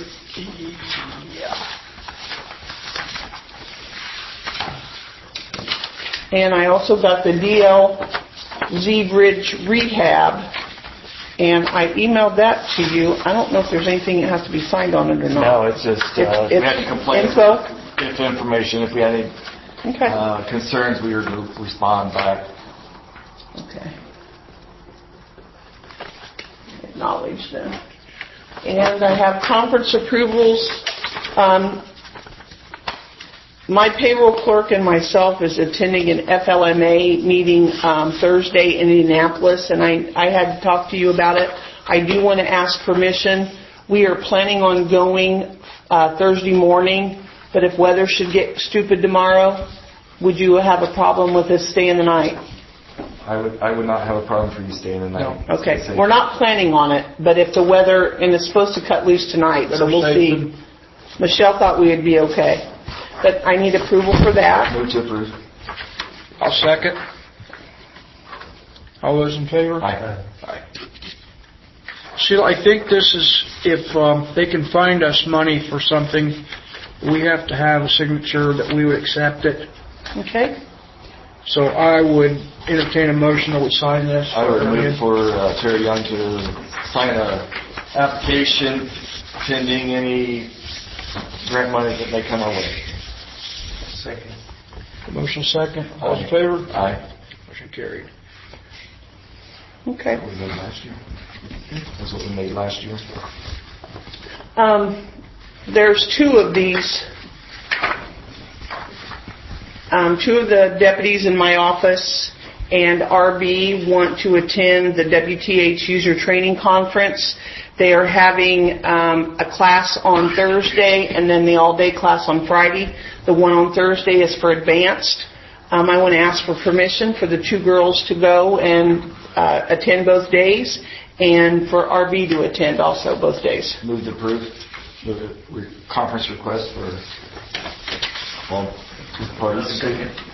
And I also got the D L Z Bridge rehab, and I emailed that to you. I don't know if there's anything that has to be signed on it or not. No, it's just, uh, It's- if we had to complain. info? It's information. If we had any Okay. uh, concerns, we would respond back. Okay. Acknowledge them. And I have conference approvals. Um, my payroll clerk and myself is attending an F L M A meeting um, Thursday in Indianapolis, and I, I had to talk to you about it. I do want to ask permission. We are planning on going uh, Thursday morning, but if weather should get stupid tomorrow, would you have a problem with us staying the night? I would, I would not have a problem for you staying the night. No. Okay, we're not planning on it, but if the weather, and it's supposed to cut loose tonight, so we'll see. Michelle thought we would be okay, but I need approval for that. Move to approve. I'll second. All those in favor? Aye. Aye. Sheila, I think this is, if um, they can find us money for something, we have to have a signature that we would accept it. Okay. So I would entertain a motion that we sign this. I would move for uh, Terry Young to sign a application pending any grant money that may come our way. Second. Motion second. All in favor? Aye. Motion carried. Okay. What we made last year. That's what we made last year. Um, there's two of these. Um, two of the deputies in my office and R B want to attend the W T H User Training Conference. They are having um, a class on Thursday and then the all-day class on Friday. The one on Thursday is for advanced. Um, I want to ask for permission for the two girls to go and uh, attend both days, and for R B to attend also both days. Move to approve the re- conference request for all two parties.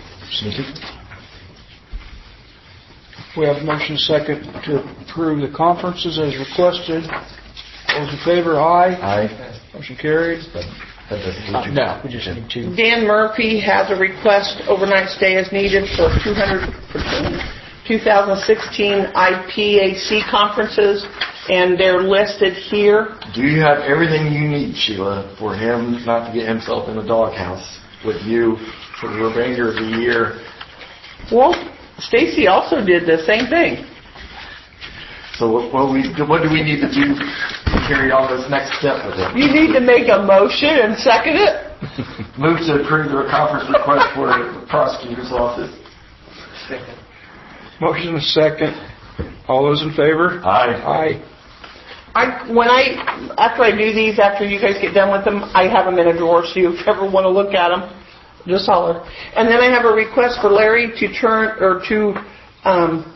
We have a motion second to approve the conferences as requested. Those in favor, aye. Aye. Motion carried. Uh, no, we just need two. Dan Murphy has a request overnight stay as needed for two hundred for two thousand sixteen I P A C conferences, and they're listed here. Do you have everything you need, Sheila, for him not to get himself in a doghouse with you for the remainder of the year? Well, Stacy also did the same thing. So what, what, we, what do we need to do to carry on this next step with him? You need to make a motion and second it. Move to approve the conference request for the prosecutor's office. Second. Motion is second. All those in favor? Aye. Aye. I, when I, after I do these, after you guys get done with them, I have them in a drawer, so if you ever want to look at them, just holler. And then I have a request for Larry to turn, or to um,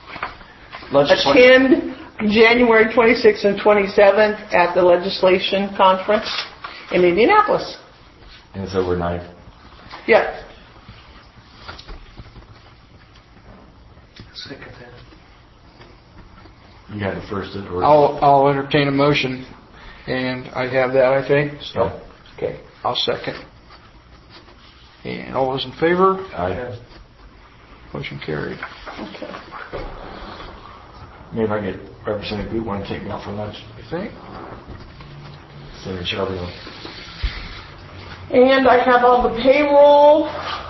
attend January twenty-sixth and twenty-seventh at the legislation conference in Indianapolis. And it's overnight. Yeah. Second that. You had the first. Or I'll, I'll entertain a motion, and I have that, I think. So, Yep. okay, I'll second. And all those in favor? Aye. Motion carried. Okay. Maybe I get Representative Boot want to take me out for lunch. You think? Senator Shelby. And I have all the payroll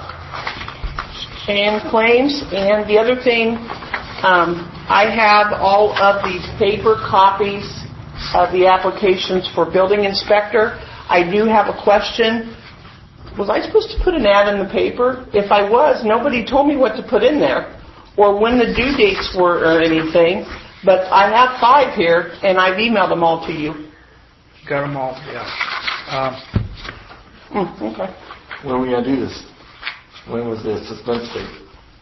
and claims. And the other thing, um, I have all of the paper copies of the applications for building inspector. I do have a question. Was I supposed to put an ad in the paper? If I was, nobody told me what to put in there or when the due dates were or anything. But I have five here, and I've emailed them all to you. Got them all, yeah. Um, mm, okay. When are we going to do this? When was the suspense date?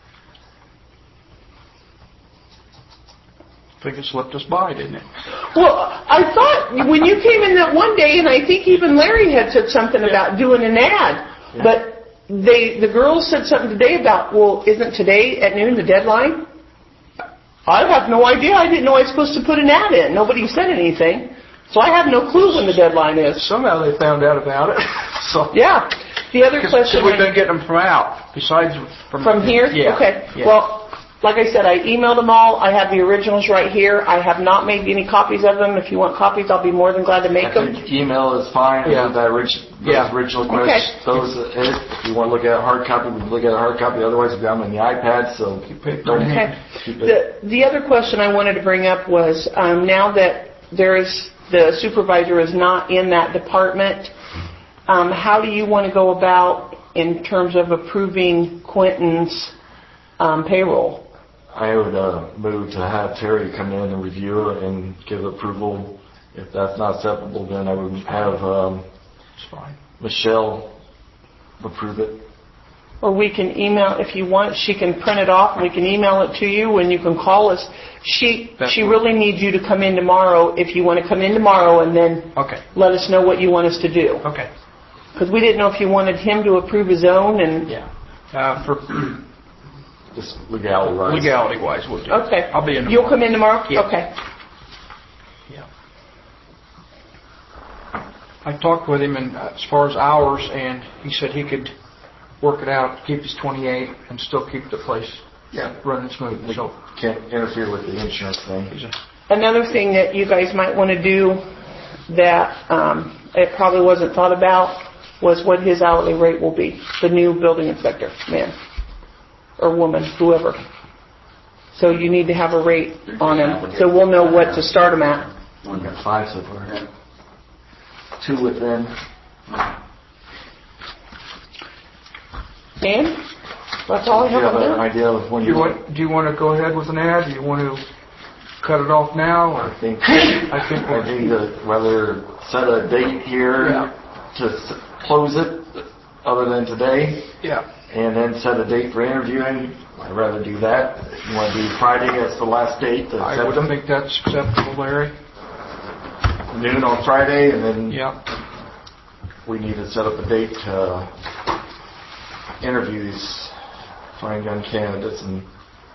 I think it slipped us by, didn't it? Well, I thought when you came in that one day, and I think even Larry had said something about doing an ad, Yeah. but they the girls said something today about, well, isn't today at noon the deadline? I have no idea. I didn't know I was supposed to put an ad in. Nobody said anything, so I have no clue when the deadline is. Somehow they found out about it. so Yeah. The other question. We've been getting them from out, besides from From here? Yeah. Okay. Yeah. Well, like I said, I emailed them all. I have the originals right here. I have not made any copies of them. If you want copies, I'll be more than glad to make I them. think email is fine. Yeah. That orig- those Yeah. original Okay. questions, those are it. If you want to look at a hard copy, we can look at a hard copy. Otherwise, we've got them on the iPad, so keep it. Don't Okay. keep it. The, the other question I wanted to bring up was, um, now that there is, the supervisor is not in that department, um, how do you want to go about in terms of approving Quentin's um, payroll? I would uh, move to have Terry come in and review it and give approval. If that's not acceptable, then I would have um, It's fine. Michelle approve it. or we can email, if you want, she can print it off and we can email it to you and you can call us. She, That's she what- really needs you to come in tomorrow if you want to come in tomorrow and then Okay. let us know what you want us to do. Okay. Because we didn't know if you wanted him to approve his own and... Yeah. Uh, for Just legality wise. legality wise, we'll do. Okay. I'll be in You'll tomorrow. come in tomorrow? Yeah. Okay. Yeah. I talked with him and uh, as far as hours, and he said he could work it out, keep his twenty-eight, and still keep the place Yeah. running smooth. So Can't interfere with the insurance thing. he's a, Another thing that you guys might want to do that um, it probably wasn't thought about was what his hourly rate will be, the new building inspector, man or woman, whoever. So you need to have a rate on him, so we'll know what to start him at. We've got five so far. Two within. And that's all I Do you have have on an there. idea of when do you you want? Do you want to go ahead with an ad? Do you want to cut it off now? Or I think I think I need to whether set a date here Yeah. to s- close it, other than today, yeah. and then set a date for interviewing. I'd rather do that. If you want to do Friday as the last date, to I set would them think that's acceptable, Larry. noon on Friday, and then Yeah. we need to set up a date to interview these fine young candidates and.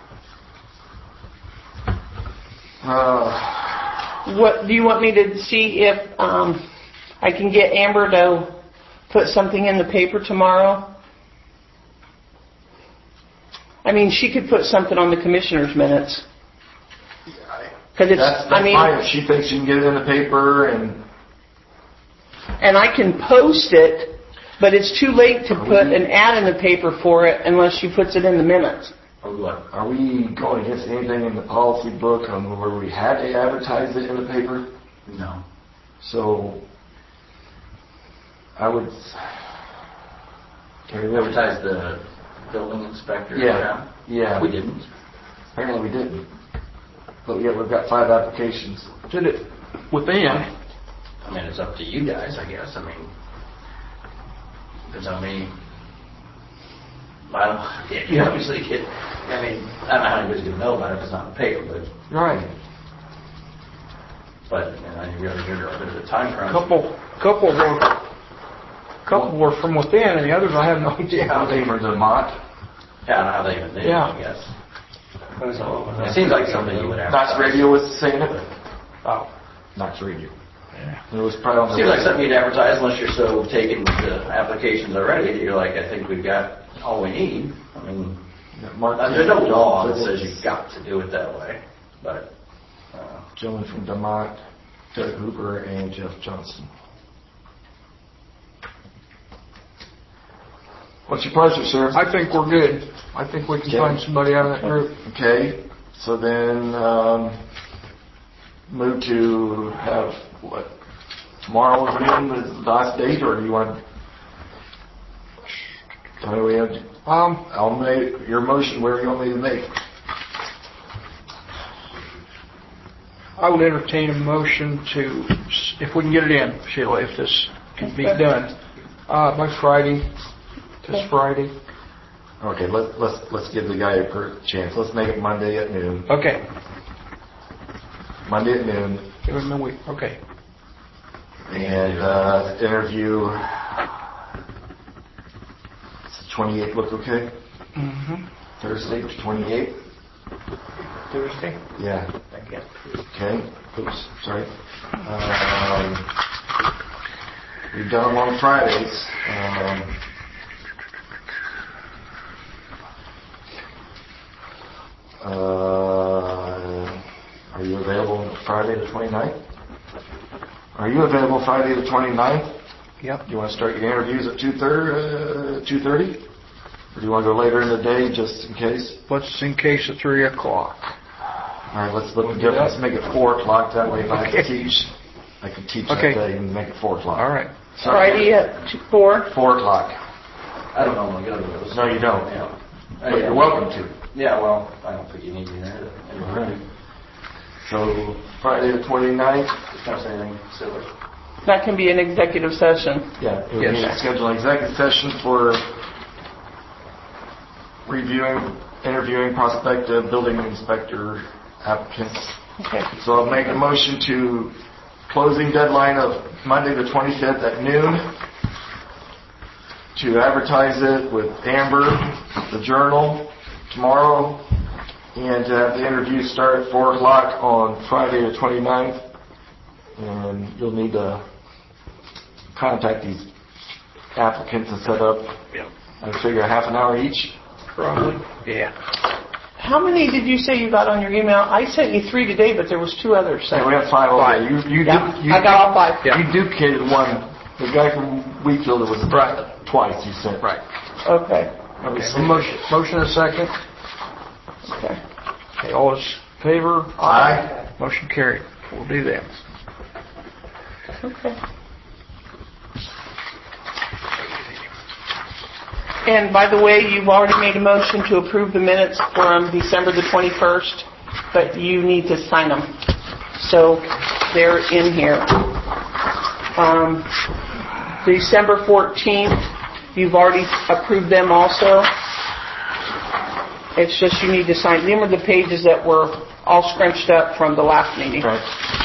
Uh, What do you want me to see if um, I can get Amber to put something in the paper tomorrow? I mean, she could put something on the commissioner's minutes. Because it's, That's, I that's mean, fine if she thinks she can get it in the paper and. and I can post it, but it's too late to put an ad in the paper for it unless she puts it in the minutes. Are we going against anything in the policy book on where we had to advertise it in the paper? No. So, I would. Can we advertise the building inspector? Yeah, yeah. We didn't. Apparently we didn't. But yeah, we've got five applications. Did it within? I mean, it's up to you guys, I guess. I mean, depends how many. I don't. Yeah, you obviously get. I mean, I don't know how anybody's gonna know about it if it's not in the paper, but. Right. But you know, I think we have to figure out a bit of a time crunch. Couple, couple were, couple were from within, and the others I have no idea. How they were Vermont. Yeah, I don't know how they even did it, Yeah. I guess. It seems like something you would have. Knox Radio was saying it. Oh. Knox Radio. Yeah. It was probably on the. Seems like something you'd advertise unless you're so taken with the applications already that you're like, I think we've got all we need. I mean, Mark there's no law that says you've got to do it that way, but. Uh, Gentleman from Vermont, Doug Hooper, and Jeff Johnson. What's your pleasure, sir? I think we're good. I think we can Okay. find somebody out of that group. Okay, so then um, move to have what tomorrow again is the last date, or do you want? How do we have? Um, I'll make your motion. Where you want me to make? I would entertain a motion to, if we can get it in, Sheila, if this can be done, uh, by Friday, this Friday. Okay, let, let's let's give the guy a per chance. Let's make it Monday at noon. Okay. Monday at noon. Give him a week, okay. And uh, interview. twenty-eighth look okay? Mm-hmm. Thursday, twenty-eighth? Thursday? Yeah. Again. Okay. Oops, sorry. Um, we've done them on Fridays. Um, uh, are you available Friday the twenty-ninth? Are you available Friday the twenty-ninth? Yep. Do you want to start your interviews at two thirty? Or do you want to go later in the day just in case? Let's in case at three o'clock. All right, let's look at Let's make it four o'clock. That way, if I can teach, I can teach Okay. that day and make it four o'clock. All right. Friday at two, four. Four o'clock. I don't know when to go to those. No, you don't. Yeah. But you're welcome to. Yeah, well, I don't think you need me there. All right. So Friday the twenty-ninth. Just don't say anything silly. That can be an executive session. Yeah, we Yes. need to schedule an executive session for reviewing, interviewing prospective building inspector applicants. Okay. So I'll make a motion to closing deadline of Monday the twenty-fifth at noon to advertise it with Amber, the Journal, tomorrow, and to have the interview start at four o'clock on Friday the twenty-ninth. And you'll need to contact these applicants and set up, I figure, half an hour each. Probably. Yeah. How many did you say you got on your email? I sent you three today, but there was two others. Yeah, we have five over there. You, you, Yeah, du- you, I got all five. Yeah. You duplicated one. The guy from Wheatfield, it was right. twice you sent. Right. Okay. Okay. So motion, motion and a second. Okay. Okay, all those in favor? Aye. Motion carried. We'll do that. Okay. And by the way, you've already made a motion to approve the minutes from December the twenty-first, but you need to sign them. So they're in here. Um, December fourteenth, you've already approved them also. It's just you need to sign. Them are the pages that were all scrunched up from the last meeting. Right.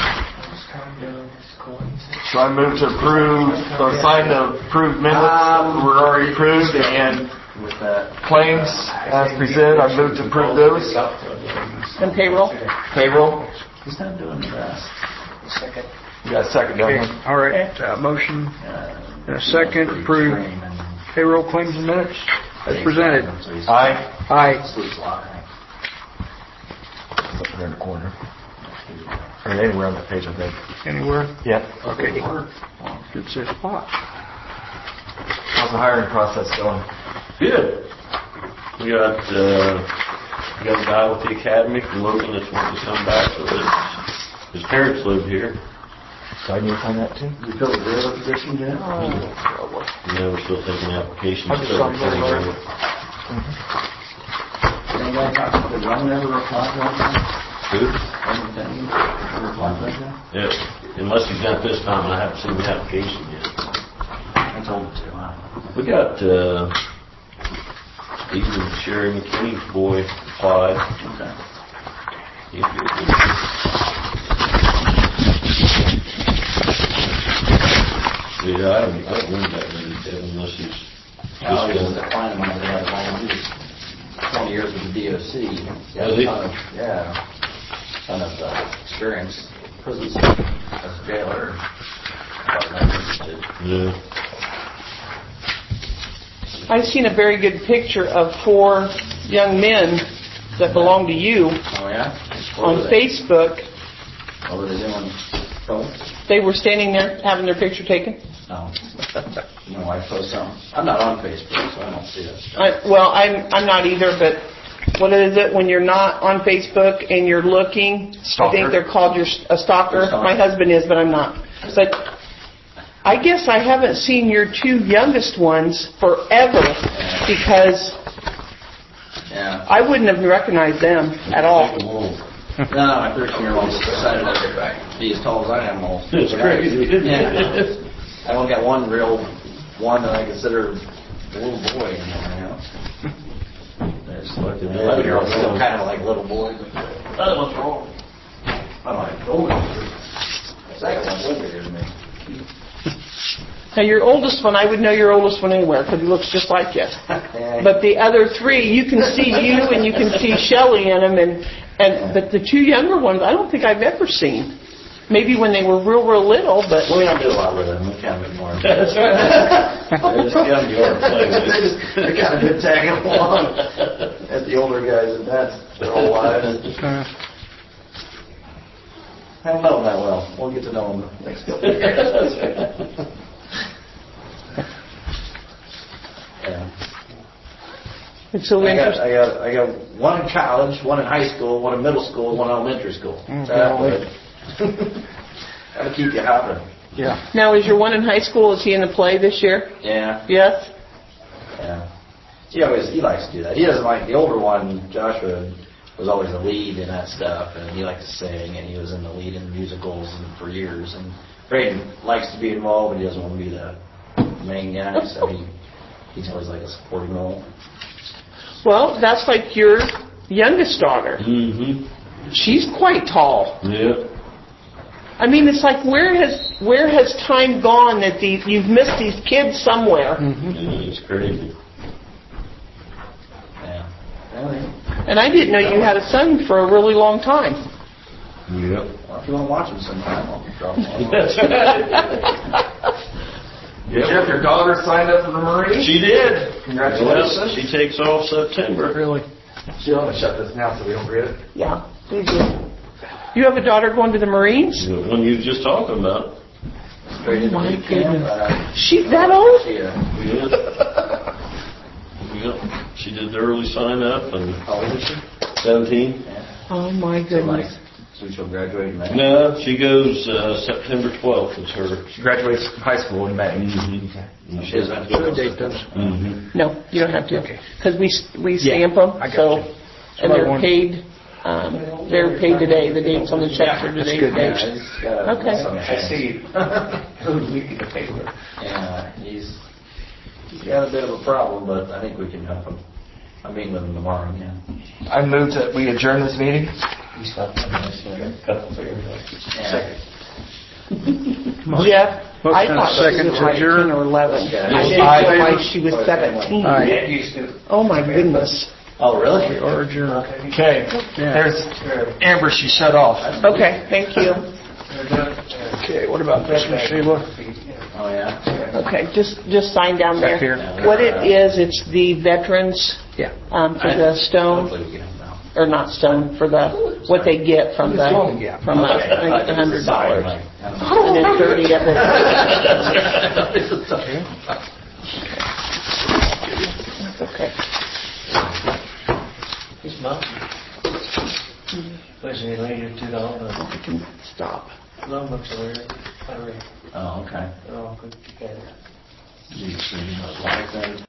So I move to approve, or sign the approved minutes Um, were already approved, and With that. claims as presented, I move to approve those. And payroll? Payroll. He's not doing the best. Second. You got a second, don't you? All right, uh, motion and a second, approve payroll claims and minutes as presented. Aye. Aye. Sleeps a lot. Up there in the corner. Or anywhere on that page, I think. Anywhere? Yep. Okay. Good safe spot. How's the hiring process going? Good. We got, uh, we got a guy with the academy from Logan that's wanting to come back, so his, his parents live here. So I need to find that too? You filled the railroad position yet? Yeah, we're still taking applications. I just so saw him we're over pretty there. good. Anybody talk about the one never replied right now? Who? Anything? Never replied right now? Yeah, unless he's got this time, I haven't seen the application yet. I told him to. Huh? We got, uh, Stephen Sherry McKinney's boy applied. Okay. He Yeah, I don't, I don't remember that many, Devin, unless he's Well, just he's been. a client of mine that had a volunteer, twenty years with the D O C. He has Has a he? ton of, yeah, ton of uh, experience, prison as a jailer. But I'm interested. Yeah. I've seen a very good picture of four young men that belong to you Oh, yeah? What on were they- Facebook. What were they doing? Oh, They were standing there having their picture taken. no. My wife posts something. I'm not on Facebook, so I don't see that stuff. I, well, I'm I'm not either, but what is it when you're not on Facebook and you're looking? Stalker. I think they're called your a stalker. Stalker. My husband is, but I'm not. But I guess I haven't seen your two youngest ones forever because Yeah. I wouldn't have recognized them at all. No, my thirteen-year-old just decided to be as tall as I am. All. It's crazy, isn't it? Yeah. I only got one real one that I consider a little boy. You know. There's Like the eleven-year-old still kind of like a little boy. That was wrong. I'm like older. The second one's older than me. Now your oldest one, I would know your oldest one anywhere because he looks just like you. Yeah. But the other three, you can see you and you can see Shelley in them, and and but the two younger ones, I don't think I've ever seen. Maybe when they were real, real little, but We don't do a lot with them. We kind of ignore them. That's right. They're just young girls. They just, they're kind of been tagging along as the older guys, and that's their whole lives. I don't know them that well. We'll get to know them next couple of years. Yeah. it's so I got, interesting. I got, I got one in college, one in high school, one in middle school, one in elementary school. Mm, That golly. would that'll keep you hopping. Yeah. Now, is your one in high school? Is he in the play this year? Yeah, Yes. yeah. He always he likes to do that. He doesn't like the older one. Joshua was always the lead in that stuff, and he liked to sing, and he was in the lead in musicals and for years. And Braden likes to be involved, but he doesn't want to be the main guy, so he he's always like a supporting role. Well, that's like your youngest daughter. Mm-hmm. She's quite tall. Yeah. I mean, it's like where has where has time gone that these you've missed these kids somewhere? Mm-hmm. Yeah, it's crazy. Yeah. And I didn't know you had a son for a really long time. Yep. Well, if you want to watch him sometime, I'll drop him off. That's right. Did Jeff, your daughter signed up for the Marines? She did. Congratulations. She takes off September. Really? She'll have to shut this now so we don't forget it. Yeah, they do. You have a daughter going to the Marines? The one you were just talking about. Oh my goodness. She's that old? Yeah. Yep. Yep. She did the early sign up and How old is she? seventeen. Yeah. Oh my goodness. So she'll graduate in May? No, she goes uh, September twelfth is her. She graduates high school in May. Mm-hmm. She doesn't have to go. Date does. Mm-hmm. No, you don't have to. Okay. Because we we Yeah, stamp them, I got so you. and what I they're wanted. paid. Um, they're paid today. The dates on the checks are that's today's good date. Okay. I see. Who's leaking the paper? Yeah, he's, he's got a bit of a problem, but I think we can help him. I'm meeting with him tomorrow again. I move that we adjourn this meeting. Second. Jeff, I Motion thought she second was to like adjourn. ten or eleven. Okay. I didn't Aye. realize she was seventeen. Aye. Oh my goodness. Oh, really? Or adjourn. Okay. There's Amber. She shut off. Okay, thank you. Okay, what about this one, Sheila? Oh, yeah? Okay, just just sign down there. Back here. What it is, it's the veterans Yeah. um, for the stone. Hopefully we get him now. Or not stone, for the, what they get from the, Yeah. from us, Okay. I think a hundred dollars. Like, And then thirty of it. That's okay. His mom. Was he related to the owner? I can stop. No, looks weird. I read. Oh, okay. They're all good together. Do you see what life is?